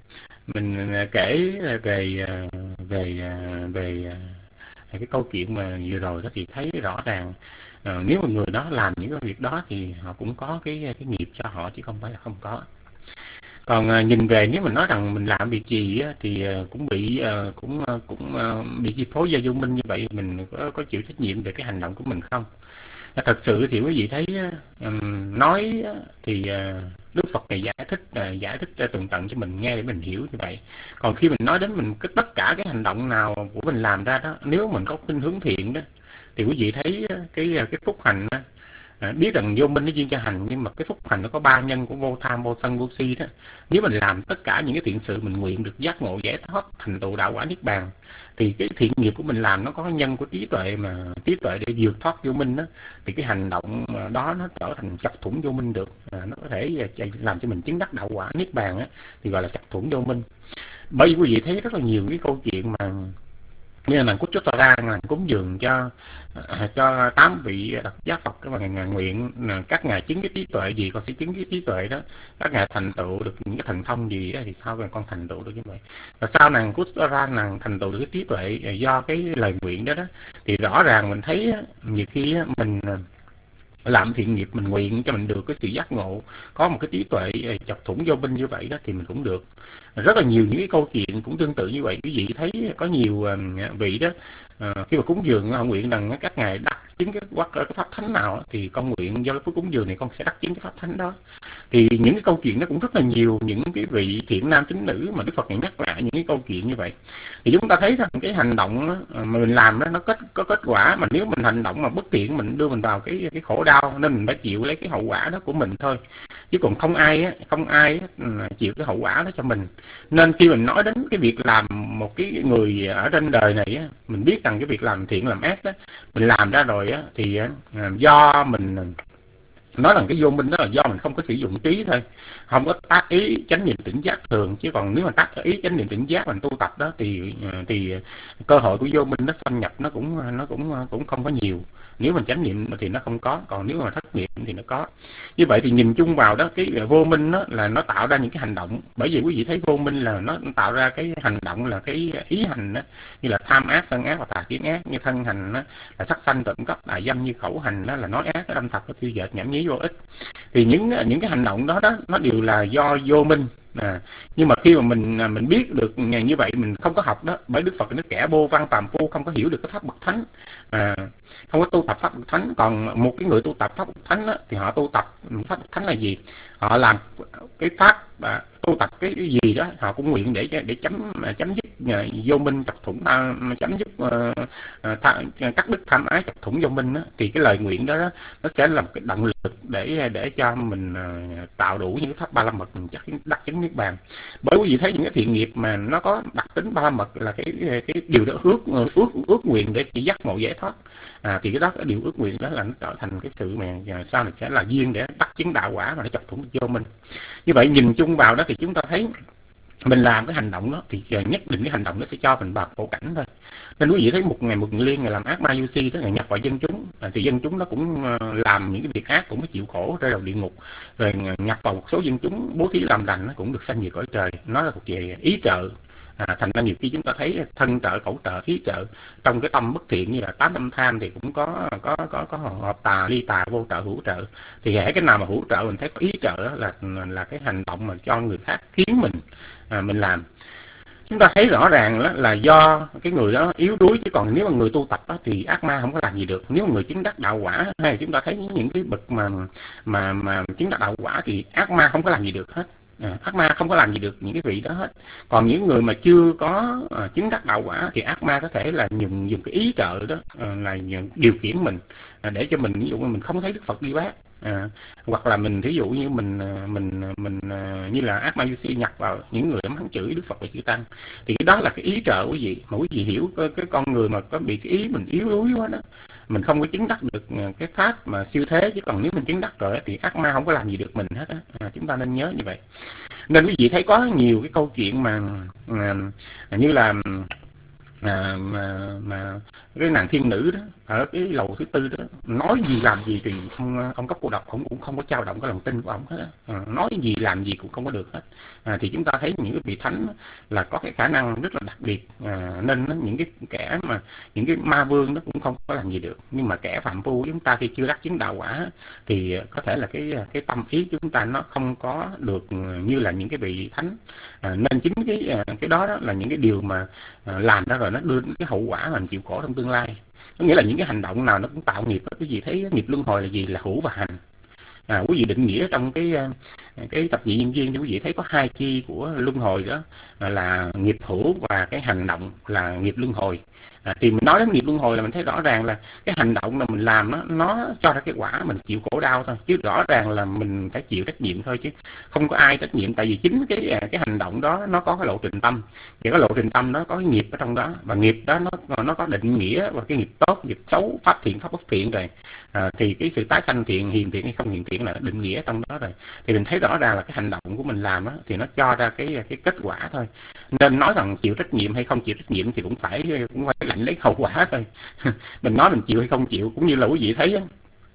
mình kể về về về cái câu chuyện mà vừa rồi đó thì thấy rõ ràng à, nếu mà người đó làm những cái việc đó thì họ cũng có cái cái nghiệp cho họ chứ không phải là không có. Còn à, nhìn về nếu mình nói rằng mình làm việc gì á, thì à, cũng bị à, cũng à, cũng à, bị chi phối do vô minh như vậy, mình có có chịu trách nhiệm về cái hành động của mình không? À, thật sự thì quý vị thấy um, nói thì uh, Đức Phật này giải thích uh, giải thích uh, tường tận cho mình nghe để mình hiểu như vậy. Còn khi mình nói đến mình tất cả cái hành động nào của mình làm ra đó, nếu mình có khuynh hướng thiện đó, thì quý vị thấy cái cái phúc hành đó, à, biết rằng vô minh nó duyên cho hành, nhưng mà cái phúc hành nó có ba nhân của vô tham, vô sân, vô si đó. Nếu mình làm tất cả những cái thiện sự, mình nguyện được giác ngộ giải thoát, thành tựu đạo quả niết bàn, thì cái thiện nghiệp của mình làm nó có nhân của trí tuệ, mà trí tuệ để vượt thoát vô minh đó, thì cái hành động đó nó trở thành chọc thủng vô minh được, à, nó có thể làm cho mình chứng đắc đạo quả niết bàn á, thì gọi là chọc thủng vô minh. Bởi vì quý vị thấy rất là nhiều cái câu chuyện mà như là nàng Cút Chốt Tòa Ra, nàng cúng dường cho cho tám vị Độc Giác Phật, các ngài nguyện các ngài chứng cái trí tuệ gì, con sẽ chứng cái trí tuệ đó, các ngài thành tựu được những cái thần thông gì đó, thì sao mà con thành tựu được như vậy? Và sao nàng Cút Chốt Tòa Ra nàng thành tựu được cái trí tuệ do cái lời nguyện đó đó, thì rõ ràng mình thấy nhiều khi mình làm thiện nghiệp, mình nguyện cho mình được cái sự giác ngộ, có một cái trí tuệ chọc thủng vô minh như vậy đó, thì mình cũng được. Rất là nhiều những cái câu chuyện cũng tương tự như vậy. Quý vị thấy có nhiều vị đó à, khi mà cúng dường họ nguyện rằng các ngài đắc chứng cái, cái pháp thánh nào, thì con nguyện do cái cúng dường này con sẽ đắc chứng cái pháp thánh đó. Thì những cái câu chuyện nó cũng rất là nhiều, những cái vị thiện nam tín nữ mà Đức Phật nhắc lại những cái câu chuyện như vậy. Thì chúng ta thấy rằng cái hành động đó, mà mình làm đó nó kết có kết quả, mà nếu mình hành động mà bất thiện, mình đưa mình vào cái cái khổ đau, nên mình phải chịu lấy cái hậu quả đó của mình thôi, chứ còn không ai á, không ai á, chịu cái hậu quả đó cho mình. Nên khi mình nói đến cái việc làm một cái người ở trên đời này á, mình biết rằng cái việc làm thiện làm ác đó mình làm ra rồi á, thì á, do mình nói rằng cái vô minh đó là do mình không có sử dụng trí thôi, không có tác ý chánh niệm tỉnh giác thường. Chứ còn nếu mà tác ý chánh niệm tỉnh giác mình tu tập đó, thì thì cơ hội của vô minh nó xâm nhập nó cũng nó cũng cũng không có nhiều. Nếu mình chánh niệm thì nó không có, còn nếu mà thất niệm thì nó có. Như vậy thì nhìn chung vào đó, cái vô minh đó là nó tạo ra những cái hành động. Bởi vì quý vị thấy vô minh là nó tạo ra cái hành động là cái ý hành đó, như là tham ác, sân ác và tà kiến ác. Như thân hành đó là sắc sanh trộm cắp đại dâm, như khẩu hành đó là nói ác, đâm thọc, tiêu dệt, nhảm nhí vô ích. Thì những những cái hành động đó đó nó đều là do vô minh. À, nhưng mà khi mà mình mình biết được như vậy, mình không có học đó, bởi Đức Phật nó kẻ vô văn phàm phu, không có hiểu được cái pháp bậc thánh, à, không có tu tập pháp bậc thánh. Còn một cái người tu tập pháp bậc thánh đó, thì họ tu tập pháp bậc thánh là gì? Họ làm cái pháp à, tu tập cái gì đó họ cũng nguyện để để chấm chấm dứt uh, vô minh, chọc thủng uh, chấm dứt uh, uh, cắt đứt tham ái, chọc thủng vô minh đó. Thì cái lời nguyện đó, đó nó sẽ là một cái động lực để để cho mình uh, tạo đủ những cái pháp ba la mật, mình chắc đắc chứng niết bàn. Bởi vì thấy những cái thiện nghiệp mà nó có đặc tính ba la mật là cái cái điều đó ước ước ước nguyện để chỉ giác ngộ giải thoát. À, thì cái đó cái điều ước nguyện đó là nó trở thành cái sự mà sau này sẽ là duyên để đắc chứng đạo quả mà nó chọc thủng vô minh. Như vậy nhìn chung vào đó thì chúng ta thấy mình làm cái hành động đó thì nhất định cái hành động nó sẽ cho mình vào khổ cảnh thôi. Nên quý vị thấy một ngày một liên ngày làm ác ma du si, tức là nhập vào dân chúng, thì dân chúng nó cũng làm những cái việc ác, cũng có chịu khổ rơi vào địa ngục, rồi nhập vào một số dân chúng bố thí làm lành nó cũng được sanh về cõi trời. Nó là thuộc về ý trợ. À, thành ra nhiều khi chúng ta thấy thân trợ, khẩu trợ, khí trợ trong cái tâm bất thiện như là tám tâm tham thì cũng có có có có hợp tà, ly tà, vô trợ, hữu trợ. Thì hễ cái nào mà hữu trợ mình thấy có ý trợ đó là là cái hành động mà cho người khác khiến mình à, mình làm. Chúng ta thấy rõ ràng đó là do cái người đó yếu đuối, chứ còn nếu mà người tu tập đó, thì ác ma không có làm gì được. Nếu mà người chứng đắc đạo quả, hay chúng ta thấy những cái bậc mà mà mà chứng đắc đạo quả thì ác ma không có làm gì được hết. À, ác ma không có làm gì được những cái vị đó hết. Còn những người mà chưa có à, chứng đắc đạo quả thì ác ma có thể là dùng dùng cái ý trợ đó à, là điều khiển mình à, để cho mình, ví dụ như mình không thấy Đức Phật đi bát. À, hoặc là mình thí dụ như mình mình mình như là ác ma du si nhập vào những người mắng chửi Đức Phật và chư tăng, thì cái đó là cái ý trợ quý vị. Mà quý vị hiểu cái, cái con người mà có bị cái ý mình yếu đuối quá đó, mình không có chứng đắc được cái pháp mà siêu thế, chứ còn nếu mình chứng đắc rồi thì ác ma không có làm gì được mình hết á. À, chúng ta nên nhớ như vậy. Nên quý vị thấy có nhiều cái câu chuyện mà à, như là à, mà, mà cái nàng thiên nữ đó ở cái lầu thứ tư đó, nói gì làm gì thì ông, ông cấp cô độc ông cũng không có trao động cái lòng tin của ông hết. À, nói gì làm gì cũng không có được hết. À, thì chúng ta thấy những cái vị thánh là có cái khả năng rất là đặc biệt. À, nên những cái kẻ mà những cái ma vương nó cũng không có làm gì được. Nhưng mà kẻ phạm phu chúng ta khi chưa đắc chứng đạo quả thì có thể là cái cái tâm ý chúng ta nó không có được như là những cái vị thánh. À, nên chính cái cái đó, đó là những cái điều mà à, làm ra rồi nó đưa đến cái hậu quả mà mình chịu khổ trong tương lai. Có nghĩa là những cái hành động nào nó cũng tạo nghiệp. Quý vị thấy nghiệp luân hồi là gì? Là hữu và hành. À, quý vị định nghĩa trong cái cái tập nhị nhân duyên thì quý vị thấy có hai chi của luân hồi đó là nghiệp hữu và cái hành động là nghiệp luân hồi. À, thì mình nói đến nghiệp luân hồi là mình thấy rõ ràng là cái hành động mà mình làm nó nó cho ra cái quả mình chịu khổ đau thôi, chứ rõ ràng là mình phải chịu trách nhiệm thôi, chứ không có ai trách nhiệm. Tại vì chính cái cái hành động đó nó có cái lộ trình tâm, thì cái lộ trình tâm đó có cái nghiệp ở trong đó, và nghiệp đó nó nó có định nghĩa và cái nghiệp tốt, nghiệp xấu, pháp thiện, pháp bất thiện rồi. À, thì cái sự tái sanh thiện, hiền thiện hay không hiền thiện là định nghĩa trong đó rồi. Thì mình thấy rõ ràng là cái hành động của mình làm đó, thì nó cho ra cái cái kết quả thôi. Nên nói rằng chịu trách nhiệm hay không chịu trách nhiệm thì cũng phải cũng phải lãnh lấy hậu quả thôi. Mình nói mình chịu hay không chịu, cũng như là quý vị thấy đó,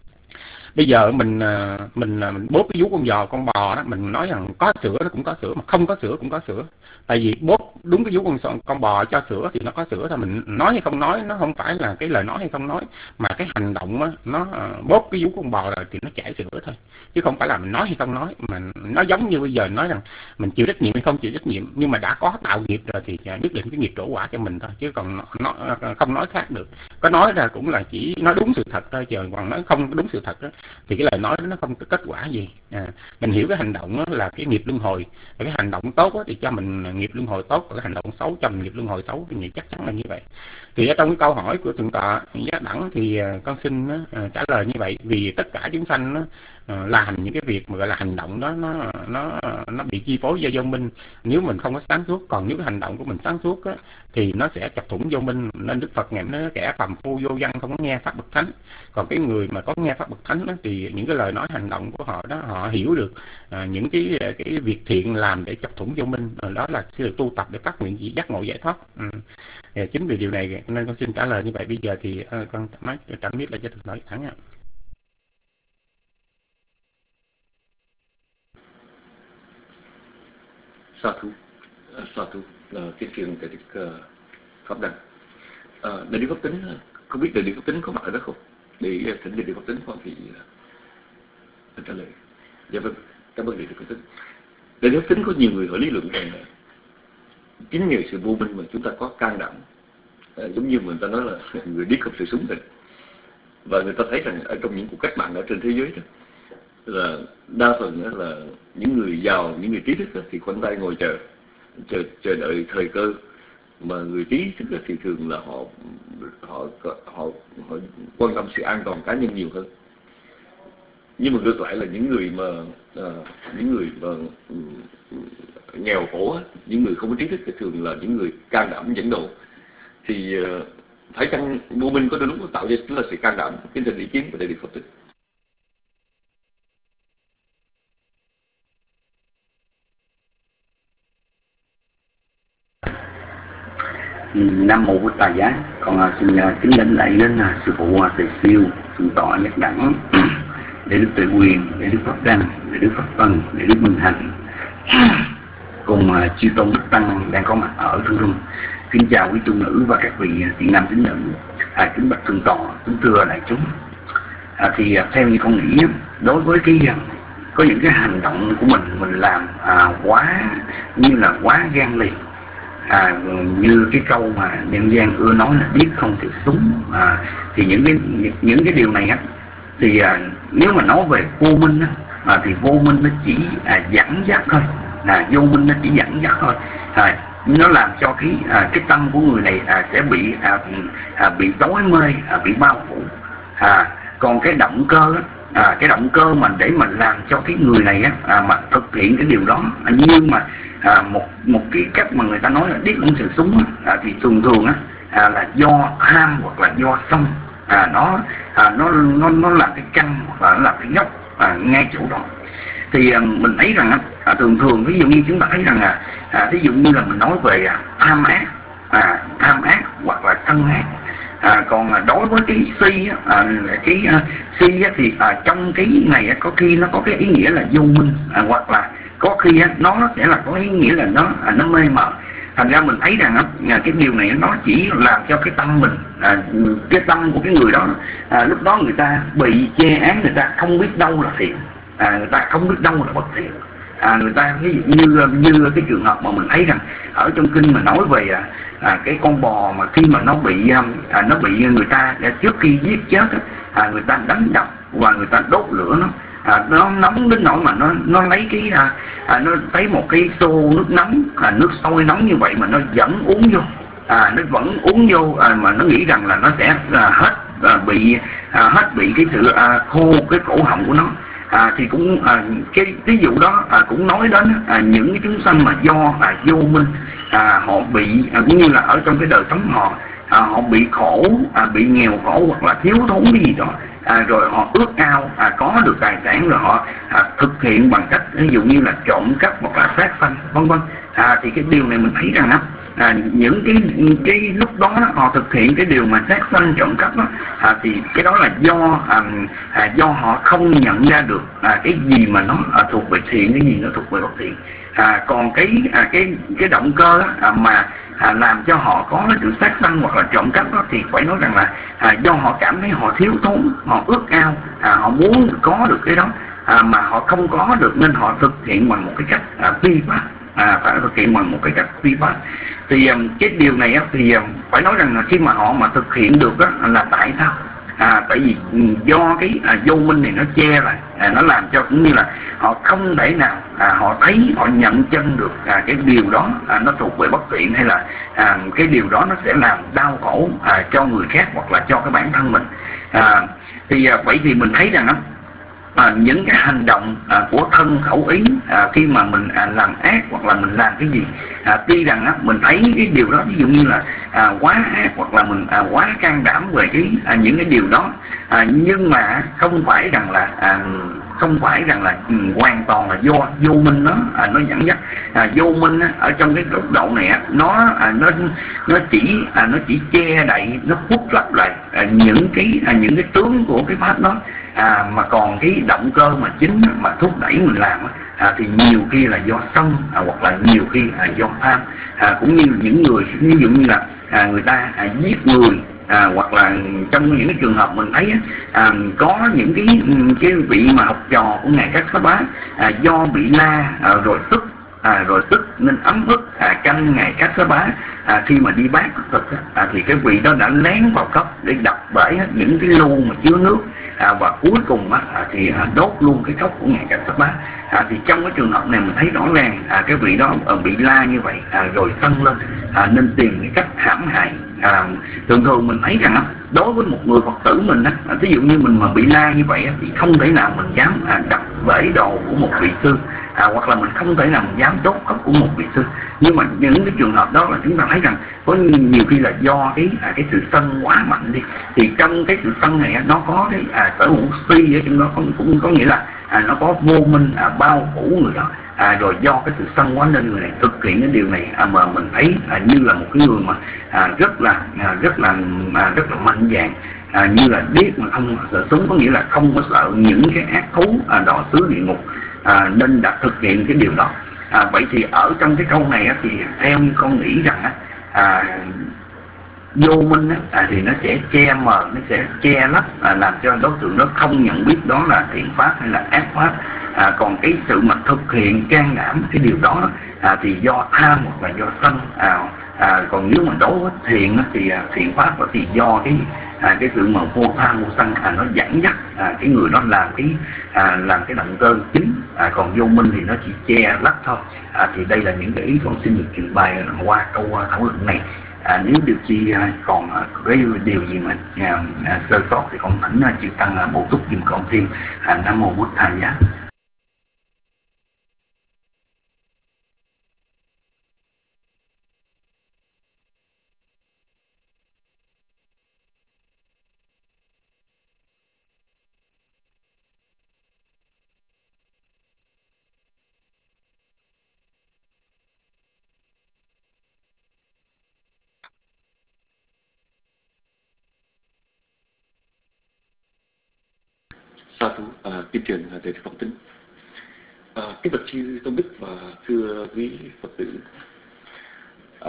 bây giờ mình mình mình bóp cái vú con giò con bò đó, mình nói rằng có sữa nó cũng có sữa, mà không có sữa cũng có sữa. Tại vì bóp đúng cái vú con con bò cho sữa thì nó có sữa thôi. Mình nói hay không nói nó không phải là cái lời nói hay không nói, mà cái hành động đó, nó bóp cái vú con bò rồi thì nó chảy sữa thôi, chứ không phải là mình nói hay không nói. Mà nó giống như bây giờ nói rằng mình chịu trách nhiệm hay không chịu trách nhiệm, nhưng mà đã có tạo nghiệp rồi thì nhất định cái nghiệp trổ quả cho mình thôi, chứ còn nó không nói khác được. Có nói ra cũng là chỉ nói đúng sự thật thôi, chờ còn nói không đúng sự thật đó thì cái lời nói đó nó không có kết quả gì. À, mình hiểu cái hành động đó là cái nghiệp luân hồi, và cái hành động tốt đó thì cho mình nghiệp luân hồi tốt, và cái hành động xấu cho mình nghiệp luân hồi xấu, thì chắc chắn là như vậy. Thì ở trong cái câu hỏi của thượng tọa Giác Đẳng thì con xin uh, trả lời như vậy. Vì tất cả chúng sanh uh, làm những cái việc mà gọi là hành động đó nó nó nó bị chi phối do vô minh nếu mình không có sáng suốt. Còn nếu cái hành động của mình sáng suốt á, thì nó sẽ chọc thủng vô minh. Nên Đức Phật ngài nói kẻ phàm phu vô văn không có nghe pháp bậc thánh. Còn cái người mà có nghe pháp bậc thánh đó, thì những cái lời nói hành động của họ đó, họ hiểu được à, những cái cái việc thiện làm để chọc thủng vô minh, đó là sự tu tập để phát nguyện gì giác ngộ giải thoát. Ừ. Thì chính vì điều này nên con xin trả lời như vậy. Bây giờ thì uh, con nói trả biết lại cho thượng tọa Thắng ạ. Sa thú, sa thú là cái chuyện cái đức pháp đăng. À, đại đức Pháp Tính, không biết đại đức Pháp Tính có mặt ở đó không? Để thỉnh đại đức Pháp Tính có thì uh, trả lời. Dạ vâng, cảm ơn đại đức Pháp Tính. Đại đức Pháp Tính có nhiều người hỏi lý luận rằng là chính nhờ sự vô minh mà chúng ta có can đảm. À, giống như người ta nói là người điếc không sự súng rồi. Và người ta thấy rằng ở trong những cuộc cách mạng ở trên thế giới đó, là đa phần là những người giàu, những người trí thức thì khoanh tay ngồi chờ, chờ chờ đợi thời cơ. Mà người trí thức thì thường là họ họ họ, họ quan tâm sự an toàn cá nhân nhiều hơn. Nhưng mà ngược lại là những người mà à, những người mà um, nghèo khổ, những người không có trí thức thì thường là những người can đảm dẫn đầu. Thì uh, phải chăng vô minh có đôi lúc nó tạo ra là sự can đảm? Kính thỉnh ý kiến của đại đức Phật Tính. Nam mô Bụt Tà Giá. Con xin kính lãnh lạy đến sư phụ Từ Siêu, thượng tọa Nhất Đẳng, để Đức Tuệ Quyền, để Đức Pháp Đăng, để Đức Pháp Tân, để Đức Minh Hạnh, cùng chư tôn đức tăng đang có mặt ở Thương Rung. Kính chào quý tu nữ và các vị thiện nam tín nữ. À, kính bạch thượng tọa, kính thưa đại chúng. À, thì theo như con nghĩ, đối với cái có những cái hành động của mình mình làm à, quá như là quá gan lì. À, như cái câu mà nhân gian ưa nói là biết không thì súng. À, thì những cái những cái điều này á, thì à, nếu mà nói về vô minh á, à, thì vô minh nó chỉ à, dẫn dắt thôi. À, vô minh nó chỉ dẫn dắt thôi. À, nó làm cho cái à, cái tâm của người này à, sẽ bị à, à, bị tối mê, à, bị bao phủ. À, còn cái động cơ á, à, cái động cơ mà để mà làm cho cái người này á, à, mà thực hiện cái điều đó, à, nhưng mà à, một một cái cách mà người ta nói là điếc không sự súng á, à, thì thường thường á, à, là do tham hoặc là do sân. À, nó à, nó nó nó là cái căn hoặc là nó là cái gốc à, ngay chỗ đó. Thì à, mình thấy rằng à, thường thường ví dụ như chúng ta thấy rằng à, à ví dụ như là mình nói về à, tham ác, à, tham ác hoặc là sân ác. À, còn à, đối với cái si á, à, cái à, si á, thì à, trong cái này á, có khi nó có cái ý nghĩa là vô minh, à, hoặc là có khi á, nó sẽ là có ý nghĩa là nó à, nó mê mờ. Thành ra mình thấy rằng á, cái điều này nó chỉ làm cho cái tâm mình, à, cái tâm của cái người đó, à, lúc đó người ta bị che án, người ta không biết đâu là thiện, à, người ta không biết đâu là bất thiện. À, người ta ví dụ như như cái trường hợp mà mình thấy rằng ở trong kinh mà nói về à, à, cái con bò mà khi mà nó bị à, nó bị người ta trước khi giết chết à, người ta đánh đập và người ta đốt lửa nó. À, nó nóng đến nỗi mà nó nó lấy cái à, à, nó thấy một cái xô nước nóng, à, nước sôi nóng như vậy mà nó vẫn uống vô, à, nó vẫn uống vô, à, mà nó nghĩ rằng là nó sẽ à, hết à, bị à, hết bị cái sự à, khô cái cổ họng của nó. À, thì cũng à, cái ví dụ đó à, cũng nói đến à, những cái chúng sanh mà do à, vô minh, à, họ bị à, cũng như là ở trong cái đời sống họ, à, họ bị khổ, à, bị nghèo khổ hoặc là thiếu thốn cái gì đó. À, rồi họ ước ao à, có được tài sản, rồi họ à, thực hiện bằng cách ví dụ như là trộm cắp hoặc là sát sanh vân vân. À, thì cái điều này mình thấy rằng á, à, những cái cái lúc đó, đó họ thực hiện cái điều mà sát sanh trộm cắp đó, à, thì cái đó là do à, à, do họ không nhận ra được à, cái gì mà nó à, thuộc về thiện, cái gì nó thuộc về bất thiện. À, còn cái à, cái cái động cơ đó, à, mà à, làm cho họ có cái sự sát sanh hoặc là trộm cắp đó, thì phải nói rằng là à, do họ cảm thấy họ thiếu thốn, họ ước ao, à, họ muốn có được cái đó, à, mà họ không có được nên họ thực hiện bằng một cái cách à, phi pháp, à, phải thực hiện bằng một cái cách phi pháp. Thì um, cái điều này á, thì um, phải nói rằng là khi mà họ mà thực hiện được á, là tại sao? À, tại vì do cái à, vô minh này nó che lại, à, nó làm cho cũng như là họ không thể nào à, họ thấy, họ nhận chân được à, cái điều đó à, nó thuộc về bất thiện, hay là à, cái điều đó nó sẽ làm đau khổ à, cho người khác hoặc là cho cái bản thân mình. À, thì à, vậy thì mình thấy rằng á, À, những cái hành động à, của thân khẩu ý à, khi mà mình à, làm ác hoặc là mình làm cái gì, à, tuy rằng á, mình thấy cái điều đó ví dụ như là à, quá ác hoặc là mình à, quá can đảm về cái à, những cái điều đó, à, nhưng mà không phải rằng là à, không phải rằng là um, hoàn toàn là do vô minh nó à, nó dẫn dắt. À, vô minh á, ở trong cái góc độ này á, nó à, nó nó chỉ à, nó chỉ che đậy, nó hút lấp lại à, những cái à, những cái tướng của cái pháp đó. À, mà còn cái động cơ mà chính mà thúc đẩy mình làm à, thì nhiều khi là do sân, à, hoặc là nhiều khi là do tham, à, cũng như những người ví dụ như là à, người ta à, giết người, à, hoặc là trong những cái trường hợp mình thấy à, có những cái cái vị mà học trò của ngài Kassapa à, do bị la à, rồi tức à, rồi tức nên ấm ức à, canh ngài Kassapa à, khi mà đi bát thực à, thì cái vị đó đã lén vào cốc để đập bể những cái lu mà chứa nước. À, và cuối cùng á, à, thì à, đốt luôn cái cốc của ngài Kassapa. À, thì trong cái trường hợp này mình thấy rõ ràng à, cái vị đó à, bị la như vậy à, rồi sân lên à, nên tìm cái cách hãm hại. À, thường thường mình thấy rằng á, đối với một người Phật tử mình á, à, ví dụ như mình mà bị la như vậy á, thì không thể nào mình dám à, đập bể đồ của một vị sư, à, hoặc là mình không thể nào mình dám đốt cốc của một vị sư. Nhưng mà những cái trường hợp đó là chúng ta thấy rằng có nhiều khi là do cái à, cái sự sân quá mạnh đi. Thì trong cái sự sân này nó có cái à, sở hữu si ở trong đó, cũng, cũng có nghĩa là à, nó có vô minh à, bao phủ người đó. à, rồi do cái sự sân quá nên người này thực hiện cái điều này à, mà mình thấy à, như là một cái người mà à, rất là à, rất là à, rất là mạnh dạn, à, như là biết mà không sợ súng, có nghĩa là không có sợ những cái ác thú à, đọa xứ địa ngục, à, nên đã thực hiện cái điều đó. À, vậy thì ở trong cái câu này á, thì theo như con nghĩ rằng á, à, vô minh á, à, thì nó sẽ che mờ, nó sẽ che lấp, à, làm cho đối tượng nó không nhận biết đó là thiện pháp hay là ác pháp. À, còn cái sự mà thực hiện can đảm cái điều đó à, thì do tham hoặc là do sân. À, à, còn nếu mà đối với thiện á, thì à, thiện pháp đó thì do cái à, cái sự mà vô tham vô sân à, nó dẫn dắt à, cái người đó làm cái à, làm cái động cơ chính. À, còn vô minh thì nó chỉ che lấp thôi. À, thì đây là những cái ý con xin được trình bày qua câu uh, thảo luận này. À, nếu điều chi uh, còn uh, cái điều gì mà uh, uh, sơ sót thì con thỉnh uh, chư tăng uh, bổ túc giùm con thêm. À, Nam mô Bụt Thầy giá. Sa thú, à, kính truyền đệ tử Phật tính. À, kính bạch chư tôn đức và thưa quý Phật tử, à,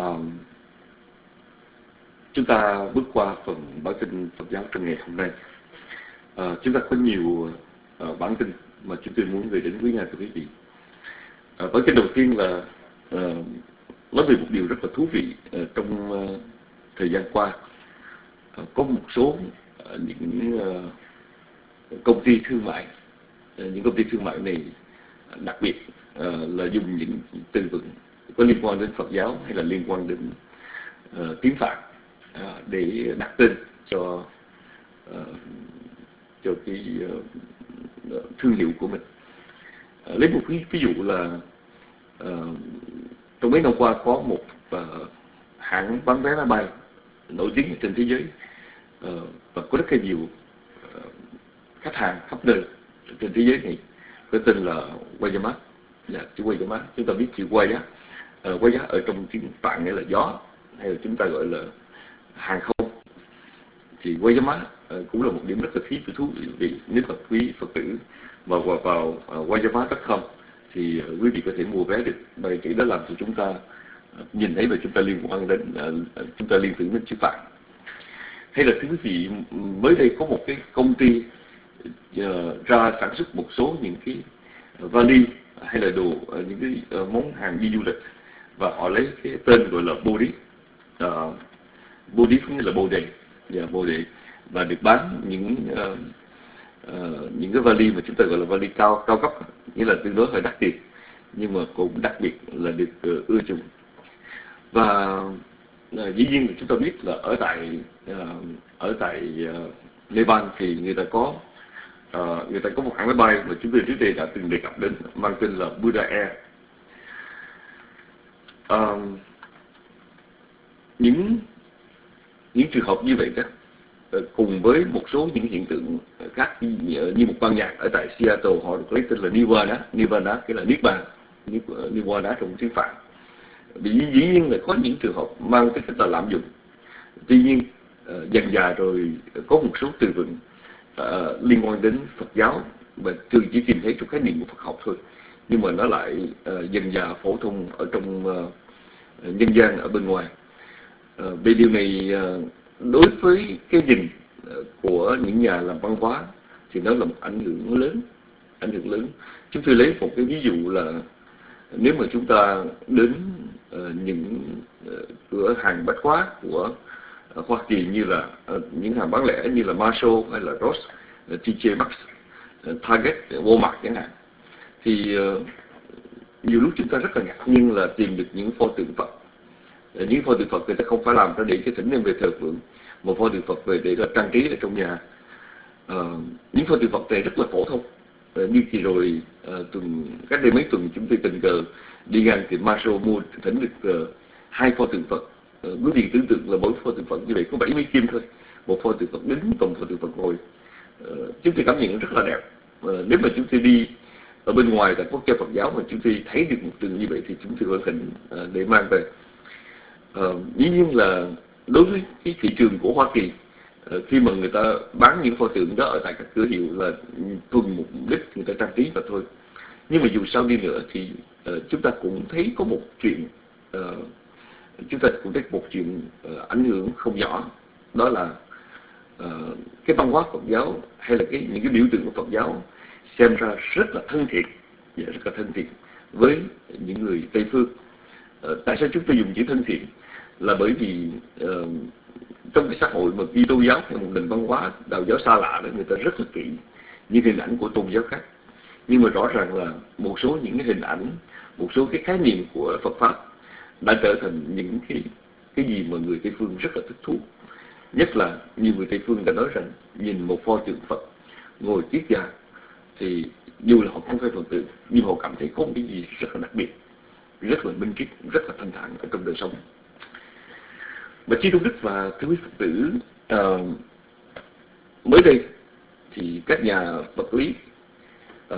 chúng ta bước qua phần bản tin Phật giáo trong ngày hôm nay. À, chúng ta có nhiều à, bản tin mà chúng tôi muốn gửi đến quý nhà thưa quý vị. À, bản tin đầu tiên là à, nói về một điều rất là thú vị. À, trong à, thời gian qua à, có một số à, những à, công ty thương mại, những công ty thương mại này đặc biệt uh, là dùng những từ vựng có liên quan đến Phật giáo hay là liên quan đến uh, tiếng Phạn uh, để đặt tên cho uh, cho cái uh, thương hiệu của mình. Uh, lấy một ví, ví dụ là uh, trong mấy năm qua có một uh, hãng bán vé máy bay nổi tiếng trên thế giới uh, và có rất là nhiều khách hàng khắp nơi trên thế giới này, có tên là Wayamat. Dạ, chữ Wayamat, chúng ta biết chữ Waya, uh, Waya ở trong tiếng Phạn nghĩa là gió, hay là chúng ta gọi là hàng không. Thì Wayamat uh, cũng là một điểm rất là thú thú vị. Nếu mà quý Phật tử vào vào, vào uh, wayamat chấm com thì uh, quý vị có thể mua vé được. Bởi chữ đó làm cho chúng ta uh, nhìn thấy và chúng ta liên quan đến uh, chúng ta liên tưởng đến chữ Phạn. Hay là thưa quý vị, mới đây có một cái công ty uh, ra sản xuất một số những cái vali hay là đồ, uh, những cái uh, món hàng đi du lịch, và họ lấy cái tên gọi là Body. Uh, Body cũng như là bồ đề, yeah, bồ đề, và được bán những uh, uh, những cái vali mà chúng ta gọi là vali cao cao cấp, nghĩa là tương đối hơi đắt tiền, nhưng mà cũng đặc biệt là được uh, ưa chuộng. Và uh, dĩ nhiên chúng ta biết là ở tại uh, ở tại uh, Nepal thì người ta có uh, người ta có một hãng máy bay mà chúng tôi trước đây đã từng đề cập đến, mang tên là Buddha Air. Uh, những những trường hợp như vậy đó, cùng với một số những hiện tượng khác, như một ban nhạc ở tại Seattle họ được lấy tên là Nirvana, Nirvana cái là niết bàn, Nirvana trong tiếng Phạn. Vì dĩ nhiên là có những trường hợp mang cái cách là lạm dụng. Tuy nhiên dần dà rồi có một số từ vựng uh, liên quan đến Phật giáo mà thường chỉ tìm thấy trong khái niệm của Phật học thôi, nhưng mà nó lại uh, dần dà phổ thông ở trong uh, nhân gian ở bên ngoài. Uh, về điều này uh, đối với cái nhìn của những nhà làm văn hóa thì nó là một ảnh hưởng lớn, ảnh hưởng lớn. Chúng tôi lấy một cái ví dụ là nếu mà chúng ta đến uh, những uh, cửa hàng bách hóa của uh, Hoa Kỳ, như là uh, những hàng bán lẻ như là Marshall hay là Ross, uh, T J Maxx, uh, Target, Walmart chẳng hạn, thì uh, nhiều lúc chúng ta rất là ngạc nhiên là tìm được những pho tượng Phật. Những pho tượng Phật người ta không phải làm ra để cái thỉnh đem về thờ phượng, một pho tượng Phật về để là trang trí ở trong nhà. À, những pho tượng Phật này rất là phổ thông. À, như kỳ rồi à, tuần cách đây mấy tuần chúng tôi tình cờ đi ngang thì Marshall mua thỉnh được uh, hai pho tượng Phật. À, quý vị tưởng tượng là mỗi pho tượng Phật như vậy có bảy mươi kim thôi, một pho tượng Phật đứng, còn pho tượng Phật ngồi. À, chúng tôi cảm nhận rất là đẹp. À, nếu mà chúng tôi đi ở bên ngoài tại quốc gia Phật giáo mà chúng tôi thấy được một tượng như vậy thì chúng tôi hân hạnh uh, để mang về. Uh, dĩ nhiên là đối với cái thị trường của Hoa Kỳ, uh, khi mà người ta bán những pho tượng đó ở tại các cửa hiệu là thuần một mục đích người ta trang trí và thôi. Nhưng mà dù sao đi nữa thì uh, chúng ta cũng thấy có một chuyện uh, chúng ta cũng thấy một chuyện uh, ảnh hưởng không nhỏ, đó là uh, cái văn hóa Phật giáo hay là cái những cái biểu tượng của Phật giáo xem ra rất là thân thiện, rất là thân thiện với những người Tây phương. Uh, tại sao chúng tôi dùng chữ thân thiện? Là bởi vì uh, trong cái xã hội mà Kitô giáo hay một nền văn hóa đạo giáo xa lạ đó, người ta rất là kỹ những hình ảnh của tôn giáo khác. Nhưng mà rõ ràng là một số những cái hình ảnh, một số cái khái niệm của Phật pháp đã trở thành những cái cái gì mà người Tây phương rất là thích thú. Nhất là nhiều người Tây phương đã nói rằng nhìn một pho tượng Phật ngồi kiết già thì dù là họ không phải Phật tử nhưng họ cảm thấy có một cái gì rất là đặc biệt, rất là minh triết, rất là thanh thản ở trong đời sống. Và Chí Tôn Đức và thưa quý Phật tử, uh, mới đây thì các nhà vật lý uh,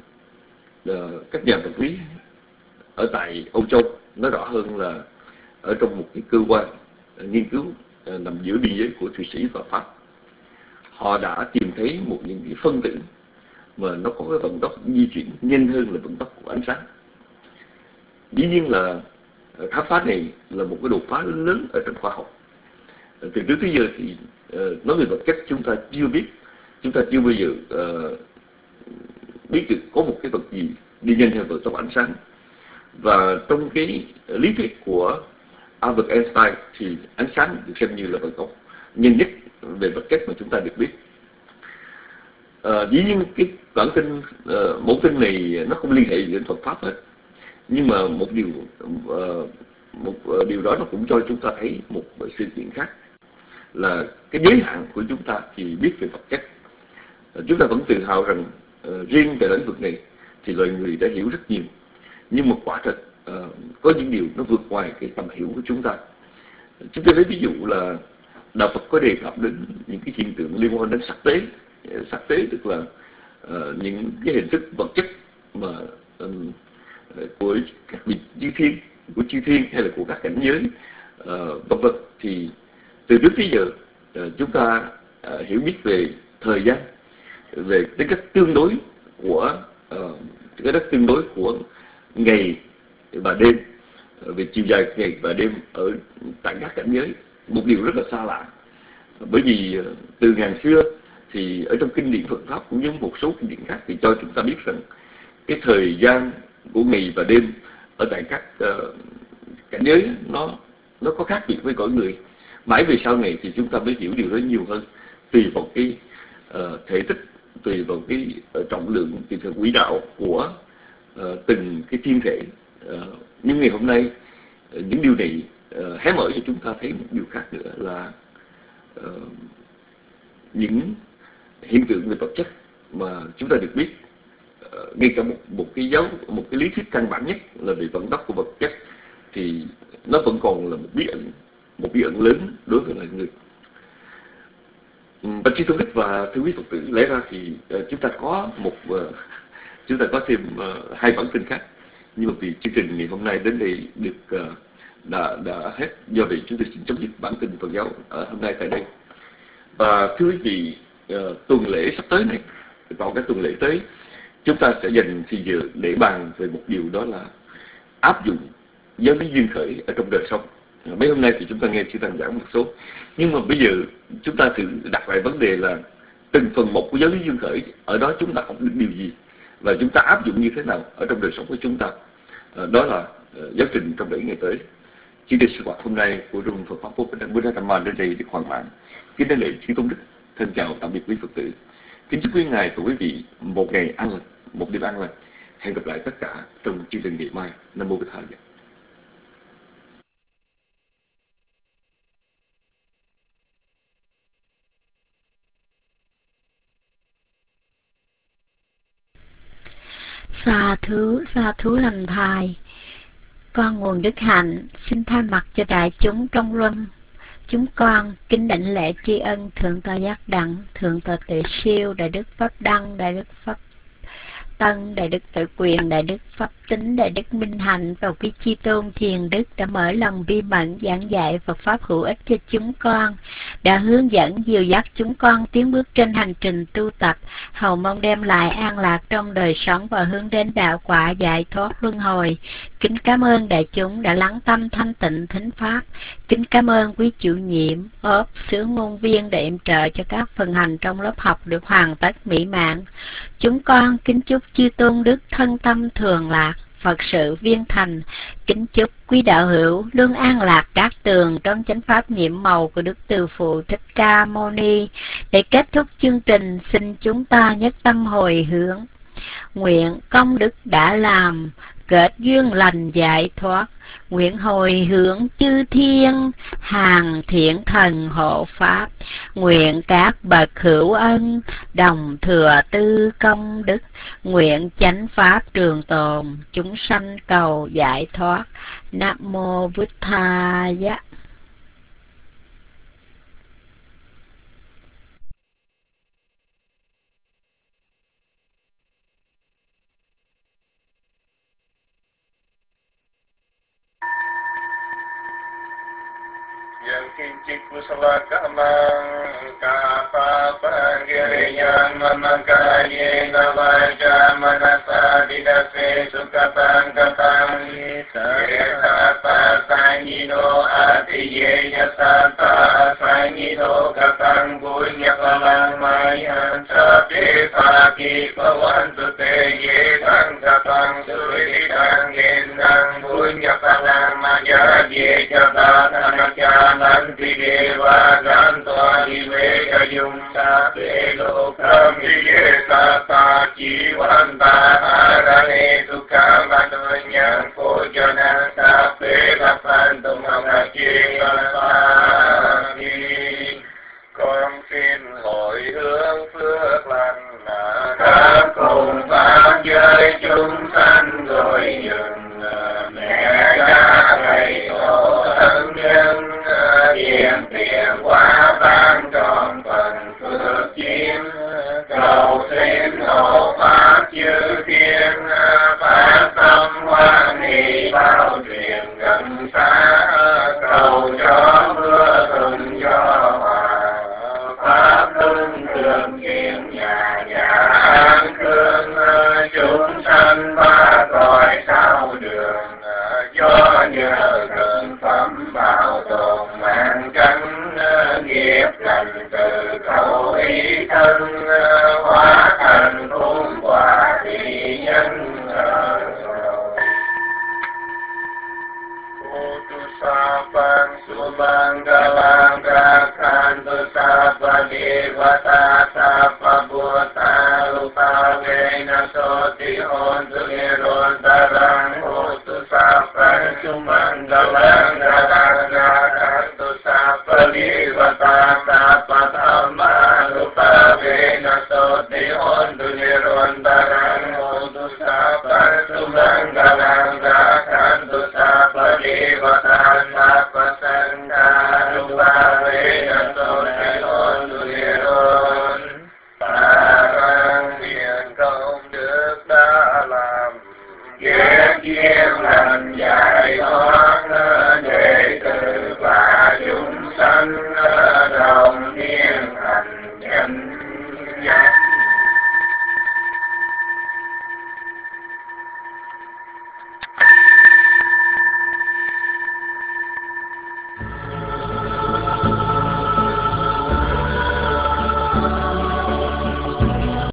uh, các nhà vật lý ở tại Âu Châu, nói rõ hơn là ở trong một cái cơ quan uh, nghiên cứu uh, nằm giữa biên giới của Thụy Sĩ và Pháp, họ đã tìm thấy một những cái phân tử mà nó có cái vận tốc di chuyển nhanh hơn là vận tốc của ánh sáng. Dĩ nhiên là khám phá này là một cái đột phá lớn ở trong khoa học. Từ trước tới giờ thì uh, nói về vật chất chúng ta chưa biết, chúng ta chưa bao giờ uh, biết được có một cái vật gì đi nhanh theo vận tốc ánh sáng. Và trong cái lý thuyết của Albert Einstein thì ánh sáng được xem như là vận tốc nhanh nhất về vật chất mà chúng ta được biết. Uh, dĩ nhiên cái bản tin uh, mẫu tin này nó không liên hệ đến Phật pháp hết, nhưng mà một điều uh, một uh, điều đó nó cũng cho chúng ta thấy một sự kiện khác là cái giới hạn của chúng ta thì biết về vật chất. Uh, chúng ta vẫn tự hào rằng uh, riêng về lĩnh vực này thì loài người đã hiểu rất nhiều, nhưng mà quả thật uh, có những điều nó vượt ngoài cái tầm hiểu của chúng ta. Uh, chúng ta lấy ví dụ là đạo Phật có đề cập đến những cái hiện tượng liên quan đến sắc tế. Uh, sắc tế tức là uh, những cái hình thức vật chất mà um, của các vị chư thiên, của chư thiên hay là của các cảnh giới uh, vân vân. Thì từ trước tới giờ uh, chúng ta uh, hiểu biết về thời gian, về tính cách tương đối của uh, cái đất tương đối của ngày và đêm, uh, về chiều dài ngày và đêm ở tại các cảnh giới, một điều rất là xa lạ. Bởi vì uh, từ ngàn xưa thì ở trong kinh điển Phật pháp cũng như một số kinh điển khác thì cho chúng ta biết rằng cái thời gian của ngày và đêm ở tại các uh, cảnh giới nó nó có khác biệt với cõi người. Mãi về sau này thì chúng ta mới hiểu điều đó nhiều hơn, tùy vào cái uh, thể tích, tùy vào cái uh, trọng lượng, tùy vào quỹ đạo của uh, từng cái thiên thể. Uh, nhưng ngày hôm nay uh, những điều này uh, hé mở cho chúng ta thấy một điều khác nữa là uh, những hiện tượng về vật chất mà chúng ta được biết, uh, ngay cả một, một cái giáo một cái lý thuyết căn bản nhất là về vận tốc của vật chất thì nó vẫn còn là một bí ẩn, một bí ẩn lớn đối với loài người. Bạch Chí Tôn Đức và thưa quý Phật tử, lẽ ra thì uh, chúng ta có một uh, chúng ta có thêm uh, hai bản tin khác, nhưng mà vì chương trình ngày hôm nay đến đây được uh, đã đã hết, do vậy chúng tôi xin chấm dứt bản tin Phật giáo ở hôm nay tại đây. Và thưa quý vị, uh, tuần lễ sắp tới này, vào cái tuần lễ tới, chúng ta sẽ dành thì giờ để bàn về một điều, đó là áp dụng giáo lý duyên khởi ở trong đời sống. Mấy hôm nay thì chúng ta nghe chư Tăng giảng một số, nhưng mà bây giờ chúng ta thử đặt lại vấn đề là từng phần một của giáo lý duyên khởi, ở đó chúng ta học được điều gì và chúng ta áp dụng như thế nào ở trong đời sống của chúng ta. Đó là giáo trình trong bảy ngày tới. Chương trình sinh hoạt hôm nay của Trung Phật pháp Buddha Dhamma đến đây được hoàn mãn. Kính đảnh lễ Chư Tôn Đức, thân chào tạm biệt quý Phật tử. Kính chúc quý ngài và quý vị một ngày an lành, một đêm an lành. Hẹn gặp lại tất cả trong chương trình ngày mai. Nam mô Bổn Thầy. Sa thú, sa thú lành thai. Con nguồn đức hạnh xin thay mặt cho đại chúng trong luân, chúng con kính đảnh lễ tri ân Thượng tọa Giác Đặng, Thượng tọa Tuệ Siêu, Đại đức Pháp Đăng, Đại đức Pháp Tân, Đại Đức Tự Quyền, Đại Đức Pháp Tính, Đại Đức Minh Hạnh và quý chi tôn Thiền Đức đã mở lòng bi mẫn giảng dạy Phật pháp hữu ích cho chúng con, đã hướng dẫn dìu dắt chúng con tiến bước trên hành trình tu tập, hầu mong đem lại an lạc trong đời sống và hướng đến đạo quả giải thoát luân hồi. Kính cảm ơn đại chúng đã lắng tâm thanh tịnh thính pháp. Kính cảm ơn quý chủ nhiệm, ốp, sứ ngôn viên đã yểm trợ cho các phần hành trong lớp học được hoàn tất mỹ mãn. Chúng con kính chúc chư tôn đức thân tâm thường lạc, Phật sự viên thành. Kính chúc quý đạo hữu luôn an lạc các tường trong chánh pháp nhiệm màu của Đức Từ Phụ Thích Ca Mâu Ni. Để kết thúc chương trình, xin chúng ta nhất tâm hồi hướng. Nguyện công đức đã làm, kết duyên lành giải thoát. Nguyện hồi hướng chư thiên, hàng thiện thần hộ pháp. Nguyện các bậc hữu ân, đồng thừa tư công đức. Nguyện chánh pháp trường tồn, chúng sanh cầu giải thoát. Nam mô Bụt Thaya. Yang kincik kusala kamang kapapa giriyan mamakaye navaja manasa didase sukapang kapang sata sangino atiye yasata sangino kapang punya palang mayan sabi pagi pawantu te ye tang kapang suri tang gendang punya palang maya ye jabat anakya Nanti dewa ganto diveka yung sape lokam diye tata jiwanta harane sukam batunyang kojana sape kapan tumangaki kapani. Con xin hồi hướng phước lành khắp cùng pháp giới chúng sanh rồi dừng mẹ cha thầy tổ thân nhân tiền tiền quá ban tròn phần phước chiếm cầu xin hộ pháp chư thiên phát tâm hoan hỷ bao truyền gần xa cầu cho mưa thuận cho hòa pháp luân thường kiện nhà nhà an cương chúng sanh ba cõi sao đường do nhờ gần phẩm bảo tồn mạng cánh nghiệp lành từ khẩu ý thân hóa thành phúc quả thị nhân Sapa Subanggalang Rakhantu Sapa Devata Sapa Bhuta Rupa Vena Soti Hontu Nirodharang Hotu Sapa Subanggalang Rakhantu Sapa Devata Sapa Dhamma Rupa Vena Soti Hontu Nirodharang Hotu Sapa Subanggalang Rakhantu Sapa Devata Sapa Sangha Rupa Vena Soti Hontu Nirodharang